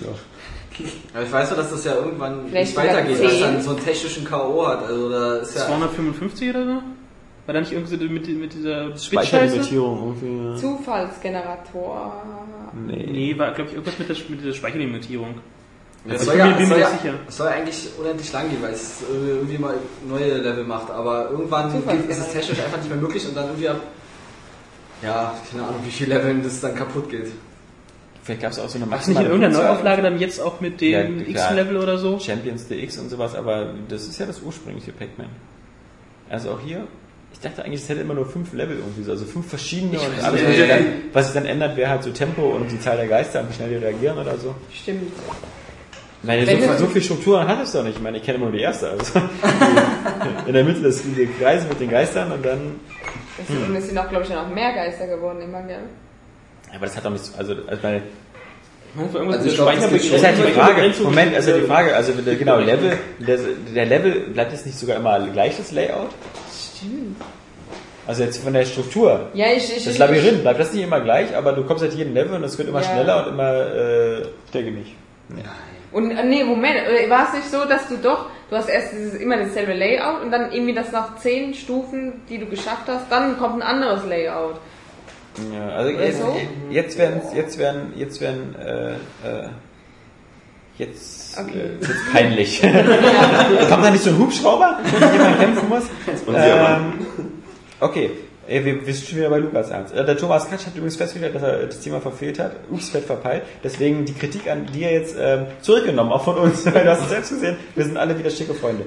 Aber ich weiß nur, dass das ja irgendwann Vielleicht nicht weitergeht, sogar dass zehn. dann so einen technischen K O hat. Also da ist ja... zweihundertfünfundfünfzig oder so? War da nicht irgendwie so mit, mit dieser Bit-Scheiße? Speicherlimitierung irgendwie. Zufallsgenerator. Nee. Nee, war glaube ich irgendwas mit, der, mit dieser Speicherlimitierung. Ja, es Ich soll bin ja, mir- bin es mir soll nicht ja, sicher. es soll ja eigentlich unendlich lang gehen, weil es irgendwie mal neue Level macht, aber irgendwann Zufallsgenerator. ist es technisch einfach nicht mehr möglich und dann irgendwie ab, ja, keine Ahnung, wie viel Leveln das dann kaputt geht. Vielleicht gab es auch so eine War es nicht in irgendeiner Neuauflage dann jetzt auch mit dem Ja, klar. X-Level oder so? Champions D X und sowas, aber das ist ja das ursprüngliche Pac-Man. Also auch hier, ich dachte eigentlich, es hätte immer nur fünf Level irgendwie so, also fünf verschiedene und weiß alles, nicht. was sich dann, was sich dann ändert, wäre halt so Tempo und die Zahl der Geister, wie schnell die reagieren oder so. Stimmt. Meine, Wenn so, du- so viel Strukturen hat es doch nicht. Ich meine, ich kenne nur die erste. Also. In der Mitte das die Kreise mit den Geistern und dann... Es sind, es sind auch, glaube ich, noch mehr Geister geworden immer, gell? Aber das hat doch nichts... Also, also meine, Also ich glaub, das das ist halt die Frage. Moment, also die Frage, also genau, Level, der, der Level, bleibt jetzt nicht sogar immer gleich das Layout? Stimmt. Also jetzt von der Struktur. Ja, ich, ich, Das ich, Labyrinth bleibt das nicht immer gleich, aber du kommst halt jeden Level und es wird immer Ja. schneller und immer, äh, Ich denke nicht. Und äh, nee, Moment, äh, war es nicht so, dass du doch, du hast erst dieses, immer dasselbe Layout und dann irgendwie das nach zehn Stufen, die du geschafft hast, dann kommt ein anderes Layout. ja, also Oder jetzt, so? jetzt werden, jetzt werden, jetzt werden, äh, äh, jetzt Okay. äh, wird's peinlich. Kommt da nicht so ein Hubschrauber, mit dem jemand kämpfen muss? Und wir Ähm, okay. Ey, Wir, wir sind schon wieder bei Lukas ernst. Äh, Der Thomas Katsch hat übrigens festgestellt, dass er das Thema verfehlt hat. Ups, fett verpeilt. Deswegen die Kritik an dir jetzt ähm, zurückgenommen, auch von uns, weil du hast es selbst gesehen. Wir sind alle wieder schicke Freunde.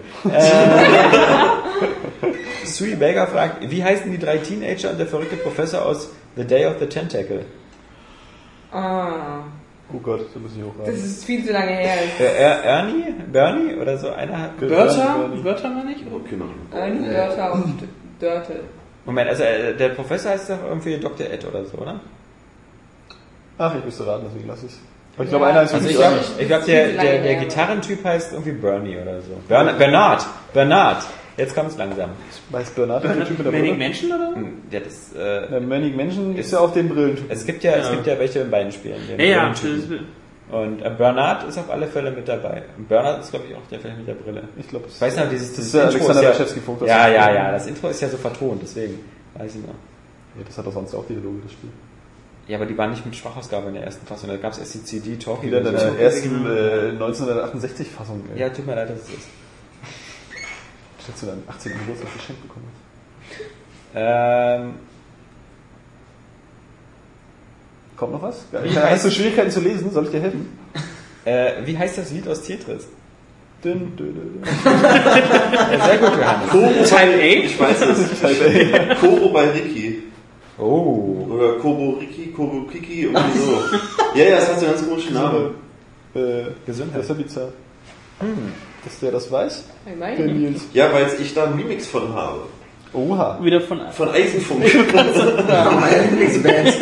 Ähm, Sui Baker fragt, wie heißen die drei Teenager und der verrückte Professor aus The Day of the Tentacle? Ah, Oh Gott, da muss ich das hochraten. ist viel zu lange her. Äh, Er, Ernie? Bernie? Oder so einer hat... Wörter? Wörter meine ich? Okay, noch. Ein Wörter und Dörte. Moment, also äh, der Professor heißt doch irgendwie Doktor Ed oder so, oder? Ach, ich müsste raten, deswegen lasse ich es. Aber ich glaube, Ja. einer ist Also ich wirklich glaube, Bernie. ich glaub, der, der, der Gitarrentyp heißt irgendwie Bernie oder so. Bernard. Bernard. Bernard. Jetzt kommt es langsam. Weiß Bernard, der Typ mit der Manic Brille? Mansion oder? Hm, Ja, das, äh, Der Manic Mansion ist ja auch den Brillentyp. es gibt ja, es Ja. gibt ja welche in beiden Spielen. den Ja, ja. Brillentypen. Und äh, Bernard ist auf alle Fälle mit dabei. Und Bernard ist, glaube ich, auch der Film mit der Brille. Ich glaube, Ich weiß noch, dieses, das dieses ist der Intro Alexander ist Laschewski-Punkt. ja, ja, ja, ja, das Intro ist ja so vertont, deswegen weiß ich noch. Ja, das hat doch sonst auch die Dialoge, das Spiel. Ja, aber die waren nicht mit Sprachausgabe in der ersten Fassung. Da gab es erst die C D Talkie. Wieder in und so. der ersten äh, neunzehnhundertachtundsiebzig-Fassung. Ja, tut mir leid, dass es ist. Statt zu deinem achtzehnten Geburtstag geschenkt bekommen hast. Ähm, Kommt noch was? Wie Hast heißt- du Schwierigkeiten zu lesen? Soll ich dir helfen? äh, wie heißt das Lied aus Tetris? Dün, dün, dün. Ja, sehr gut, Johannes. Kobo Teil acht? Ich weiß es. Kobo bei Ricky. Oh. Oder Kobo Ricky, Kobo Kiki, irgendwie so. Ja, ja, das hat so einen ganz komischen Namen. Äh, Gesundheit. Das ist ja bizarr. Dass der das weiß? Ich meine Der nicht. Nils. Ja, weil ich da einen Remix von habe. Oha. Wieder von... Von Eisenfunk. Meine Lieblingsband.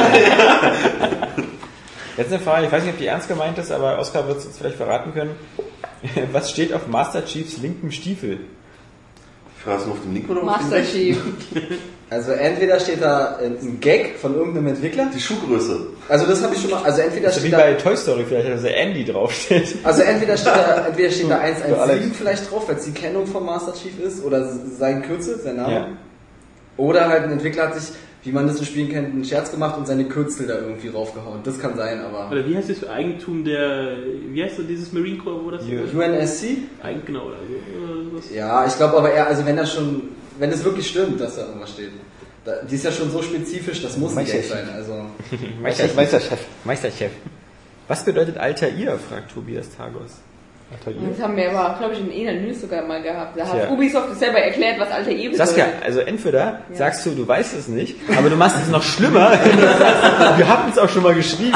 Jetzt eine Frage, ich weiß nicht, ob die ernst gemeint ist, aber Oskar wird es uns vielleicht verraten können. Was steht auf Master Chiefs linkem Stiefel? Fragst du auf dem linken oder auf dem Master rechten? Chief. Also entweder steht da ein Gag von irgendeinem Entwickler. Die Schuhgröße. Also das habe ich schon mal. Also entweder Das ist wie steht da, bei Toy Story vielleicht, dass da Andy draufsteht. also entweder steht da, entweder steht da Alex. eins eins sieben vielleicht drauf, weil es die Kennung von Master Chief ist oder sein Kürzel, sein Name. Ja. Oder halt ein Entwickler hat sich, wie man das in Spielen kennt, einen Scherz gemacht und seine Kürzel da irgendwie raufgehauen. Das kann sein, aber Oder wie heißt das Eigentum der... Wie heißt das, dieses Marine Corps, wo das... U- U N S C? Eigen, genau, oder so. Oder was? Ja, ich glaube aber eher, also wenn das schon, wenn es wirklich stimmt, dass da irgendwas steht. Da, die ist ja schon so spezifisch, das muss ein Gag sein. Also Meisterchef. Meisterchef. Meisterchef. Was bedeutet Altair, fragt Tobias Tagos. Das haben wir aber, glaube ich, in einer News sogar mal gehabt. Da hat Tja. Ubisoft es selber erklärt, was Alter E bedeutet. Saskia, also entweder sagst du, du weißt es nicht, aber du machst es noch schlimmer. Wir hatten es auch schon mal geschrieben.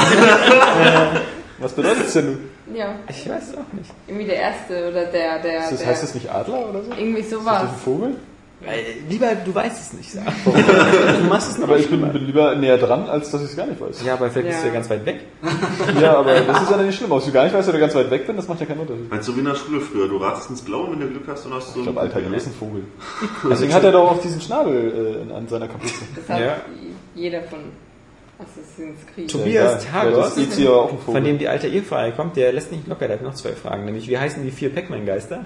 Was bedeutet es denn nun? Ja, Ich weiß es auch nicht. irgendwie der erste oder der, der, Ist das, der heißt das nicht Adler oder so? irgendwie Ist das sowas. ein Vogel? Weil, lieber, du weißt es nicht. Sag. Du machst es noch Aber ich bin, schlimmer. bin lieber näher dran, als dass ich es gar nicht weiß. Ja, aber vielleicht bist du Ja. ja ganz weit weg. Ja, aber das ist ja nicht schlimm. Ob ich gar nicht weiß oder ganz weit weg bin, das macht ja keinen Unterschied. Meinst du wie in der Schule früher? Du ratest ins Blaue, wenn du Glück hast, und hast so... Ich glaube, Alter, ist ein Vogel. Deswegen hat er doch auch diesen Schnabel äh, an seiner Kapuze. Das hat Ja. jeder von Assassin's Creed. Tobias Ja, egal. Tagos, Das ist hier auch ein Vogel. von dem die Altair-Frage kommt, der lässt nicht locker, der hat noch zwei Fragen. Nämlich, wie heißen die vier Pac-Man-Geister?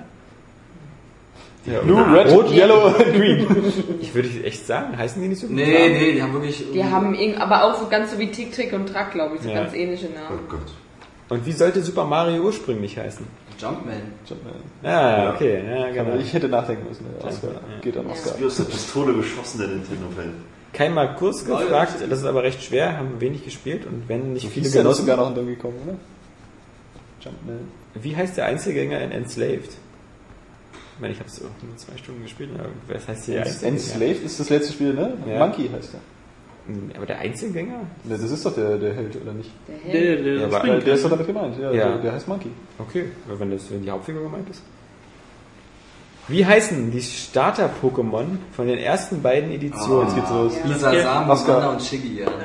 Ja, Blue, Red, Rot, Yellow und Green. Ich würde echt sagen, heißen die nicht so? nee, nee, die haben wirklich. Die haben irgend, aber auch so ganz so wie Tick, Trick und Track, glaube ich, so Ja. ganz ähnliche Oh Namen. Gott. Und wie sollte Super Mario ursprünglich heißen? Jumpman. Ah, okay, ja, Aber genau. ich hätte nachdenken müssen. Der Oscar Ja. geht an Oscar. Wie aus der Pistole geschossen, der Nintendo-Fan. Kein Kurs gefragt, das ist aber recht schwer, haben wenig gespielt und wenn nicht viele Viele ist genossen. sogar noch ein Ding gekommen, oder? Jumpman. Wie heißt der Einzelgänger in Enslaved? Ich meine, ich habe es nur zwei Stunden gespielt, aber was heißt hier Einzelgänger? Enslaved ist das letzte Spiel, ne? Ja. Monkey heißt er. Aber der Einzelgänger? Das ist doch der, der Held, oder nicht? Der Der, Held. der, Ja, der, aber- springen Der, der ist doch kann. damit gemeint, ja. Ja. Der, der heißt Monkey. Okay, wenn, das, wenn die Hauptfigur gemeint ist. Wie heißen die Starter-Pokémon von den ersten beiden Editionen? Jetzt geht's los. Lisa, Ja. Sam, Oscar. Wanda und Shiggy, ja.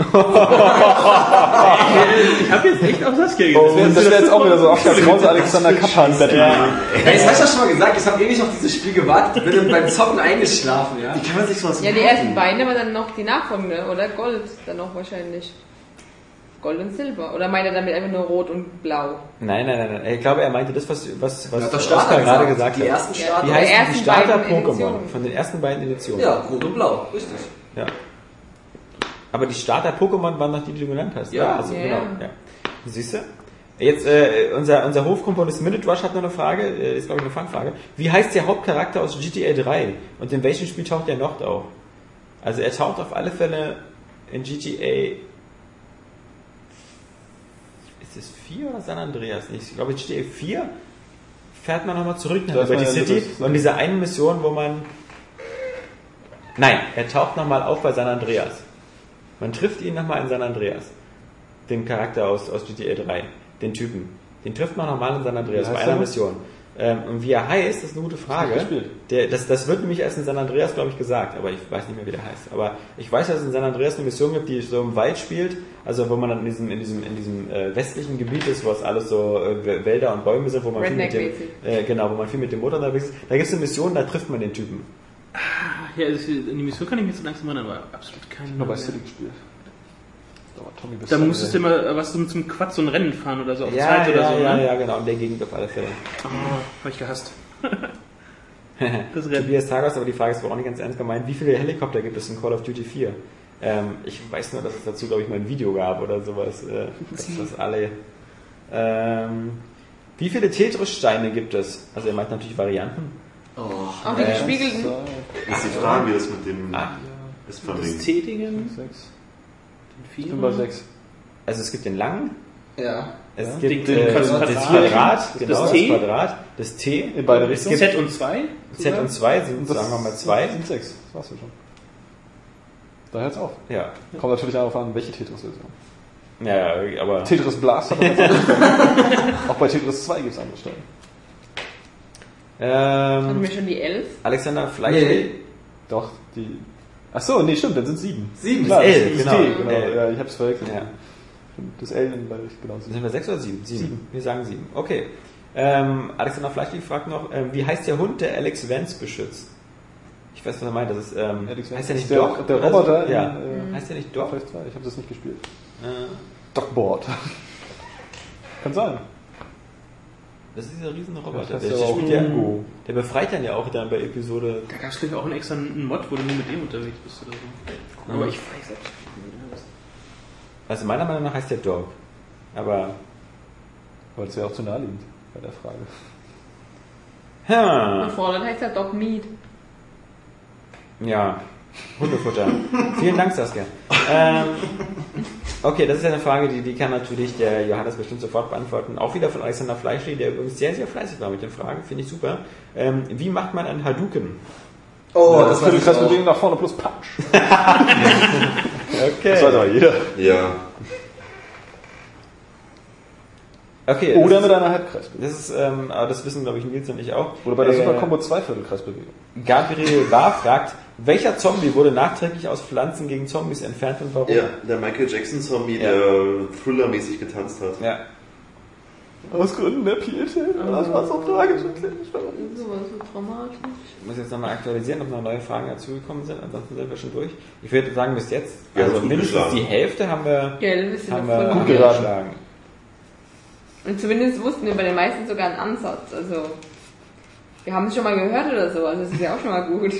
Ich habe jetzt echt auf Saskia Oh, gesetzt. das wäre jetzt auch wieder so Oscar Krause, Alexander Kappan Battle. Ja, das hast du ja schon mal gesagt, ich habe ewig auf dieses Spiel gewartet, bin beim Zocken eingeschlafen, ja. Wie kann man sich sowas Ja, die merken? ersten beiden, aber dann noch die nachfolgende, oder? Gold dann noch wahrscheinlich. Gold und Silber. Oder meint er damit einfach nur Rot und Blau? Nein, nein, nein, nein. Ich glaube, er meinte das, was, was, was Hat der Oscar Starter gerade gesagt, gesagt die hat. ersten Ja, Starter. Wie die heißen die ersten beiden Starter-Pokémon Editionen. von den ersten beiden Editionen? Ja, Rot und Blau, richtig. Ja. Aber die Starter-Pokémon waren noch die, die du genannt hast. Ja. also Ja. genau. Ja. Siehst du? Jetzt, äh, unser, unser Hofkomponist Minute Rush hat noch eine Frage, äh, ist glaube ich eine Fangfrage. Wie heißt der Hauptcharakter aus G T A drei? Und in welchem Spiel taucht der noch auf? Also er taucht auf alle Fälle in G T A... Ist es vier oder San Andreas? Ich glaube, in G T A vier fährt man nochmal zurück nach Da ist Liberty man ja City das- und diese eine Mission, wo man... Nein, er taucht nochmal auf bei San Andreas. Man trifft ihn nochmal in San Andreas. Den Charakter aus, aus G T A drei. Den Typen. Den trifft man nochmal in San Andreas Wie bei heißt einer der? Mission. Ähm, und wie er heißt, ist eine gute Frage. Nicht gespielt. Der, das, das wird nämlich erst in San Andreas, glaube ich, gesagt, aber ich weiß nicht mehr, wie der heißt. Aber ich weiß, dass es in San Andreas eine Mission gibt, die so im Wald spielt, also wo man dann in diesem, in diesem, in diesem äh, westlichen Gebiet ist, wo es alles so äh, Wälder und Bäume sind, wo man viel mit dem, Redneck-mäßig. äh, genau, wo man viel mit dem Motor unterwegs ist. Da gibt es eine Mission, da trifft man den Typen. Ja, also an die Mission kann ich mich so langsam erinnern, aber absolut keinen. Nur bei mehr. City gespielt. Dauert Tommy bis Da Sunday. musstest du immer was zum, zum Quad, so ein Rennen fahren oder so auf Ja, Zeit oder ja, so, ja, ne? ja, genau, in der Gegend auf alle Fälle. Oh, hab ich gehasst. Das Rennen. Tobias Tagas, aber die Frage ist wohl auch nicht ganz ernst gemeint. Wie viele Helikopter gibt es in Call of Duty vier? Ähm, ich weiß nur, dass es dazu, glaube ich, mal ein Video gab oder sowas. Äh, dass das alle. Ähm, wie viele Tetris-Steine gibt es? Also, er meint natürlich Varianten. Oh, Auch die Äh, gespiegelten. Ist die Frage, wie das mit dem Ah, ist von Das wegen. Tätigen, Sechs. den Ich bin bei sechs. also, es gibt den langen, ja. es Ja. gibt Den- äh, den das Quadrat. Quadrat, genau, Das das, T. Quadrat, das T. In beide Es Richtungen. gibt Z und zwei. Z und zwei sind, Das sagen wir mal, zwei. sind sechs. Das war's ja schon. Da hört's auf. Ja, Kommt natürlich darauf an, welche Tetris-Version. ja, ja, aber. Tetris Blast hat noch ganz andere Stellen. Auch bei Tetris zwei gibt's andere Stellen. Hatten Ähm, wir schon die elf? Alexander Fleischl. Nee. Doch, die. Ach so, nee, stimmt, dann sind sieben. Sieben. Klar, Das das L, ist genau. T, genau. L. Ja, ich hab's verwechselt. Ja. Das L in beide genau. Sind wir sechs oder sieben? Sieben. Wir sagen sieben. Okay. Ähm, Alexander Fleischli fragt noch, ähm, wie heißt der Hund, der Alex Vance beschützt? Ich weiß, was er meint. Das ist, ähm, Alex heißt der nicht der, Doc? der oder Roboter So? Ja. in, äh, Heißt der nicht Doc? Half-Life zwei. Ich habe das nicht gespielt. Äh, Docboard. Kann sein. das ist dieser riesen Roboter. Das heißt Der, aber der, auch spielt ja, Hugo. der befreit dann ja auch dann bei Episode. Da gab es vielleicht auch einen extra einen Mod, wo du nur mit dem unterwegs bist oder so. Aber Mhm. ich weiß es nicht. Also meiner Meinung nach heißt der Dog. Aber. Weil es ja auch zu naheliegend bei der Frage. Ha, Und vorne heißt ja Dog Meat. ja. Hundefutter. Vielen Dank, Saskia. Ähm, okay, das ist ja eine Frage, die, die kann natürlich der Johannes bestimmt sofort beantworten. Auch wieder von Alexander Fleischli, der übrigens sehr, sehr fleißig war mit den Fragen. Finde ich super. Ähm, wie macht man einen Hadouken? Oh, das das für weiß die ich Kreis auch. bewegen nach vorne plus Punch. Okay. Das weiß aber jeder. Ja, Okay, Oder das mit ist, einer Halbkreisbewegung. das ist, ähm, aber das wissen, glaube ich, Nils und ich auch. Oder bei der Äh, Super Combo zwei Viertelkreisbewegung. Gabriel Bar fragt, welcher Zombie wurde nachträglich aus Pflanzen gegen Zombies entfernt und warum? ja, der Michael Jackson Zombie, Ja. der Thriller-mäßig getanzt hat. Ja. Aus Gründen der Pietät. Das war so tragisch. Sowas so traumatisch. Ich muss jetzt nochmal aktualisieren, ob noch neue Fragen dazugekommen sind, ansonsten sind wir schon durch. Ich würde sagen, bis jetzt, Wir also haben gut mindestens geschlagen. die Hälfte haben wir, Gell, wir sind haben doch voll wir, gut haben wir geraten. geschlagen. Und zumindest wussten wir bei den meisten sogar einen Ansatz. Also, wir haben es schon mal gehört oder so, also das ist ja auch schon mal gut.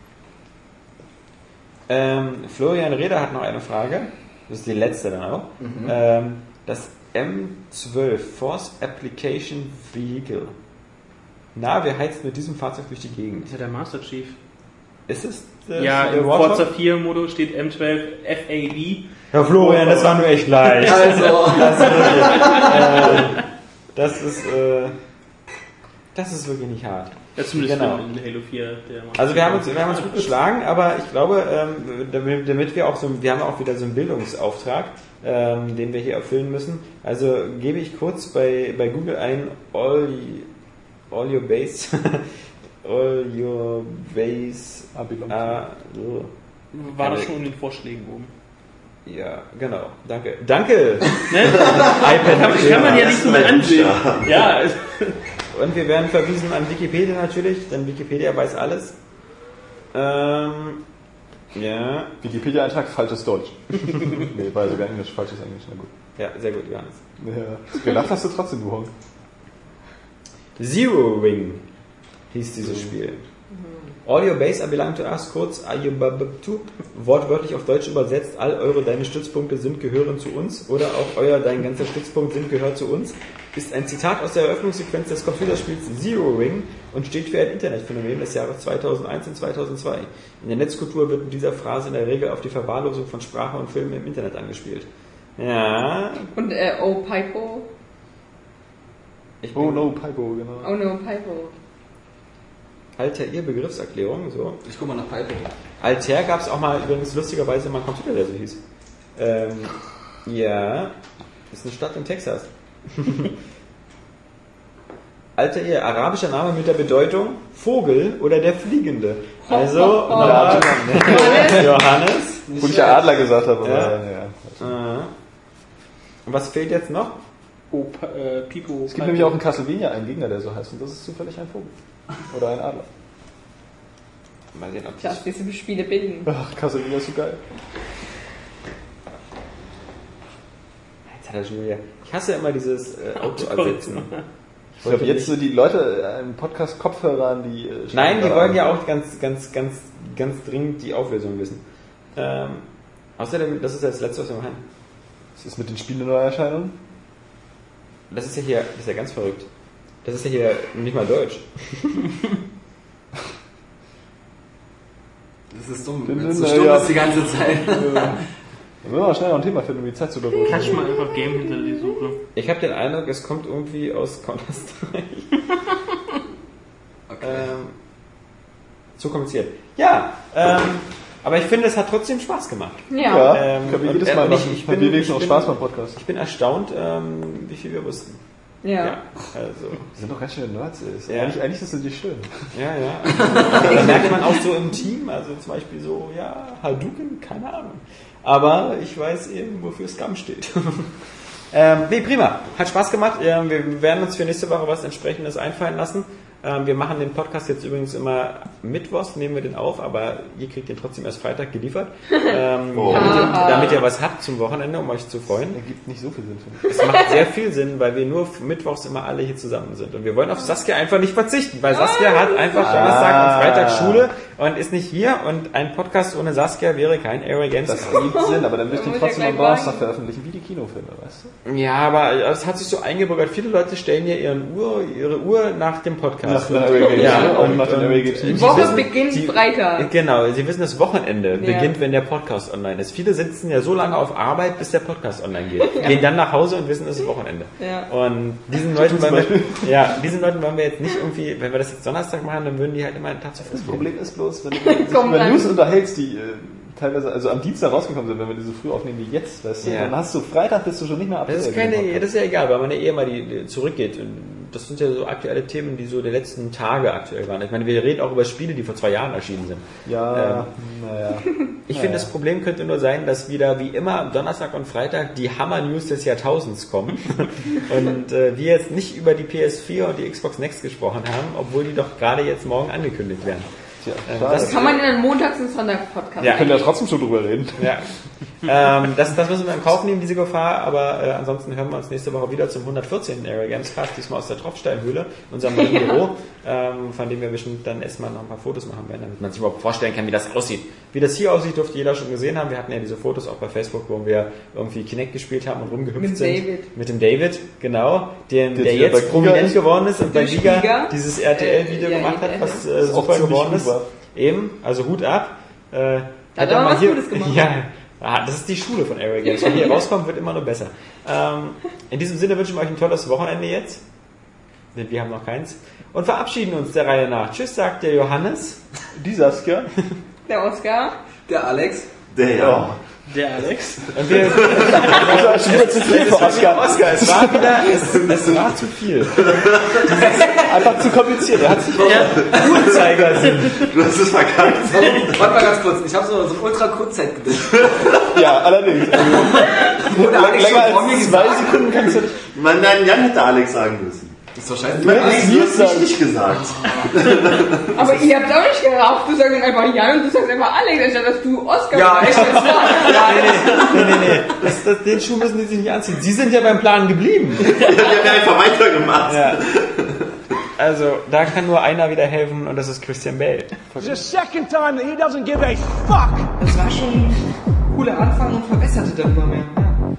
Ähm, Florian Reder hat noch eine Frage, das ist die letzte dann auch. Ähm, das M zwölf Force Application Vehicle. Na, wer heizt mit diesem Fahrzeug durch die Gegend? Ist ja der Master Chief. Ist es äh, Ja, der im Warthog? Forza vier Modus steht M zwölf F A V. Herr Florian, das war nur echt leicht. Also, Das ist wirklich, äh, das ist, äh, das ist wirklich nicht hart. Ja, zumindest Genau. in Halo vier. Der Also wir haben uns, wir haben uns gut geschlagen, aber ich glaube, ähm, damit, damit wir auch so, wir haben auch wieder so einen Bildungsauftrag, ähm, den wir hier erfüllen müssen. Also gebe ich kurz bei, bei Google ein all, all your base, all your base, Abilong. ah, so. War das schon in den Vorschlägen oben? Ja, genau. Danke. Danke! Ne? iPad Das kann man ja nicht so mehr ansehen. Ja, Und wir werden verwiesen an Wikipedia natürlich, denn Wikipedia weiß alles. Ähm, ja. Wikipedia-Eintrag, falsches Deutsch. Nee, war sogar Englisch, falsches Englisch, na gut. Ja, sehr gut, Johannes. Ja. Gelacht hast du trotzdem, du Honk. Zero Wing hieß dieses Spiel. All your base are belong to us, kurz A Y B B zwei, wortwörtlich auf Deutsch übersetzt, all eure, deine Stützpunkte sind, gehören zu uns, oder auch euer, dein ganzer Stützpunkt sind, gehört zu uns, ist ein Zitat aus der Eröffnungssequenz des Computerspiels Zero Wing und steht für ein Internetphänomen des Jahres zweitausendeins und zweitausendzwei. In der Netzkultur wird mit dieser Phrase in der Regel auf die Verwahrlosung von Sprache und Filmen im Internet angespielt. Ja. Und äh, Oh Pipo. Ich Oh no, Pipo, genau. Oh no, Pipo. Alter, ihr Begriffserklärung, so. Ich guck mal nach Pipe. Altair gab es auch mal übrigens lustigerweise mal einen Computer, der so hieß. Ähm, ja, ist eine Stadt in Texas. Altair, arabischer Name mit der Bedeutung Vogel oder der Fliegende. Also, nochmal, Johannes. Wo ich ja Adler gesagt habe, aber Ja. ja. Äh. Und was fehlt jetzt noch? Oh, Pa- äh, Pipo. Es gibt nämlich auch in Castlevania einen Gegner, der so heißt, und das ist zufällig ein Vogel. Oder ein Adler. Mal sehen, ob Tja, das diese Spiele bilden. Ach, Castlevania ist so geil. Jetzt hat er schon wieder. Ich hasse immer dieses äh, Auto ersetzen. Ich glaube, jetzt so die Leute äh, im Podcast Kopfhörer an die. Äh, Nein, die Schneider- wollen ja auch ganz, ganz, ganz, ganz dringend die Auflösung wissen. Ähm, außerdem, das ist ja das Letzte, was wir machen. Was ist mit den Spiele-Neuerscheinungen? Das ist ja hier, das ist ja ganz verrückt. Das ist ja hier nicht mal Deutsch. Das ist dumm. Den Wenn es so Sinn, stumm ja. ist die ganze Zeit. Dann müssen wir mal schnell noch ein Thema finden, um die Zeit zu überbrücken. Klatsch mal einfach Game hinter die Suche. Ich habe den Eindruck, es kommt irgendwie aus Counter-Strike. Okay. ähm, zu kompliziert. Ja, ähm, aber ich finde, es hat trotzdem Spaß gemacht. Ja. Ja, Ähm, können wir und, jedes äh, Mal und ich- machen. ich Haben bin- wir wenigstens ich auch bin- Spaß beim Podcast. Ich bin erstaunt, ähm, wie viel wir wussten. Ja. Also, Die sind doch ganz schön Nerds. Ist. Ja. Eigentlich, eigentlich ist das nicht schön. ja, ja. Also, da merkt man auch so im Team, also zum Beispiel so, ja, Hadouken, keine Ahnung. Aber ich weiß eben, wofür Scum steht. ähm, nee, prima. Hat Spaß gemacht. Ähm, wir werden uns für nächste Woche was Entsprechendes einfallen lassen. Ähm, wir machen den Podcast jetzt übrigens immer mittwochs, nehmen wir den auf, aber ihr kriegt den trotzdem erst Freitag geliefert. Ähm, Oh. damit, ihr, damit ihr was habt zum Wochenende, um euch zu freuen. Ergibt nicht so viel Sinn, finde ich. Es macht sehr viel Sinn, weil wir nur mittwochs immer alle hier zusammen sind. Und wir wollen auf Saskia einfach nicht verzichten, weil Saskia hat einfach Donnerstag und Freitag Schule und ist nicht hier. Und ein Podcast ohne Saskia wäre kein Area Games. Das ergibt Sinn, aber dann möchte ich Muss ja trotzdem am gleich Donnerstag sagen. veröffentlichen, wie die Kinofilme, weißt du? Ja, aber es hat sich so eingebürgert. Viele Leute stellen ja ihren Uhr, ihre Uhr nach dem Podcast. Nach den Area Games, Ja, auch und- nach den und- Area Games. Sie Die Woche wissen- beginnt Sie- Freitag. Genau, Sie wissen, das Wochenende Ja. beginnt, wenn der Podcast online ist. Viele sitzen ja so lange auf Arbeit, bis der Podcast online geht. Gehen dann nach Hause und wissen, es ist Wochenende. Ja. Und diesen Leuten, wollen wir, ja, diesen Leuten wollen wir jetzt nicht irgendwie, wenn wir das jetzt Donnerstag machen, dann würden die halt immer einen Tag zu früh Das gehen. Problem ist bloß, wenn du dich Komm über rein. News unterhältst, die äh, teilweise, also am Dienstag rausgekommen sind, wenn wir die so früh aufnehmen wie jetzt, weißt du, Ja. dann hast du Freitag, bist du schon nicht mehr ab. Das ist keine, das ist ja egal, weil man ja eh mal die, die zurückgeht. Und das sind ja so aktuelle Themen, die so der letzten Tage aktuell waren. Ich meine, wir reden auch über Spiele, die vor zwei Jahren erschienen sind. Ja, naja. Ich Ja, finde, ja. das Problem könnte nur sein, dass wieder wie immer am Donnerstag und Freitag die Hammer-News des Jahrtausends kommen und äh, wir jetzt nicht über die P S vier und die Xbox Next gesprochen haben, obwohl die doch gerade jetzt morgen angekündigt werden. Tja, Äh, schade. das- Kann man in einem Montags- und Sonntag-Podcast Ja. Wir können ja trotzdem schon drüber reden. Ja. ähm, das, das müssen wir in Kauf nehmen, diese Gefahr, aber äh, ansonsten hören wir uns nächste Woche wieder zum hundertvierzehnten Area Games Cast, diesmal aus der Tropfsteinhöhle, unserem neuen Büro, ähm, von dem wir bestimmt dann erstmal noch ein paar Fotos machen werden, damit man sich überhaupt vorstellen kann, wie das aussieht. Wie das hier aussieht, durfte jeder schon gesehen haben. Wir hatten ja diese Fotos auch bei Facebook, wo wir irgendwie Kinect gespielt haben und rumgehüpft Mit sind. David. Mit dem David, genau, den, Der der jetzt bei jetzt Giga prominent ist. geworden ist und bei Durch Giga Giga. dieses R T L-Video Äh, ja, gemacht hat, R T L. was äh, Das auch super ziemlich geworden gut ist. war. Eben, also Hut ab. Äh, hat er er mal was Gutes gemacht. Ja, ah, das ist die Schule von Area Games. Wenn hier rauskommt, wird immer nur besser. Ähm, in diesem Sinne wünschen wir euch ein tolles Wochenende jetzt. denn wir haben noch keins. Und verabschieden uns der Reihe nach. Tschüss, sagt der Johannes. Die Saskia. Der Oskar. Der Alex. Der ja. Der Alex. Und wir, Das ist schon wieder zu viel für Oskar. Oskar, es war wieder, es, es war zu viel. Einfach zu kompliziert. Er hat sich Uhrzeigersinn. Du hast es verkackt. Warte mal ganz kurz, ich habe so, so ein Ultra-Kurzzeitgedicht. Ja, allerdings. Wurde Alex schon Länger vor mir als zwei gesagt. Sekunden kannst du nicht. Man, nein, Jan hätte Alex sagen müssen. Das ist doch scheiße. Du Alex, hast wir es sagen- nicht gesagt. Aber ihr habt auch nicht geraucht. Du sagst einfach Jan und du sagst einfach Alex, anstatt dass du Oskar Ja, sagst. echt? Ja, Nee, nee, nee. Das, das, den Schuh müssen die sich nicht anziehen. Sie sind ja beim Plan geblieben. Wir haben ja einfach weitergemacht. Ja. Also, da kann nur einer wieder helfen und das ist Christian Bale. It's the second time that he doesn't give a fuck. das war schon ein cooler Anfang und verbesserte dann immer mehr.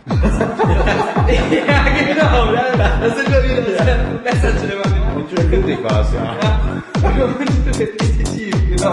Ja, genau. Da sind wir wieder. Das verbesserte immer mehr. Und schön windig war es, ja. Definitiv, genau.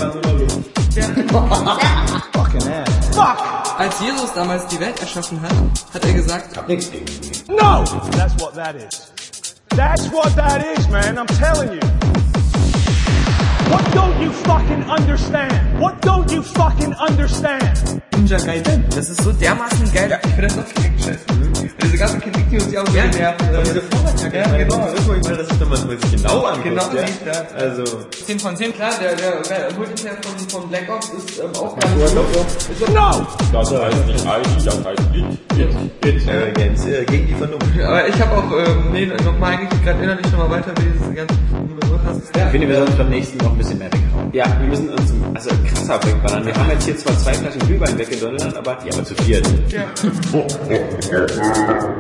Fucking ass. Fuck. Als Jesus damals die Welt erschaffen hat, hat er gesagt, No. That's what that is. That's what that is, man. I'm telling you. What don't you fucking understand? What don't you fucking understand? Ninja Gaiden. Das ist so dermaßen geil. Ich finde das noch viel scheiße. Diese ganzen Kritik, die uns ja auch ja. nervt. Diese Vorwärtsjacke, ja, genau. Das ist mal, das ist, wenn man es genau anguckt. Genau, ja. sieht, ja. Also, zehn von zehn, klar, der, der, der Multiplayer von, von Black Ops ist ähm, auch ganz gut. No. Das heißt nicht I D, das heißt It. Arrogance, äh, gegen die Vernunft. Aber ich habe auch, ähm, nee, nochmal eigentlich gerade innerlich nochmal weiter, wie diese ganzen Ich finde, wir sollten beim nächsten noch ein bisschen mehr weghauen. Ja, wir müssen uns also krasser wegballern. Wir haben jetzt hier zwar zwei Flaschen Glühwein weggedonnert, aber... Ja, aber zu viert. Ja.